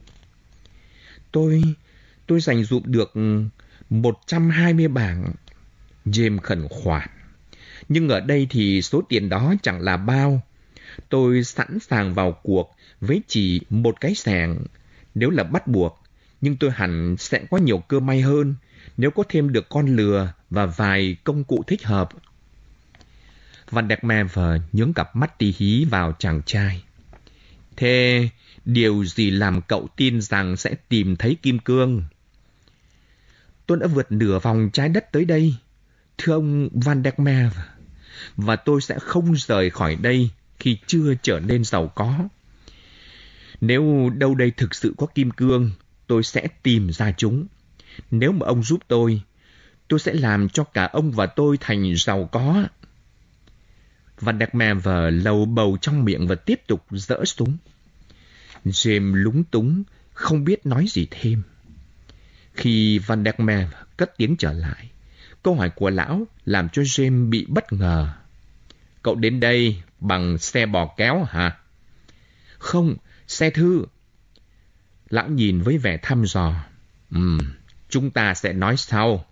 Tôi, tôi dành dụm được một trăm hai mươi bảng. James khẩn khoản. Nhưng ở đây thì số tiền đó chẳng là bao. Tôi sẵn sàng vào cuộc với chỉ một cái xẻng nếu là bắt buộc. Nhưng tôi hẳn sẽ có nhiều cơ may hơn nếu có thêm được con lừa và vài công cụ thích hợp. Van der Merwe nhướng cặp mắt tí hí vào chàng trai. Thế điều gì làm cậu tin rằng sẽ tìm thấy kim cương? Tôi đã vượt nửa vòng trái đất tới đây, thưa ông Van der Merwe, và tôi sẽ không rời khỏi đây khi chưa trở nên giàu có. Nếu đâu đây thực sự có kim cương, tôi sẽ tìm ra chúng. Nếu mà ông giúp tôi, tôi sẽ làm cho cả ông và tôi thành giàu có. Van der Merwe lầu bầu trong miệng và tiếp tục giở súng. James lúng túng, không biết nói gì thêm. Khi Van der Merwe cất tiếng trở lại, Câu hỏi của lão làm cho James bị bất ngờ. Cậu đến đây bằng xe bò kéo hả? Không, xe thư. Lão nhìn với vẻ thăm dò. Ừm, chúng ta sẽ nói sau.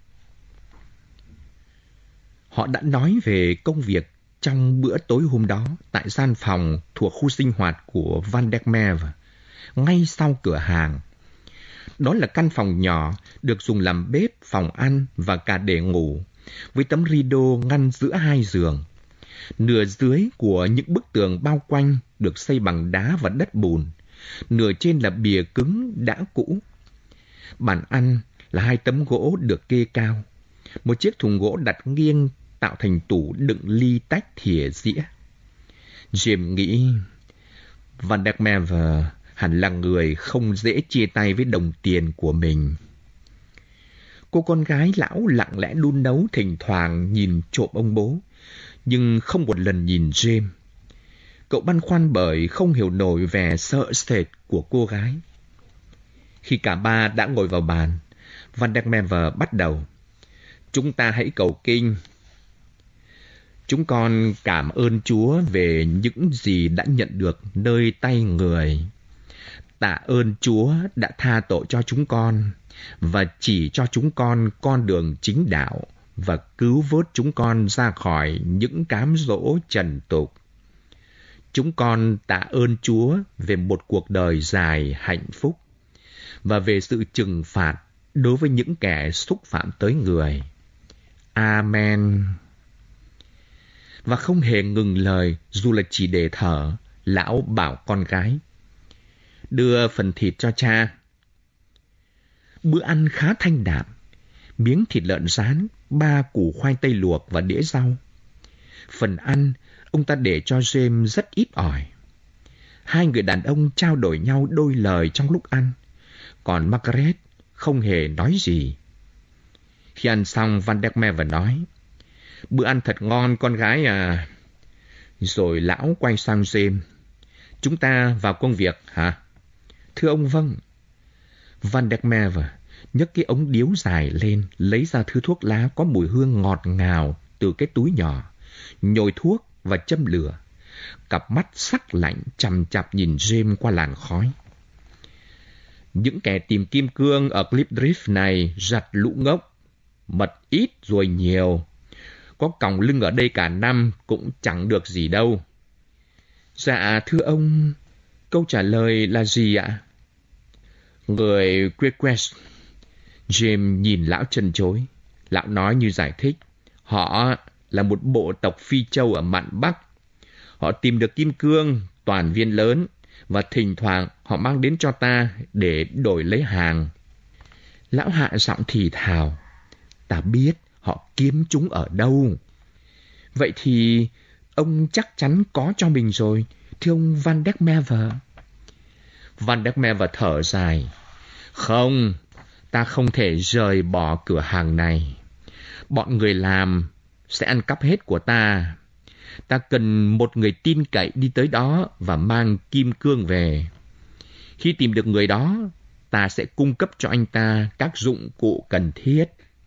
Họ đã nói về công việc trong bữa tối hôm đó tại gian phòng thuộc khu sinh hoạt của Van der Merwe, ngay sau cửa hàng. Đó là căn phòng nhỏ được dùng làm bếp, phòng ăn và cả để ngủ, với tấm rideau ngăn giữa hai giường. Nửa dưới của những bức tường bao quanh được xây bằng đá và đất bùn, nửa trên là bìa cứng đã cũ. Bàn ăn là hai tấm gỗ được kê cao, một chiếc thùng gỗ đặt nghiêng tạo thành tủ đựng ly tách thìa dĩa. James nghĩ Van der Merwe hẳn là người không dễ chia tay với đồng tiền của mình. Cô con gái lão lặng lẽ đun nấu, thỉnh thoảng nhìn trộm ông bố, nhưng không một lần nhìn James. Cậu băn khoăn bởi không hiểu nổi vẻ sợ sệt của cô gái. Khi cả ba đã ngồi vào bàn, Van der Merwe bắt đầu. Chúng ta hãy cầu kinh. Chúng con cảm ơn Chúa về những gì đã nhận được nơi tay người. Tạ ơn Chúa đã tha tội cho chúng con và chỉ cho chúng con con đường chính đạo và cứu vớt chúng con ra khỏi những cám dỗ trần tục. Chúng con tạ ơn Chúa về một cuộc đời dài hạnh phúc và về sự trừng phạt đối với những kẻ xúc phạm tới người. Amen. Và không hề ngừng lời dù là chỉ để thở, lão bảo con gái. Đưa phần thịt cho cha. Bữa ăn khá thanh đạm, miếng thịt lợn rán, ba củ khoai tây luộc và đĩa rau. Phần ăn, ông ta để cho James rất ít ỏi. Hai người đàn ông trao đổi nhau đôi lời trong lúc ăn, còn Margaret không hề nói gì. Khi ăn xong, Van der Merwe nói, bữa ăn thật ngon con gái à. Rồi lão quay sang James. Chúng ta vào công việc hả? Thưa ông vâng. Van der Merwe nhấc cái ống điếu dài lên, lấy ra thứ thuốc lá có mùi hương ngọt ngào từ cái túi nhỏ, nhồi thuốc và châm lửa. Cặp mắt sắc lạnh chằm chằm nhìn James qua làn khói. Những kẻ tìm kim cương ở Cliff Drift này giặt lũ ngốc, mật ít rồi nhiều. Có còng lưng ở đây cả năm cũng chẳng được gì đâu. Dạ thưa ông, câu trả lời là gì ạ? Người Quequest. James nhìn lão trân trối. Lão nói như giải thích. Họ là một bộ tộc Phi Châu ở mạn Bắc. Họ tìm được kim cương, toàn viên lớn, và thỉnh thoảng họ mang đến cho ta để đổi lấy hàng. Lão hạ giọng thì thào. Ta biết họ kiếm chúng ở đâu. Vậy thì ông chắc chắn có cho mình rồi, thưa ông Van der Merwe. Van der Merwe thở dài. Không, ta không thể rời bỏ cửa hàng này. Bọn người làm sẽ ăn cắp hết của ta. Ta cần một người tin cậy đi tới đó và mang kim cương về. Khi tìm được người đó, ta sẽ cung cấp cho anh ta các dụng cụ cần thiết.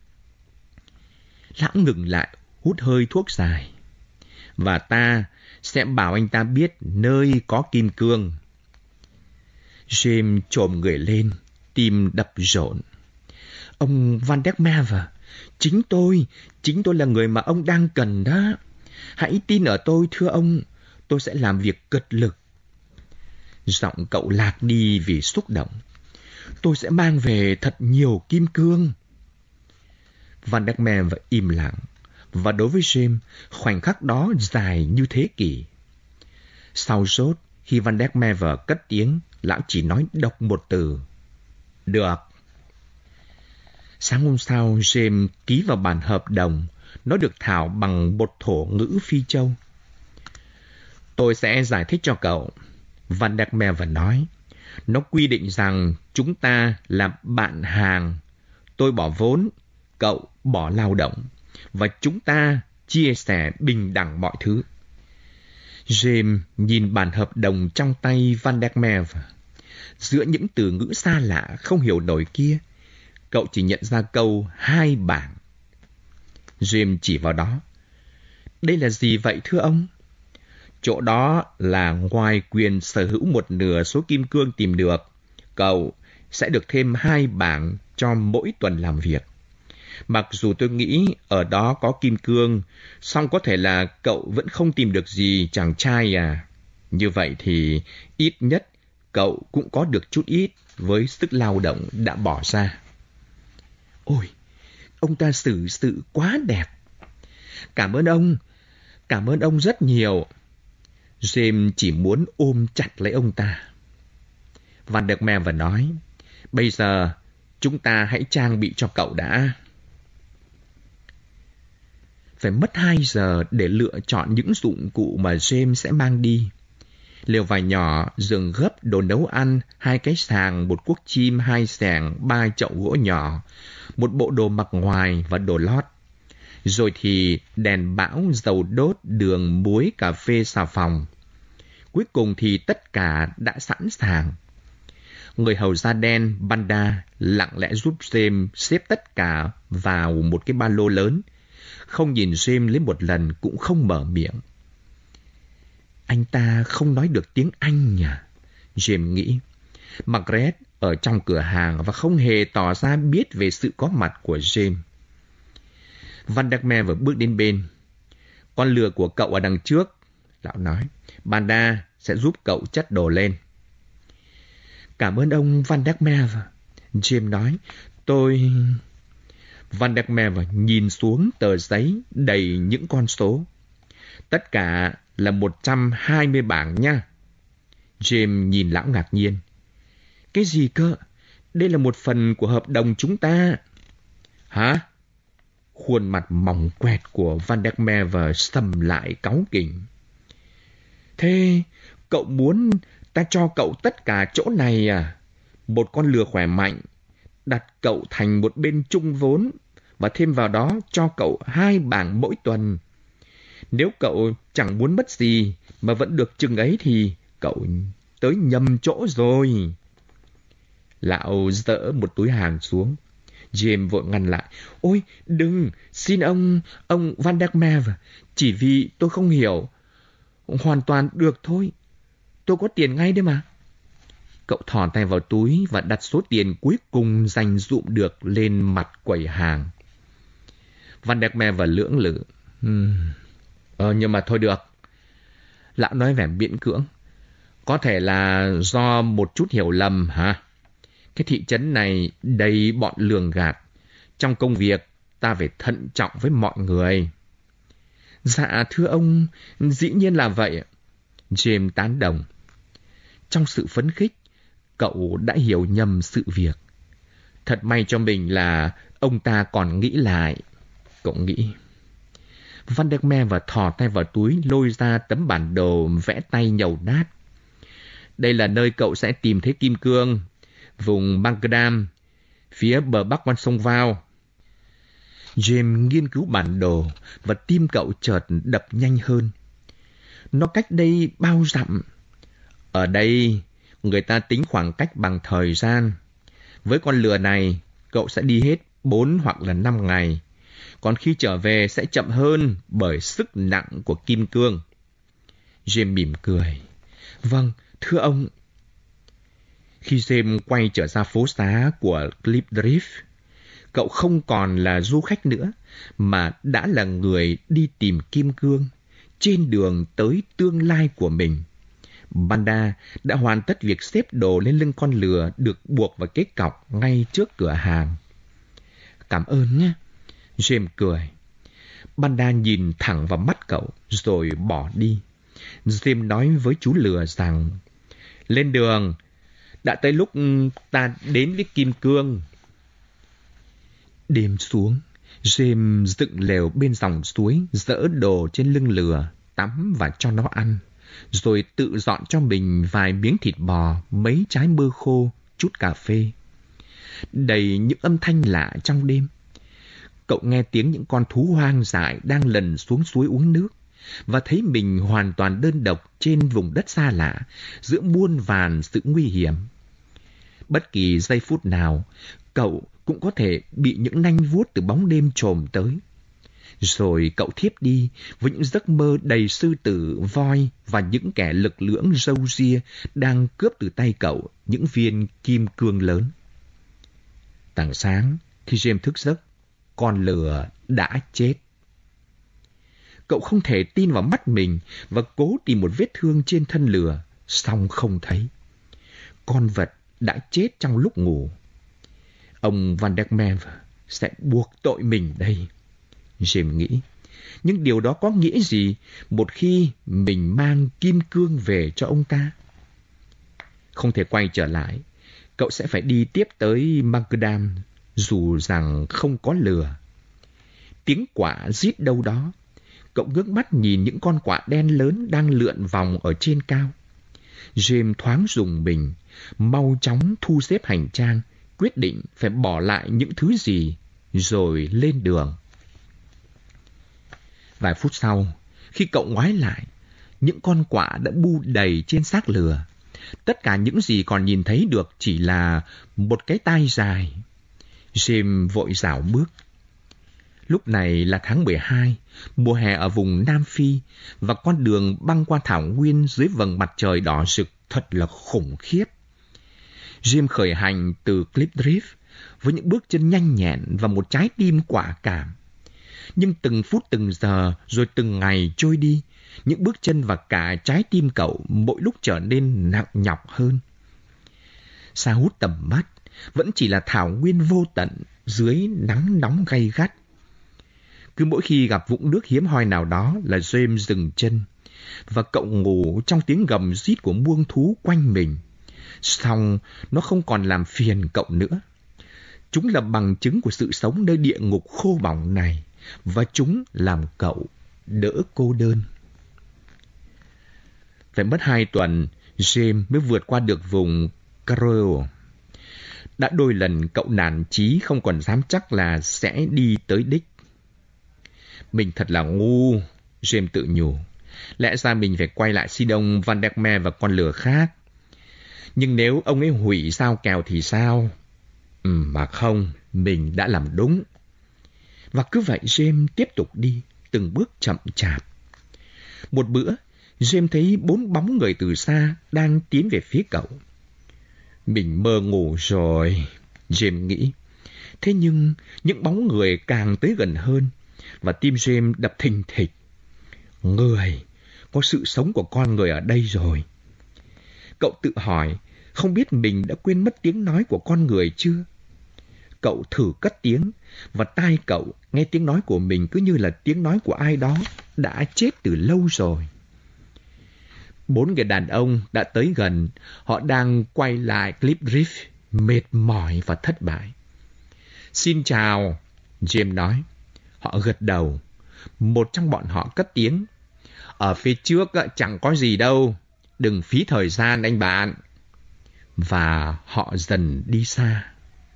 Lão ngừng lại, hút hơi thuốc dài. Và ta sẽ bảo anh ta biết nơi có kim cương. James chồm người lên, tim đập rộn. Ông Van der Merwe, chính tôi, chính tôi là người mà ông đang cần đó. Hãy tin ở tôi, thưa ông, tôi sẽ làm việc cật lực. Giọng cậu lạc đi vì xúc động. Tôi sẽ mang về thật nhiều kim cương. Van der Merwe im lặng, và đối với James, khoảnh khắc đó dài như thế kỷ. Sau rốt, khi Van der Merwe cất tiếng, lão chỉ nói độc một từ. Được. Sáng hôm sau, James ký vào bản hợp đồng. Nó được thảo bằng một thổ ngữ Phi Châu. Tôi sẽ giải thích cho cậu. Van der Merwe nói. Nó quy định rằng chúng ta là bạn hàng. Tôi bỏ vốn, cậu bỏ lao động. Và chúng ta chia sẻ bình đẳng mọi thứ. James nhìn bản hợp đồng trong tay Van der Merwe. Giữa những từ ngữ xa lạ không hiểu nổi kia, cậu chỉ nhận ra câu hai bảng. James chỉ vào đó. Đây là gì vậy thưa ông? Chỗ đó là ngoài quyền sở hữu một nửa số kim cương tìm được, cậu sẽ được thêm hai bảng cho mỗi tuần làm việc. Mặc dù tôi nghĩ ở đó có kim cương, song có thể là cậu vẫn không tìm được gì chàng trai à. Như vậy thì ít nhất cậu cũng có được chút ít với sức lao động đã bỏ ra. Ôi, ông ta xử sự quá đẹp. Cảm ơn ông, cảm ơn ông rất nhiều. James chỉ muốn ôm chặt lấy ông ta. Van der Merwe nói, bây giờ chúng ta hãy trang bị cho cậu đã. Phải mất hai giờ để lựa chọn những dụng cụ mà James sẽ mang đi. Lều vải nhỏ, giường gấp, đồ nấu ăn, hai cái sàng, một cuốc chim, hai xẻng, ba chậu gỗ nhỏ, một bộ đồ mặc ngoài và đồ lót. Rồi thì đèn bão, dầu đốt, đường, muối, cà phê, xà phòng. Cuối cùng thì tất cả đã sẵn sàng. Người hầu da đen, Banda, lặng lẽ giúp James xếp tất cả vào một cái ba lô lớn. Không nhìn James lấy một lần cũng không mở miệng. Anh ta không nói được tiếng Anh nhỉ? James nghĩ. Margaret ở trong cửa hàng và không hề tỏ ra biết về sự có mặt của James. Van der Merwe bước đến bên. Con lừa của cậu ở đằng trước, lão nói. Banda sẽ giúp cậu chất đồ lên. Cảm ơn ông Van der Merwe, James nói. Tôi... Van der Merwe nhìn xuống tờ giấy đầy những con số. Tất cả là một trăm hai mươi bảng nha. James nhìn lão ngạc nhiên. Cái gì cơ? Đây là một phần của hợp đồng chúng ta. Hả? Khuôn mặt mỏng quẹt của Van der Merwe sầm lại cáu kỉnh. Thế cậu muốn ta cho cậu tất cả chỗ này à? Một con lừa khỏe mạnh, đặt cậu thành một bên chung vốn và thêm vào đó cho cậu hai bảng mỗi tuần. Nếu cậu chẳng muốn mất gì mà vẫn được chừng ấy thì cậu tới nhầm chỗ rồi. Lão dỡ một túi hàng xuống. James vội ngăn lại. Ôi, đừng, xin ông, ông Van der Merwe, chỉ vì tôi không hiểu. Hoàn toàn được thôi. Tôi có tiền ngay đấy mà. Cậu thò tay vào túi và đặt số tiền cuối cùng dành dụm được lên mặt quầy hàng. Van der Merwe lưỡng lự. Hmm. Ờ, nhưng mà thôi được. Lão nói vẻ miễn cưỡng. Có thể là do một chút hiểu lầm hả? Cái thị trấn này đầy bọn lường gạt. Trong công việc, ta phải thận trọng với mọi người. Dạ, thưa ông, dĩ nhiên là vậy. James tán đồng. Trong sự phấn khích, cậu đã hiểu nhầm sự việc. Thật may cho mình là ông ta còn nghĩ lại. Cậu nghĩ. Van der Merwe thò tay vào túi lôi ra tấm bản đồ vẽ tay nhầu nát. Đây là nơi cậu sẽ tìm thấy kim cương. Vùng Bangadam, phía bờ bắc con sông Vào. James nghiên cứu bản đồ và tim cậu chợt đập nhanh hơn. Nó cách đây bao dặm? Ở đây, người ta tính khoảng cách bằng thời gian. Với con lừa này, cậu sẽ đi hết bốn hoặc là năm ngày. Còn khi trở về sẽ chậm hơn bởi sức nặng của kim cương. James mỉm cười. Vâng, thưa ông. Khi James quay trở ra phố xá của Cliff Drift, cậu không còn là du khách nữa, mà đã là người đi tìm kim cương, trên đường tới tương lai của mình. Banda đã hoàn tất việc xếp đồ lên lưng con lừa được buộc vào cái cọc ngay trước cửa hàng. Cảm ơn nhé. James cười. Banda nhìn thẳng vào mắt cậu rồi bỏ đi. James nói với chú lừa rằng, lên đường, đã tới lúc ta đến với kim cương. Đêm xuống, James dựng lều bên dòng suối, dỡ đồ trên lưng lừa, tắm và cho nó ăn, rồi tự dọn cho mình vài miếng thịt bò, mấy trái mơ khô, chút cà phê. Đầy những âm thanh lạ trong đêm, cậu nghe tiếng những con thú hoang dại đang lần xuống suối uống nước, và thấy mình hoàn toàn đơn độc trên vùng đất xa lạ, giữa muôn vàn sự nguy hiểm. Bất kỳ giây phút nào, cậu cũng có thể bị những nanh vuốt từ bóng đêm chồm tới. Rồi cậu thiếp đi với những giấc mơ đầy sư tử, voi và những kẻ lực lưỡng râu ria đang cướp từ tay cậu những viên kim cương lớn. Tảng sáng, khi James thức giấc, con lừa đã chết. Cậu không thể tin vào mắt mình và cố tìm một vết thương trên thân lừa, song không thấy. Con vật đã chết trong lúc ngủ. Ông Van der Merwe sẽ buộc tội mình đây, James nghĩ. Nhưng điều đó có nghĩa gì một khi mình mang kim cương về cho ông ta? Không thể quay trở lại, cậu sẽ phải đi tiếp tới Macadam, dù rằng không có lừa. Tiếng quạ rít đâu đó. Cậu ngước mắt nhìn những con quạ đen lớn đang lượn vòng ở trên cao. James thoáng rùng mình, mau chóng thu xếp hành trang, quyết định phải bỏ lại những thứ gì, rồi lên đường. Vài phút sau, khi cậu ngoái lại, những con quạ đã bu đầy trên xác lừa. Tất cả những gì còn nhìn thấy được chỉ là một cái tai dài. James vội rảo bước. Lúc này là tháng mười hai, mùa hè ở vùng Nam Phi, và con đường băng qua thảo nguyên dưới vầng mặt trời đỏ rực thật là khủng khiếp. James khởi hành từ Cliff Drift với những bước chân nhanh nhẹn và một trái tim quả cảm. Nhưng từng phút từng giờ rồi từng ngày trôi đi, những bước chân và cả trái tim cậu mỗi lúc trở nên nặng nhọc hơn. Xa hút tầm mắt vẫn chỉ là thảo nguyên vô tận dưới nắng nóng gay gắt. Cứ mỗi khi gặp vũng nước hiếm hoi nào đó là James dừng chân, và cậu ngủ trong tiếng gầm rít của muông thú quanh mình. Song nó không còn làm phiền cậu nữa. Chúng là bằng chứng của sự sống nơi địa ngục khô bỏng này, và chúng làm cậu đỡ cô đơn. Phải mất hai tuần, James mới vượt qua được vùng Carroll. Đã đôi lần cậu nản chí không còn dám chắc là sẽ đi tới đích. Mình thật là ngu, James tự nhủ. Lẽ ra mình phải quay lại Sidon Van der Merwe và con lừa khác. Nhưng nếu ông ấy hủy giao kèo thì sao? Ừ, mà không, mình đã làm đúng. Và cứ vậy James tiếp tục đi, từng bước chậm chạp. Một bữa, James thấy bốn bóng người từ xa đang tiến về phía cậu. Mình mơ ngủ rồi, James nghĩ. Thế nhưng những bóng người càng tới gần hơn, và tim James đập thình thịch. Người, có sự sống của con người ở đây rồi. Cậu tự hỏi, không biết mình đã quên mất tiếng nói của con người chưa? Cậu thử cất tiếng, và tai cậu nghe tiếng nói của mình cứ như là tiếng nói của ai đó đã chết từ lâu rồi. Bốn người đàn ông đã tới gần, họ đang quay lại Cliff Drift, mệt mỏi và thất bại. Xin chào, James nói. Họ gật đầu. Một trong bọn họ cất tiếng. Ở phía trước chẳng có gì đâu, đừng phí thời gian anh bạn. Và họ dần đi xa.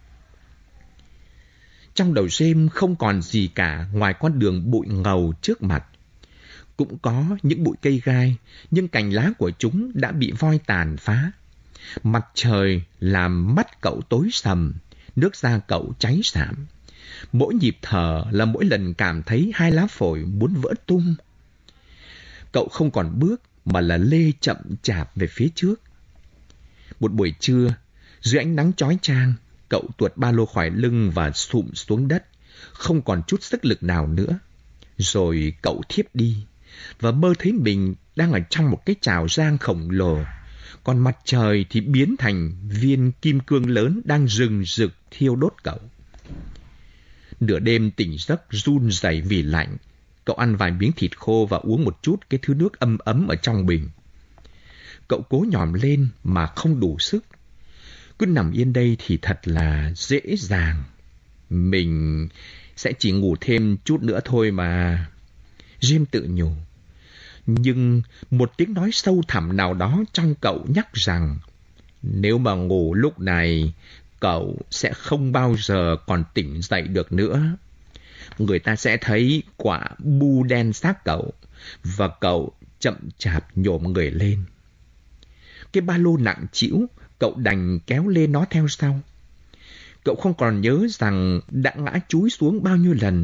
Trong đầu James không còn gì cả ngoài con đường bụi ngầu trước mặt. Cũng có những bụi cây gai, nhưng cành lá của chúng đã bị voi tàn phá. Mặt trời làm mắt cậu tối sầm, nước da cậu cháy xảm. Mỗi nhịp thở là mỗi lần cảm thấy hai lá phổi muốn vỡ tung. Cậu không còn bước mà là lê chậm chạp về phía trước. Một buổi trưa, dưới ánh nắng chói chang, cậu tuột ba lô khỏi lưng và sụm xuống đất, không còn chút sức lực nào nữa. Rồi cậu thiếp đi, và mơ thấy mình đang ở trong một cái chảo rang khổng lồ, còn mặt trời thì biến thành viên kim cương lớn đang rừng rực thiêu đốt cậu. Nửa đêm tỉnh giấc run rẩy vì lạnh, cậu ăn vài miếng thịt khô và uống một chút cái thứ nước ấm ấm ở trong bình. Cậu cố nhòm lên mà không đủ sức. Cứ nằm yên đây thì thật là dễ dàng. Mình sẽ chỉ ngủ thêm chút nữa thôi mà, James tự nhủ. Nhưng một tiếng nói sâu thẳm nào đó trong cậu nhắc rằng nếu mà ngủ lúc này, cậu sẽ không bao giờ còn tỉnh dậy được nữa. Người ta sẽ thấy quả bu đen xác cậu, và cậu chậm chạp nhổm người lên. Cái ba lô nặng trĩu, cậu đành kéo lê nó theo sau. Cậu không còn nhớ rằng đã ngã chúi xuống bao nhiêu lần,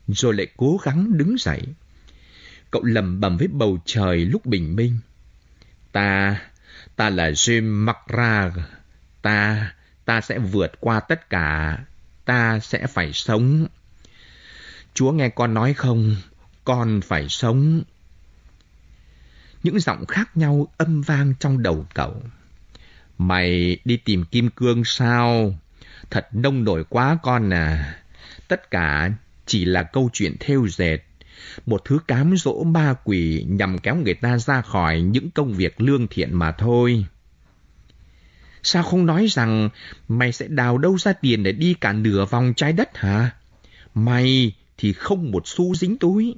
rồi lại cố gắng đứng dậy. Cậu lẩm bẩm với bầu trời lúc bình minh. Ta, ta là Jim McGrath. Ta, ta sẽ vượt qua tất cả. Ta sẽ phải sống. Chúa nghe con nói không? Con phải sống. Những giọng khác nhau âm vang trong đầu cậu. Mày đi tìm kim cương sao? Thật nông nổi quá con à. Tất cả chỉ là câu chuyện thêu dệt, một thứ cám dỗ ma quỷ nhằm kéo người ta ra khỏi những công việc lương thiện mà thôi. Sao không nói rằng mày sẽ đào đâu ra tiền để đi cả nửa vòng trái đất hả? Mày thì không một xu dính túi.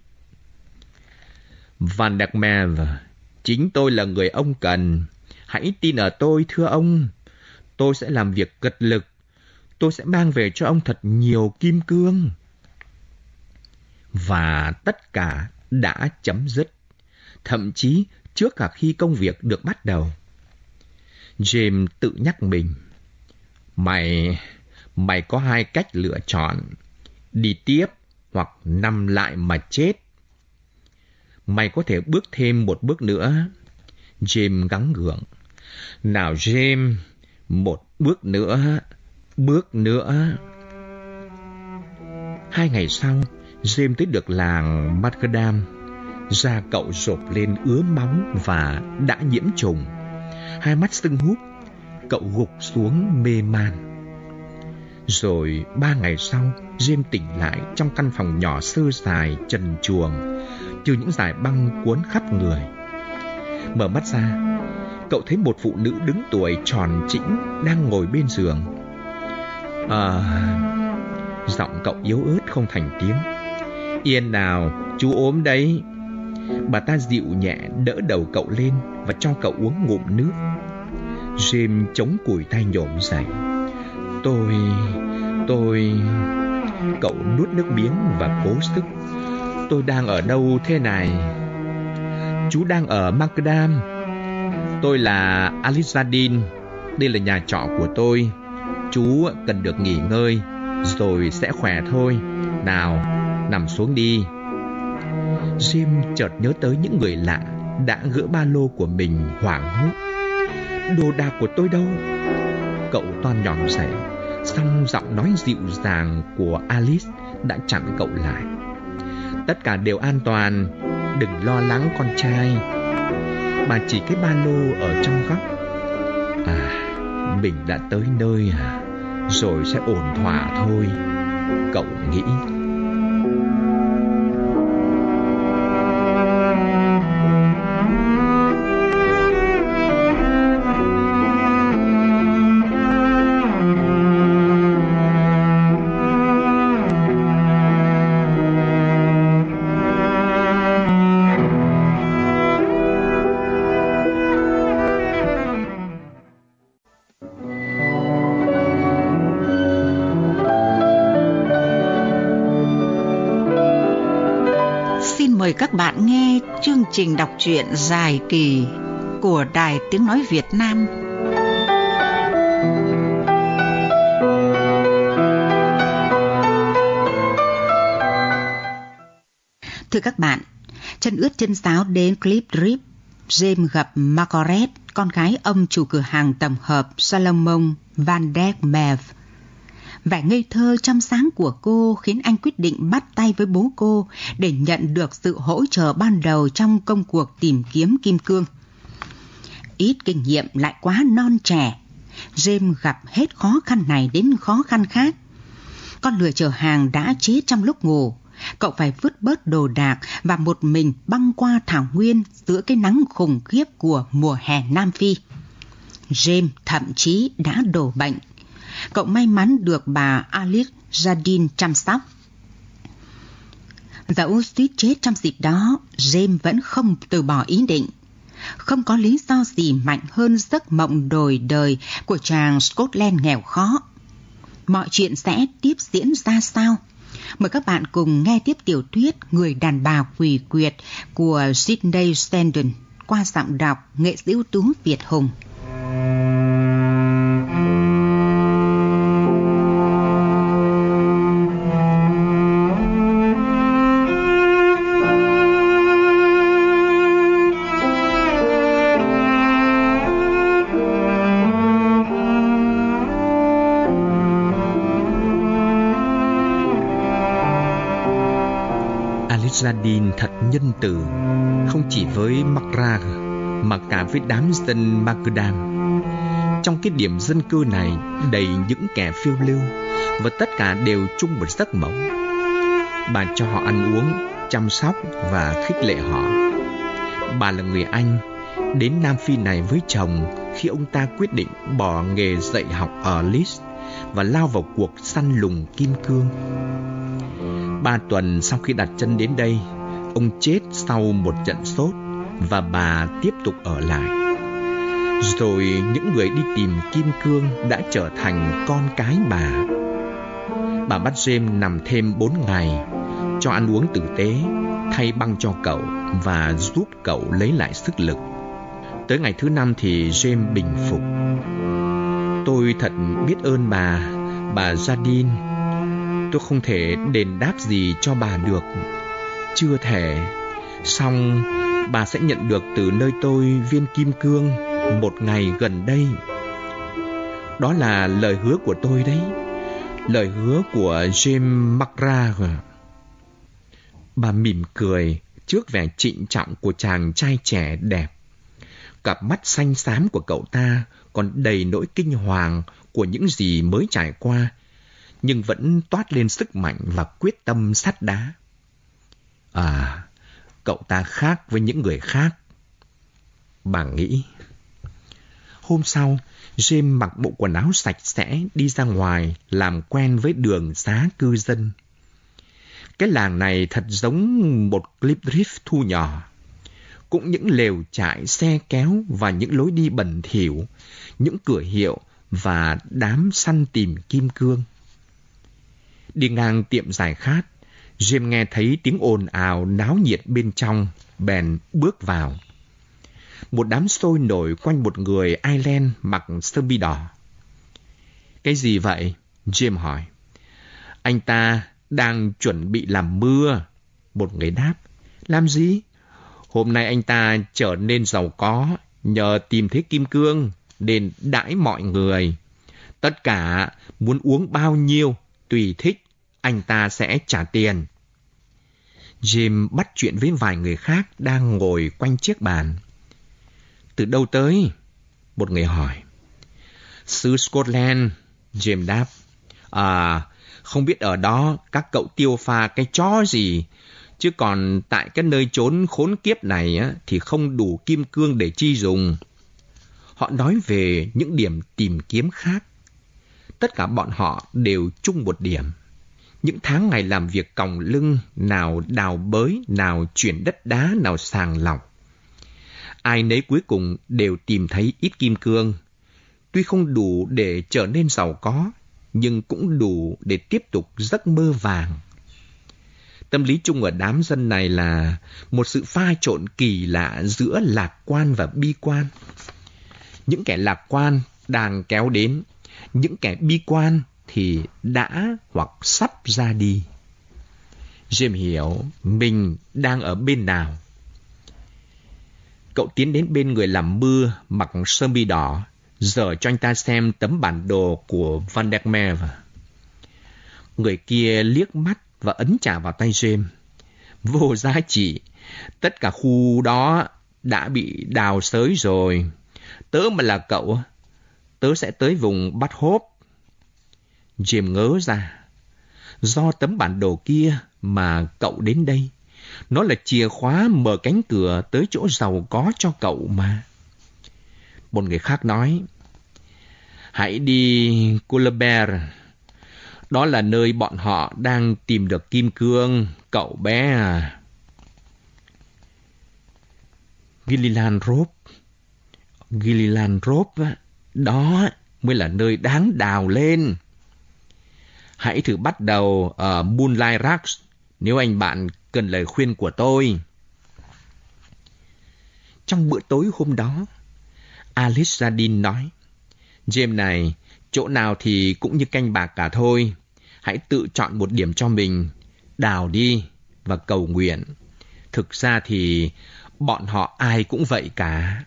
Van der Merwe, chính tôi là người ông cần. Hãy tin ở tôi, thưa ông. Tôi sẽ làm việc cật lực. Tôi sẽ mang về cho ông thật nhiều kim cương. Và tất cả đã chấm dứt, thậm chí trước cả khi công việc được bắt đầu. James tự nhắc mình. Mày, mày có hai cách lựa chọn. Đi tiếp hoặc nằm lại mà chết. Mày có thể bước thêm một bước nữa. James gắng gượng. Nào James, một bước nữa, bước nữa. Hai ngày sau, James tới được làng Macadam. Da cậu rộp lên ứa máu và đã nhiễm trùng. Hai mắt sưng húp, cậu gục xuống mê man. Rồi ba ngày sau, James tỉnh lại trong căn phòng nhỏ sơ sài trần truồng, trừ những dải băng cuốn khắp người. Mở mắt ra, cậu thấy một phụ nữ đứng tuổi tròn trĩnh đang ngồi bên giường. À... Giọng cậu yếu ớt không thành tiếng. Yên nào, chú ốm đấy. Bà ta dịu nhẹ đỡ đầu cậu lên và cho cậu uống ngụm nước. James chống cùi tay nhổm dậy. Tôi... tôi... Cậu nuốt nước miếng và cố sức. Tôi đang ở đâu thế này? Chú đang ở Macadam. Tôi là Alice Jardine. Đây là nhà trọ của tôi. Chú cần được nghỉ ngơi rồi sẽ khỏe thôi. Nào, nằm xuống đi. Jim chợt nhớ tới những người lạ đã gỡ ba lô của mình hoảng hốt. Đồ đạc của tôi đâu? Cậu toan nhòm dậy, song giọng nói dịu dàng của Alice đã chặn cậu lại. Tất cả đều an toàn, đừng lo lắng con trai. Bà chỉ cái ba lô ở trong góc. À, mình đã tới nơi à? Rồi sẽ ổn thỏa thôi, cậu nghĩ. Mời các bạn nghe chương trình đọc truyện dài kỳ của Đài Tiếng Nói Việt Nam. Thưa các bạn, chân ướt chân sáo đến Cliff Drip, James gặp Margaret, con gái ông chủ cửa hàng tổng hợp Solomon Van der Merwe. Vẻ ngây thơ trong sáng của cô khiến anh quyết định bắt tay với bố cô để nhận được sự hỗ trợ ban đầu trong công cuộc tìm kiếm kim cương. Ít kinh nghiệm lại quá non trẻ, James gặp hết khó khăn này đến khó khăn khác. Con lừa chở hàng đã chết trong lúc ngủ, cậu phải vứt bớt đồ đạc và một mình băng qua thảo nguyên giữa cái nắng khủng khiếp của mùa hè Nam Phi. James thậm chí đã đổ bệnh. Cậu may mắn được bà Alice Jardine chăm sóc. Dẫu suýt chết trong dịp đó, James vẫn không từ bỏ ý định. Không có lý do gì mạnh hơn giấc mộng đổi đời của chàng Scotland nghèo khó. Mọi chuyện sẽ tiếp diễn ra sao? Mời các bạn cùng nghe tiếp tiểu thuyết Người đàn bà quỷ quyệt của Sydney Sheldon qua giọng đọc nghệ sĩ ưu tú Việt Hùng. Jardine thật nhân từ, không chỉ với Macra mà cả với đám dân Macadam. Trong cái điểm dân cư này đầy những kẻ phiêu lưu, và tất cả đều chung một giấc mộng. Bà cho họ ăn uống, chăm sóc và khích lệ họ. Bà là người Anh, đến Nam Phi này với chồng khi ông ta quyết định bỏ nghề dạy học ở Leeds và lao vào cuộc săn lùng kim cương. Ba tuần sau khi đặt chân đến đây, ông chết sau một trận sốt và bà tiếp tục ở lại. Rồi những người đi tìm kim cương đã trở thành con cái bà. Bà bắt James nằm thêm bốn ngày, cho ăn uống tử tế, thay băng cho cậu và giúp cậu lấy lại sức lực. Tới ngày thứ năm thì James bình phục. Tôi thật biết ơn bà, bà Jardine. Tôi không thể đền đáp gì cho bà được, chưa thể. Song bà sẽ nhận được từ nơi tôi viên kim cương một ngày gần đây. Đó là lời hứa của tôi đấy, lời hứa của James Macra. Bà mỉm cười trước vẻ trịnh trọng của chàng trai trẻ đẹp. Cặp mắt xanh xám của cậu ta còn đầy nỗi kinh hoàng của những gì mới trải qua, nhưng vẫn toát lên sức mạnh và quyết tâm sắt đá. À, cậu ta khác với những người khác, bà nghĩ. Hôm sau, James mặc bộ quần áo sạch sẽ đi ra ngoài làm quen với đường xá cư dân. Cái làng này thật giống một Clipdrift thu nhỏ. Cũng những lều trại, xe kéo và những lối đi bẩn thỉu, những cửa hiệu và đám săn tìm kim cương. Đi ngang tiệm giải khát, James nghe thấy tiếng ồn ào náo nhiệt bên trong, bèn bước vào. Một đám sôi nổi quanh một người Ireland mặc sơ mi đỏ. Cái gì vậy? James hỏi. Anh ta đang chuẩn bị làm mưa, một người đáp. Làm gì? Hôm nay anh ta trở nên giàu có nhờ tìm thấy kim cương nên đãi mọi người. Tất cả muốn uống bao nhiêu tùy thích, anh ta sẽ trả tiền. James bắt chuyện với vài người khác đang ngồi quanh chiếc bàn. Từ đâu tới? Một người hỏi. Xứ Scotland, James đáp. À, không biết ở đó các cậu tiêu pha cái chó gì, chứ còn tại cái nơi chốn khốn kiếp này á, thì không đủ kim cương để chi dùng. Họ nói về những điểm tìm kiếm khác. Tất cả bọn họ đều chung một điểm. Những tháng ngày làm việc còng lưng, nào đào bới, nào chuyển đất đá, nào sàng lọc. Ai nấy cuối cùng đều tìm thấy ít kim cương. Tuy không đủ để trở nên giàu có, nhưng cũng đủ để tiếp tục giấc mơ vàng. Tâm lý chung ở đám dân này là một sự pha trộn kỳ lạ giữa lạc quan và bi quan. Những kẻ lạc quan đang kéo đến, những kẻ bi quan thì đã hoặc sắp ra đi. James hiểu mình đang ở bên nào. Cậu tiến đến bên người làm mưa mặc sơ mi đỏ, dở cho anh ta xem tấm bản đồ của Van der Merwe. Người kia liếc mắt và ấn trả vào tay James. Vô giá trị, tất cả khu đó đã bị đào xới rồi. Tớ mà là cậu, tớ sẽ tới vùng Bắt Hốp. James ngớ ra. Do tấm bản đồ kia mà cậu đến đây. Nó là chìa khóa mở cánh cửa tới chỗ giàu có cho cậu mà. Một người khác nói. Hãy đi Colbert. Đó là nơi bọn họ đang tìm được kim cương, cậu bé à. Gilliland Rope. Gilliland Rope, đó mới là nơi đáng đào lên. Hãy thử bắt đầu ở Moonlight Rocks nếu anh bạn cần lời khuyên của tôi. Trong bữa tối hôm đó, Alice Jardine nói, James này, chỗ nào thì cũng như canh bạc cả thôi. Hãy tự chọn một điểm cho mình, đào đi và cầu nguyện. Thực ra thì bọn họ ai cũng vậy cả.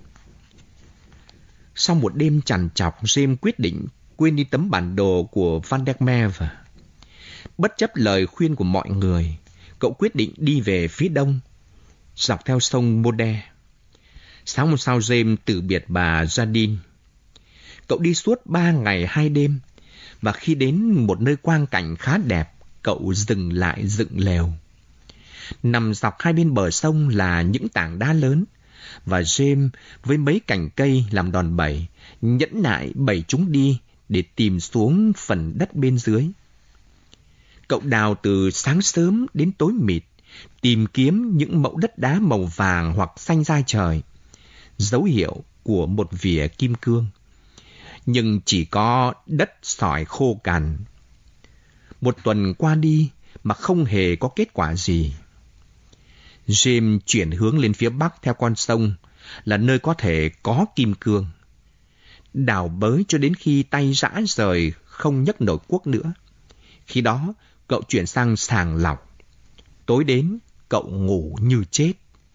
Sau một đêm trằn trọc, James quyết định quên đi tấm bản đồ của Van der Merwe. Bất chấp lời khuyên của mọi người, cậu quyết định đi về phía đông, dọc theo sông Mode. Sáng hôm sau James từ biệt bà Jardine. Cậu đi suốt ba ngày hai đêm, và khi đến một nơi quang cảnh khá đẹp, cậu dừng lại dựng lều. Nằm dọc hai bên bờ sông là những tảng đá lớn, và James với mấy cành cây làm đòn bẩy, nhẫn nại bẩy chúng đi để tìm xuống phần đất bên dưới. Cậu đào từ sáng sớm đến tối mịt, tìm kiếm những mẫu đất đá màu vàng hoặc xanh da trời, dấu hiệu của một vỉa kim cương. Nhưng chỉ có đất sỏi khô cằn. Một tuần qua đi mà không hề có kết quả gì. James chuyển hướng lên phía bắc theo con sông, là nơi có thể có kim cương. Đào bới cho đến khi tay rã rời không nhấc nổi cuốc nữa. Khi đó, cậu chuyển sang sàng lọc. Tối đến, cậu ngủ như chết.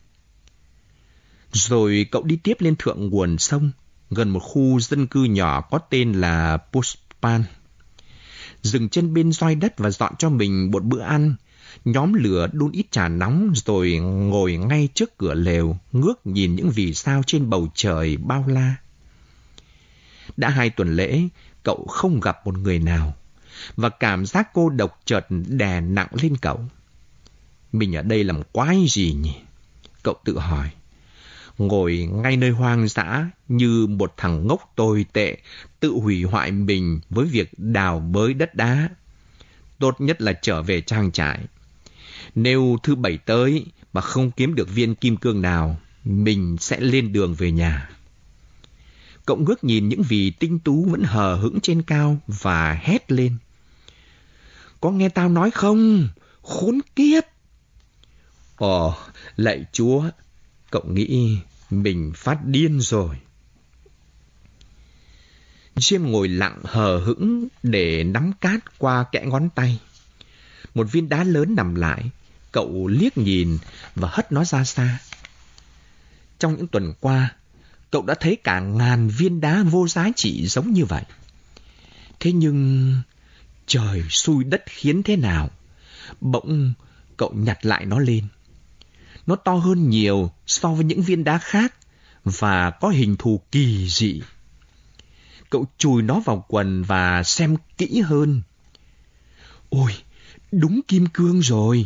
Rồi cậu đi tiếp lên thượng nguồn sông, gần một khu dân cư nhỏ có tên là Puspan. Dừng chân bên roi đất và dọn cho mình một bữa ăn, nhóm lửa đun ít trà nóng rồi ngồi ngay trước cửa lều, ngước nhìn những vì sao trên bầu trời bao la. Đã hai tuần lễ, cậu không gặp một người nào, và cảm giác cô độc chợt đè nặng lên cậu. Mình ở đây làm quái gì nhỉ? Cậu tự hỏi. Ngồi ngay nơi hoang dã như một thằng ngốc tồi tệ, tự hủy hoại mình với việc đào bới đất đá. Tốt nhất là trở về trang trại. Nếu thứ bảy tới mà không kiếm được viên kim cương nào, mình sẽ lên đường về nhà. Cậu ngước nhìn những vì tinh tú vẫn hờ hững trên cao và hét lên. Có nghe tao nói không? Khốn kiếp! Ồ, lạy Chúa! Cậu nghĩ mình phát điên rồi. James ngồi lặng hờ hững để nắm cát qua kẽ ngón tay. Một viên đá lớn nằm lại, cậu liếc nhìn và hất nó ra xa. Trong những tuần qua, cậu đã thấy cả ngàn viên đá vô giá trị giống như vậy. Thế nhưng, trời xui đất khiến thế nào? Bỗng cậu nhặt lại nó lên. Nó to hơn nhiều so với những viên đá khác và có hình thù kỳ dị. Cậu chùi nó vào quần và xem kỹ hơn. Ôi, đúng kim cương rồi!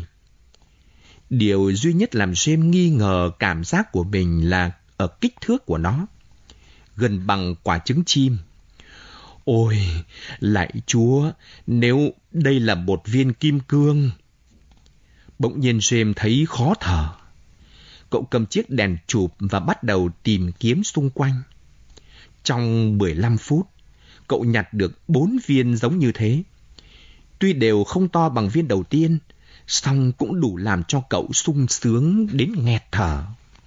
Điều duy nhất làm James nghi ngờ cảm giác của mình là ở kích thước của nó, gần bằng quả trứng chim. Ôi, lạy Chúa, nếu đây là một viên kim cương! Bỗng nhiên James thấy khó thở. Cậu cầm chiếc đèn chụp và bắt đầu tìm kiếm xung quanh. Trong mười lăm phút, cậu nhặt được bốn viên giống như thế. Tuy đều không to bằng viên đầu tiên, song cũng đủ làm cho cậu sung sướng đến nghẹt thở.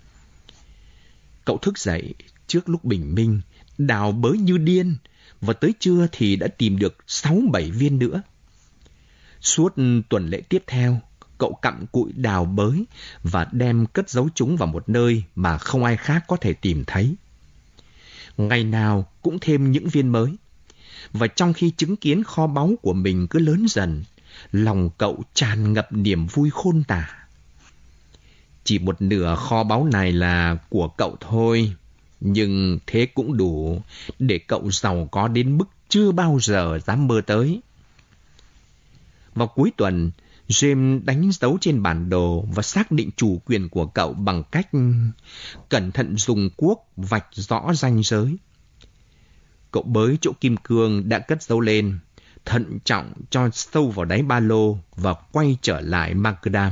Cậu thức dậy trước lúc bình minh, đào bới như điên, và tới trưa thì đã tìm được sáu bảy viên nữa. Suốt tuần lễ tiếp theo, cậu cặm cụi đào bới và đem cất giấu chúng vào một nơi mà không ai khác có thể tìm thấy. Ngày nào cũng thêm những viên mới. Và trong khi chứng kiến kho báu của mình cứ lớn dần, lòng cậu tràn ngập niềm vui khôn tả. Chỉ một nửa kho báu này là của cậu thôi, nhưng thế cũng đủ để cậu giàu có đến mức chưa bao giờ dám mơ tới. Vào cuối tuần, James đánh dấu trên bản đồ và xác định chủ quyền của cậu bằng cách cẩn thận dùng cuốc vạch rõ ranh giới. Cậu bới chỗ kim cương đã cất dấu lên, thận trọng cho sâu vào đáy ba lô và quay trở lại Macadam.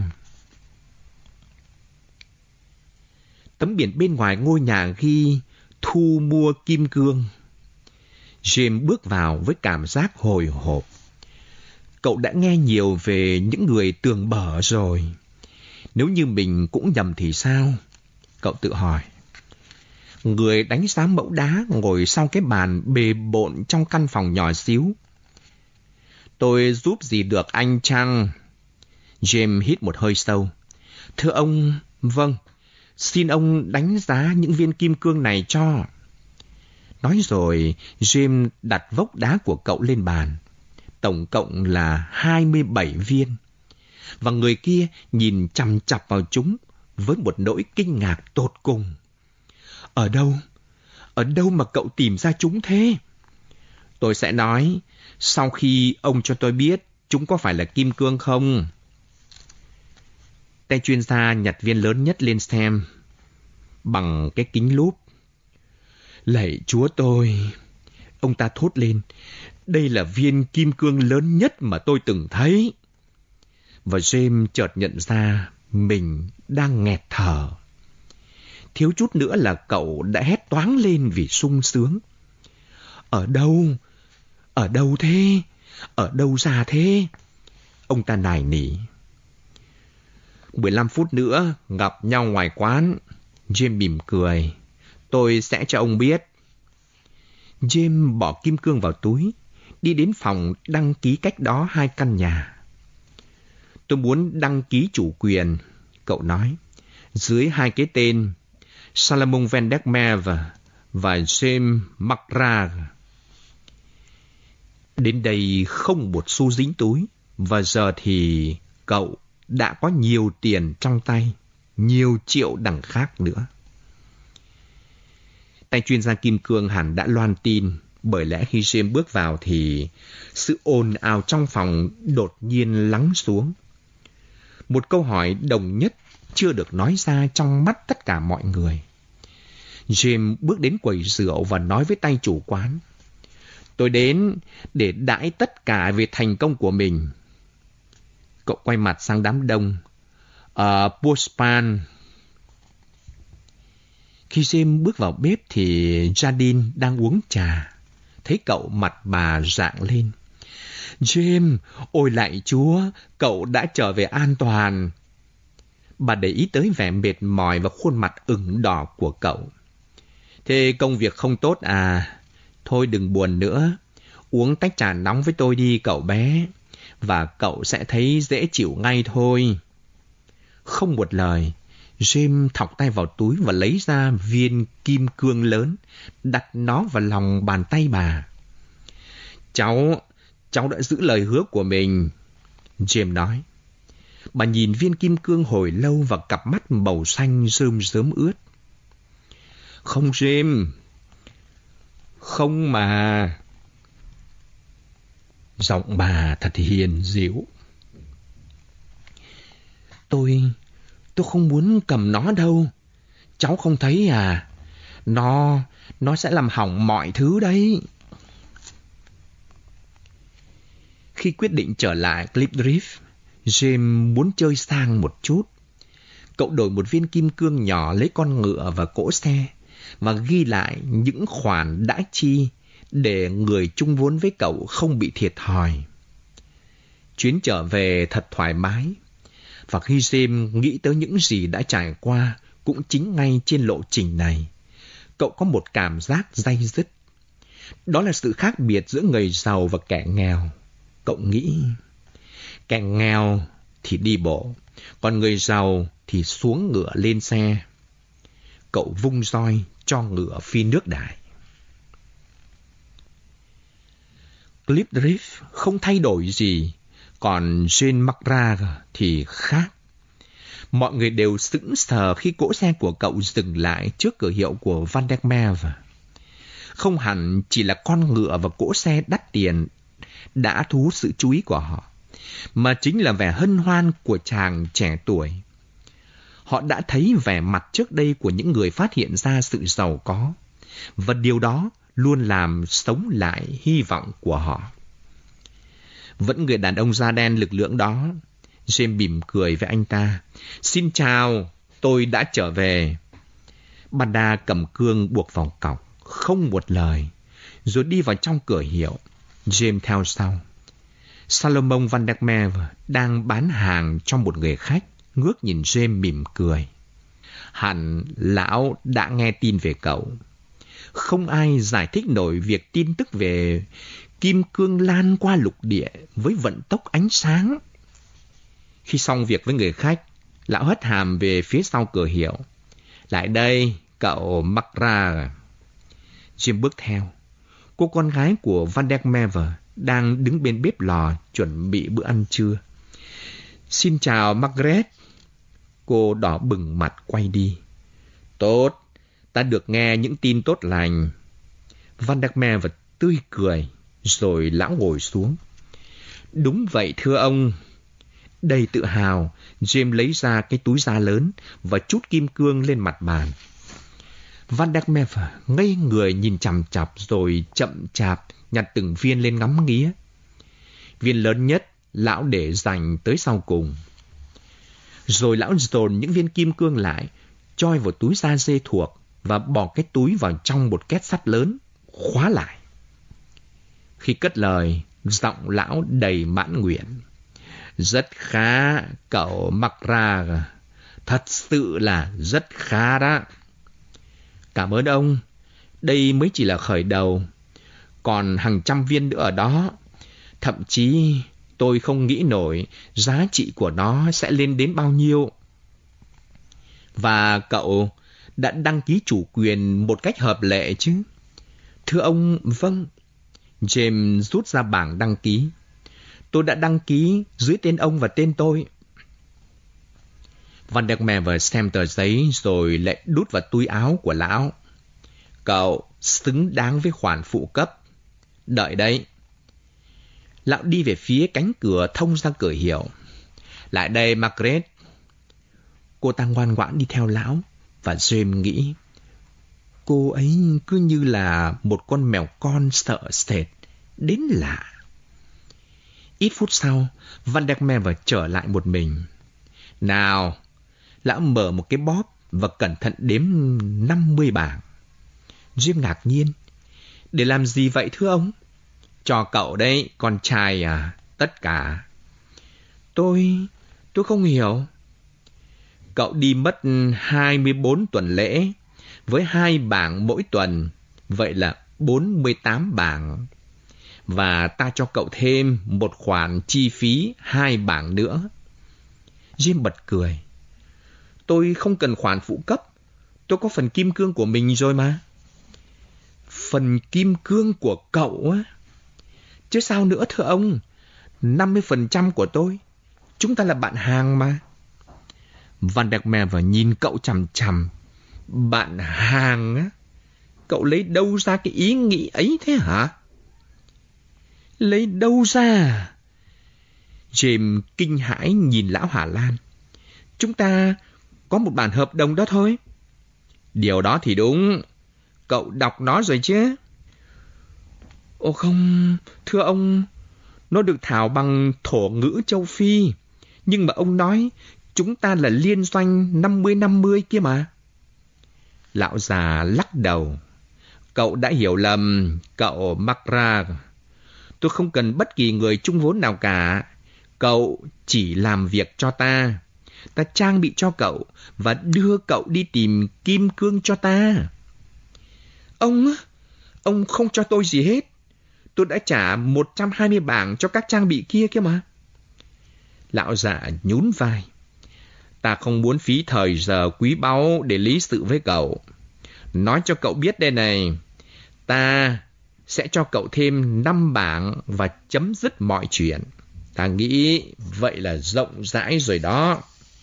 Tấm biển bên ngoài ngôi nhà ghi thu mua kim cương. James bước vào với cảm giác hồi hộp. Cậu đã nghe nhiều về những người tường bở rồi. Nếu như mình cũng nhầm thì sao? Cậu tự hỏi. Người đánh giá mẫu đá ngồi sau cái bàn bề bộn trong căn phòng nhỏ xíu. Tôi giúp gì được anh chăng? James hít một hơi sâu. Thưa ông, vâng, xin ông đánh giá những viên kim cương này cho. Nói rồi, James đặt vốc đá của cậu lên bàn. Tổng cộng là hai mươi bảy viên. và người kia nhìn chằm chằm vào chúng với một nỗi kinh ngạc tột cùng. Ở đâu? Ở đâu mà cậu tìm ra chúng thế? Tôi sẽ nói, sau khi ông cho tôi biết chúng có phải là kim cương không? Tay chuyên gia nhặt viên lớn nhất lên xem, bằng cái kính lúp. Lạy Chúa tôi! Ông ta thốt lên, đây là viên kim cương lớn nhất mà tôi từng thấy. Và James chợt nhận ra mình đang nghẹt thở. Thiếu chút nữa là cậu đã hét toáng lên vì sung sướng. Ở đâu? Ở đâu thế? Ở đâu ra thế? Ông ta nài nỉ. mười lăm phút nữa gặp nhau ngoài quán. James mỉm cười. Tôi sẽ cho ông biết. James bỏ kim cương vào túi, đi đến phòng đăng ký cách đó hai căn nhà. Tôi muốn đăng ký chủ quyền, cậu nói, dưới hai cái tên Salomon van der Merwe và James McGrath. Đến đây không một xu dính túi, và giờ thì cậu đã có nhiều tiền trong tay, nhiều triệu đằng khác nữa. Tay chuyên gia kim cương hẳn đã loan tin, bởi lẽ khi James bước vào thì sự ồn ào trong phòng đột nhiên lắng xuống. Một câu hỏi đồng nhất chưa được nói ra trong mắt tất cả mọi người. James bước đến quầy rượu và nói với tay chủ quán, tôi đến để đãi tất cả về thành công của mình. Cậu quay mặt sang đám đông. Ở Postpan. Khi James bước vào bếp thì Jardine đang uống trà. Thấy cậu, mặt bà rạng lên. James, ôi lạy Chúa, cậu đã trở về an toàn. Bà để ý tới vẻ mệt mỏi và khuôn mặt ửng đỏ của cậu. Thế công việc không tốt à? Thôi đừng buồn nữa. Uống tách trà nóng với tôi đi cậu bé. Và cậu sẽ thấy dễ chịu ngay thôi. Không một lời, James thọc tay vào túi và lấy ra viên kim cương lớn, đặt nó vào lòng bàn tay bà. Cháu, cháu đã giữ lời hứa của mình, James nói. Bà nhìn viên kim cương hồi lâu và cặp mắt màu xanh rơm rớm ướt. Không James, không mà. Giọng bà thật hiền dịu. Tôi, tôi không muốn cầm nó đâu. Cháu không thấy à? Nó, nó sẽ làm hỏng mọi thứ đấy. Khi quyết định trở lại Cliffdrift, James muốn chơi sang một chút. Cậu đổi một viên kim cương nhỏ lấy con ngựa và cỗ xe và ghi lại những khoản đã chi để người chung vốn với cậu không bị thiệt thòi. Chuyến trở về thật thoải mái, và khi James nghĩ tới những gì đã trải qua cũng chính ngay trên lộ trình này, cậu có một cảm giác day dứt. Đó là sự khác biệt giữa người giàu và kẻ nghèo. Cậu nghĩ, kẻ nghèo thì đi bộ, còn người giàu thì xuống ngựa lên xe. Cậu vung roi cho ngựa phi nước đại. Cliffdrift không thay đổi gì, còn James McGrath thì khác. Mọi người đều sững sờ khi cỗ xe của cậu dừng lại trước cửa hiệu của Van der Merwe. Không hẳn chỉ là con ngựa và cỗ xe đắt tiền đã thu hút sự chú ý của họ, mà chính là vẻ hân hoan của chàng trẻ tuổi. Họ đã thấy vẻ mặt trước đây của những người phát hiện ra sự giàu có, và điều đó luôn làm sống lại hy vọng của họ. Vẫn người đàn ông da đen lực lưỡng đó, James mỉm cười với anh ta. Xin chào, tôi đã trở về. Banda cầm cương buộc vào cọc, không một lời, rồi đi vào trong cửa hiệu. James theo sau. Salomon van der Merwe đang bán hàng cho một người khách, ngước nhìn James mỉm cười. Hẳn lão đã nghe tin về cậu. Không ai giải thích nổi việc tin tức về kim cương lan qua lục địa với vận tốc ánh sáng. Khi xong việc với người khách, lão hất hàm về phía sau cửa hiệu. Lại đây, cậu McGrath. Jim bước theo. Cô con gái của Van der Merwe đang đứng bên bếp lò chuẩn bị bữa ăn trưa. Xin chào Margaret. Cô đỏ bừng mặt quay đi. Tốt, ta được nghe những tin tốt lành. Van der Merwe tươi cười, rồi lão ngồi xuống. Đúng vậy thưa ông. Đầy tự hào, James lấy ra cái túi da lớn và trút kim cương lên mặt bàn. Van der Merwe ngây người nhìn chằm chằm rồi chậm chạp nhặt từng viên lên ngắm nghía. Viên lớn nhất lão để dành tới sau cùng. Rồi lão dồn những viên kim cương lại, choi vào túi da dê thuộc và bỏ cái túi vào trong một két sắt lớn, khóa lại. Khi cất lời, giọng lão đầy mãn nguyện. Rất khá, cậu Markgrave. Thật sự là rất khá đó. Cảm ơn ông. Đây mới chỉ là khởi đầu. Còn hàng trăm viên nữa ở đó. Thậm chí tôi không nghĩ nổi giá trị của nó sẽ lên đến bao nhiêu. Và cậu đã đăng ký chủ quyền một cách hợp lệ chứ? Thưa ông, vâng. James rút ra bảng đăng ký. Tôi đã đăng ký dưới tên ông và tên tôi. Van der Merwe xem tờ giấy rồi lại đút vào túi áo của lão. Cậu xứng đáng với khoản phụ cấp. Đợi đấy. Lão đi về phía cánh cửa thông ra cửa hiệu. Lại đây Margaret. Cô ta ngoan ngoãn đi theo lão, và James nghĩ, cô ấy cứ như là một con mèo con sợ sệt, đến lạ. Ít phút sau, Van der Merwe trở lại một mình. Nào, lão mở một cái bóp và cẩn thận đếm năm mươi bảng. James ngạc nhiên. Để làm gì vậy thưa ông? Cho cậu đấy, con trai à, tất cả. Tôi, tôi không hiểu. Cậu đi mất hai mươi bốn tuần lễ, với hai bảng mỗi tuần, vậy là bốn mươi tám bảng. Và ta cho cậu thêm một khoản chi phí hai bảng nữa. Jim bật cười. Tôi không cần khoản phụ cấp, tôi có phần kim cương của mình rồi mà. Phần kim cương của cậu á? Chứ sao nữa thưa ông, năm mươi phần trăm của tôi. Chúng ta là bạn hàng mà. Van der Merwe nhìn cậu chằm chằm. Bạn hàng á? Cậu lấy đâu ra cái ý nghĩ ấy thế hả? Lấy đâu ra? James kinh hãi nhìn lão Hà Lan. Chúng ta có một bản hợp đồng đó thôi. Điều đó thì đúng. Cậu đọc nó rồi chứ? Ồ không, thưa ông, nó được thảo bằng thổ ngữ châu Phi. Nhưng mà ông nói chúng ta là liên doanh năm mươi năm mươi kia mà. Lão già lắc đầu. Cậu đã hiểu lầm, cậu Markgrave. Tôi không cần bất kỳ người chung vốn nào cả. Cậu chỉ làm việc cho ta. Ta trang bị cho cậu và đưa cậu đi tìm kim cương cho ta. Ông, ông không cho tôi gì hết. Tôi đã trả một trăm hai mươi bảng cho các trang bị kia kia mà. Lão già nhún vai. Ta không muốn phí thời giờ quý báu để lý sự với cậu. Nói cho cậu biết đây này. Ta sẽ cho cậu thêm năm bảng và chấm dứt mọi chuyện. Ta nghĩ vậy là rộng rãi rồi đó.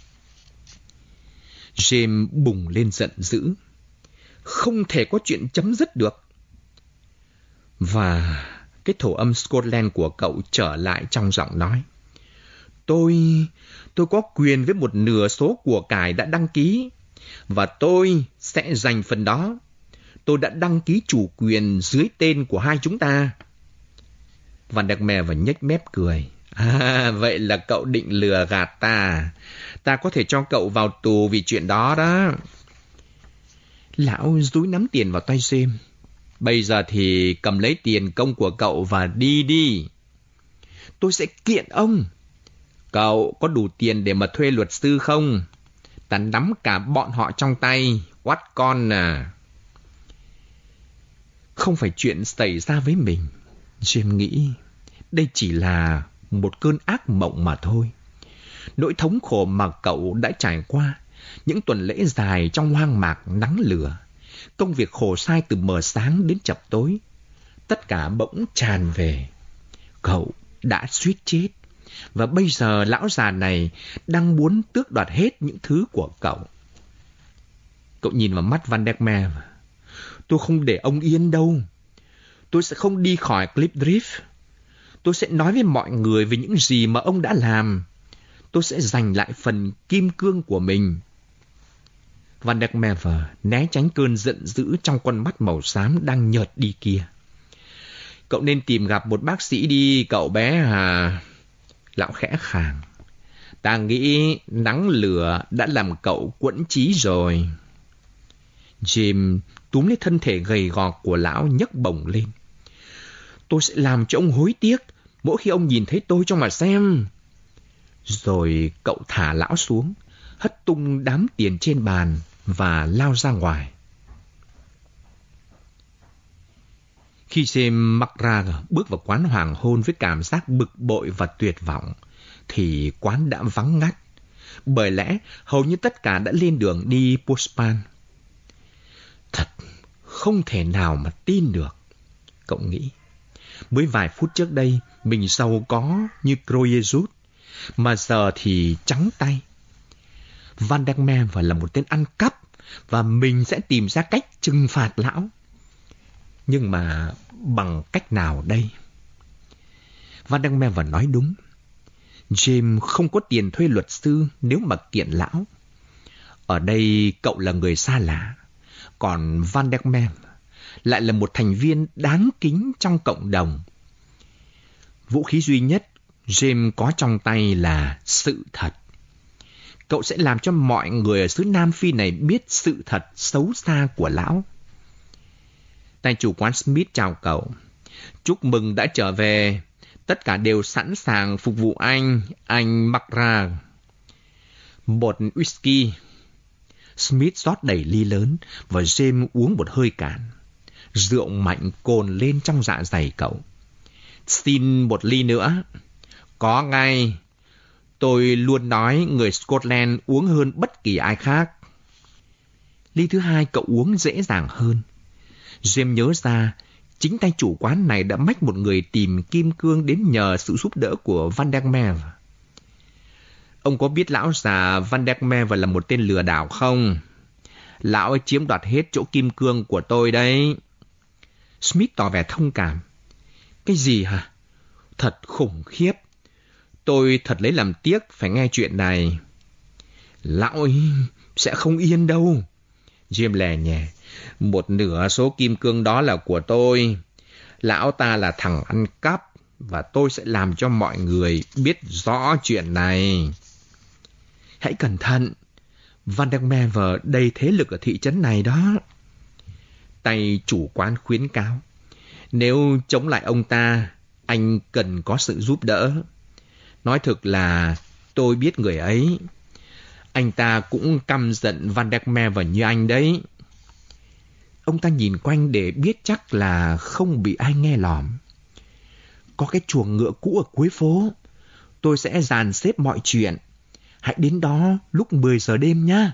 James bùng lên giận dữ. Không thể có chuyện chấm dứt được. Và cái thổ âm Scotland của cậu trở lại trong giọng nói. Tôi, tôi có quyền với một nửa số của cải đã đăng ký. Và tôi sẽ giành phần đó. Tôi đã đăng ký chủ quyền dưới tên của hai chúng ta. Van der Merwe nhếch mép cười. À, vậy là cậu định lừa gạt ta. Ta có thể cho cậu vào tù vì chuyện đó đó. Lão dúi nắm tiền vào tay James. Bây giờ thì cầm lấy tiền công của cậu và đi đi. Tôi sẽ kiện ông. Cậu có đủ tiền để mà thuê luật sư không? Ta nắm cả bọn họ trong tay. Quát con à. Không phải chuyện xảy ra với mình. James nghĩ đây chỉ là một cơn ác mộng mà thôi. Nỗi thống khổ mà cậu đã trải qua, những tuần lễ dài trong hoang mạc nắng lửa, công việc khổ sai từ mờ sáng đến chập tối, tất cả bỗng tràn về. Cậu đã suýt chết, Và bây giờ lão già này đang muốn tước đoạt hết những thứ của cậu. Cậu nhìn vào mắt Van der Merwe. Tôi không để ông yên đâu. Tôi sẽ không đi khỏi Klipdrift. Tôi sẽ nói với mọi người về những gì mà ông đã làm. Tôi sẽ giành lại phần kim cương của mình. Van der Merwe né tránh cơn giận dữ trong con mắt màu xám đang nhợt đi kia. Cậu nên tìm gặp một bác sĩ đi, cậu bé à. Lão khẽ khàng. Ta nghĩ nắng lửa đã làm cậu quẫn trí rồi. James túm lấy thân thể gầy gò của lão nhấc bổng lên. Tôi sẽ làm cho ông hối tiếc mỗi khi ông nhìn thấy tôi cho mà xem. Rồi cậu thả lão xuống, hất tung đám tiền trên bàn và lao ra ngoài. Khi James McGrath bước vào quán hoàng hôn với cảm giác bực bội và tuyệt vọng, thì quán đã vắng ngắt, bởi lẽ hầu như tất cả đã lên đường đi Postpan. Thật không thể nào mà tin được, cậu nghĩ. Mới vài phút trước đây, mình giàu có như Croyezut, mà giờ thì trắng tay. Van der Merwe là một tên ăn cắp, và mình sẽ tìm ra cách trừng phạt lão. Nhưng mà bằng cách nào đây? Van der Merwe nói đúng. James không có tiền thuê luật sư nếu mà kiện lão. Ở đây cậu là người xa lạ, còn Van der Merwe lại là một thành viên đáng kính trong cộng đồng. Vũ khí duy nhất James có trong tay là sự thật. Cậu sẽ làm cho mọi người ở xứ Nam Phi này biết sự thật xấu xa của lão. Tay chủ quán Smith chào cậu. Chúc mừng đã trở về. Tất cả đều sẵn sàng phục vụ anh, anh McGrath. Một whisky. Smith rót đầy ly lớn và James uống một hơi cạn. Rượu mạnh cồn lên trong dạ dày cậu. Xin một ly nữa. Có ngay. Tôi luôn nói người Scotland uống hơn bất kỳ ai khác. Ly thứ hai cậu uống dễ dàng hơn. James nhớ ra chính tay chủ quán này đã mách một người tìm kim cương đến nhờ sự giúp đỡ của Van der Merwe. Ông có biết lão già Van der Merwe là một tên lừa đảo không? Lão ấy chiếm đoạt hết chỗ kim cương của tôi đấy. Smith tỏ vẻ thông cảm. Cái gì hả? Thật khủng khiếp. Tôi thật lấy làm tiếc phải nghe chuyện này. Lão ấy sẽ không yên đâu. James lè nhè. Một nửa số kim cương đó là của tôi. Lão ta là thằng ăn cắp, và tôi sẽ làm cho mọi người biết rõ chuyện này. Hãy cẩn thận. Van der Merwe đầy thế lực ở thị trấn này đó. Tay chủ quán khuyến cáo. Nếu chống lại ông ta, anh cần có sự giúp đỡ. Nói thực là tôi biết người ấy. Anh ta cũng căm giận Van der Merwe như anh đấy. Ông ta nhìn quanh để biết chắc là không bị ai nghe lỏm. Có cái chuồng ngựa cũ ở cuối phố. Tôi sẽ dàn xếp mọi chuyện. Hãy đến đó lúc mười giờ đêm nhé.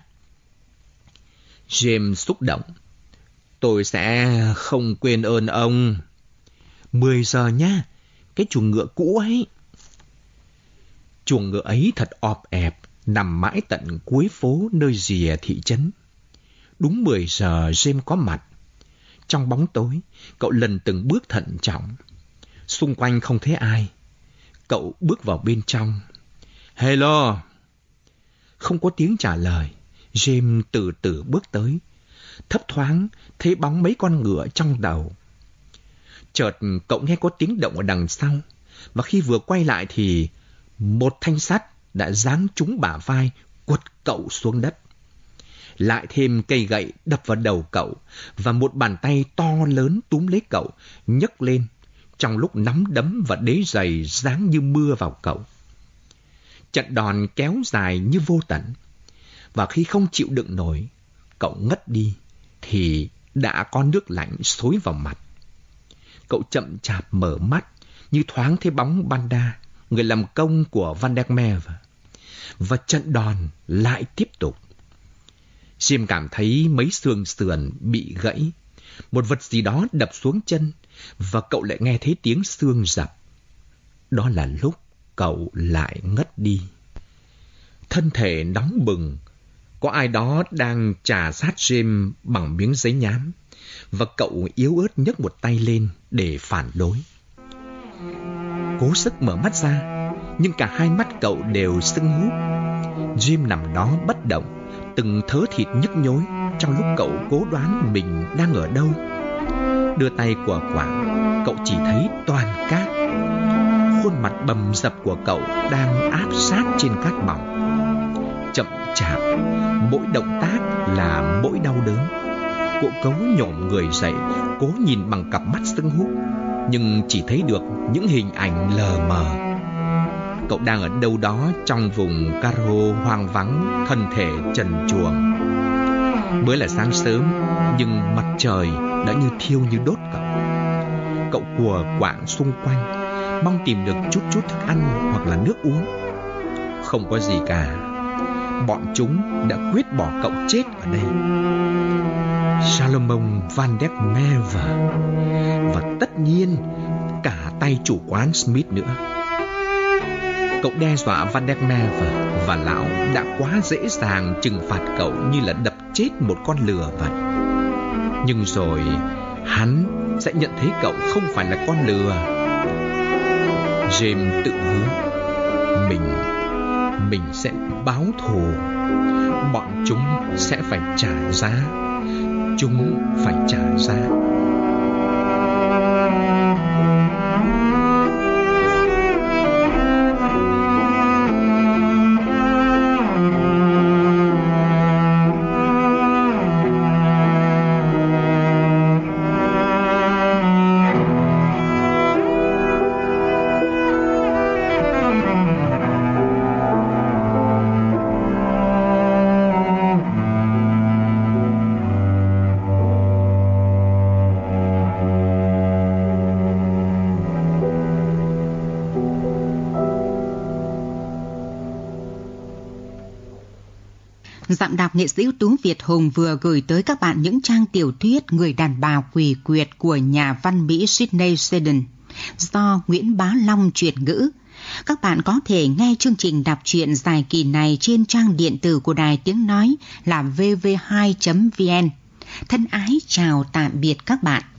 James xúc động. Tôi sẽ không quên ơn ông. mười giờ nhé. Cái chuồng ngựa cũ ấy. Chuồng ngựa ấy thật ọp ẹp, nằm mãi tận cuối phố nơi rìa thị trấn. Đúng mười giờ James có mặt. Trong bóng tối, cậu lần từng bước thận trọng. Xung quanh không thấy ai. Cậu bước vào bên trong. Hello! Không có tiếng trả lời. James từ từ bước tới. Thấp thoáng thấy bóng mấy con ngựa trong đầu. Chợt cậu nghe có tiếng động ở đằng sau. Và khi vừa quay lại thì một thanh sắt đã giáng trúng bả vai, quật cậu xuống đất. Lại thêm cây gậy đập vào đầu cậu, và một bàn tay to lớn túm lấy cậu, nhấc lên, trong lúc nắm đấm và đế giày giáng như mưa vào cậu. Trận đòn kéo dài như vô tận, và khi không chịu đựng nổi, cậu ngất đi, thì đã có nước lạnh xối vào mặt. Cậu chậm chạp mở mắt, như thoáng thấy bóng Banda, người làm công của Van der Merwe. Và trận đòn lại tiếp tục. James cảm thấy mấy xương sườn bị gãy, một vật gì đó đập xuống chân, và cậu lại nghe thấy tiếng xương dập. Đó là lúc cậu lại ngất đi. Thân thể nóng bừng, có ai đó đang chà sát James bằng miếng giấy nhám, và cậu yếu ớt nhấc một tay lên để phản đối. Cố sức mở mắt ra, nhưng cả hai mắt cậu đều sưng húp. Jim nằm đó bất động, từng thớ thịt nhức nhối trong lúc cậu cố đoán mình đang ở đâu. Đưa tay của Quảng, cậu chỉ thấy toàn cát. Khuôn mặt bầm dập của cậu đang áp sát trên cát bỏng. Chậm chạp, mỗi động tác là mỗi đau đớn. Cậu cố nhổm người dậy, cố nhìn bằng cặp mắt sưng húp, nhưng chỉ thấy được những hình ảnh lờ mờ. Cậu đang ở đâu đó trong vùng Caro hoang vắng, thân thể trần truồng. Mới là sáng sớm, nhưng mặt trời đã như thiêu như đốt cậu. Cậu quờ quạng xung quanh, mong tìm được chút chút thức ăn hoặc là nước uống. Không có gì cả. Bọn chúng đã quyết bỏ cậu chết ở đây. Salomon Van der Merwe, và tất nhiên cả tay chủ quán Smith nữa. Cậu đe dọa Van der Merwe, và lão đã quá dễ dàng trừng phạt cậu như là đập chết một con lừa vậy. Nhưng rồi hắn sẽ nhận thấy cậu không phải là con lừa. James tự hứa mình Mình sẽ báo thù. Bọn chúng sẽ phải trả giá. Chúng phải trả giá. Giọng đọc nghệ sĩ ưu tú Việt Hùng vừa gửi tới các bạn những trang tiểu thuyết Người đàn bà quỷ quyệt của nhà văn Mỹ Sidney Sheldon do Nguyễn Bá Long chuyển ngữ. Các bạn có thể nghe chương trình đọc truyện dài kỳ này trên trang điện tử của Đài Tiếng Nói là vê vê hai chấm vê en. Thân ái chào tạm biệt các bạn.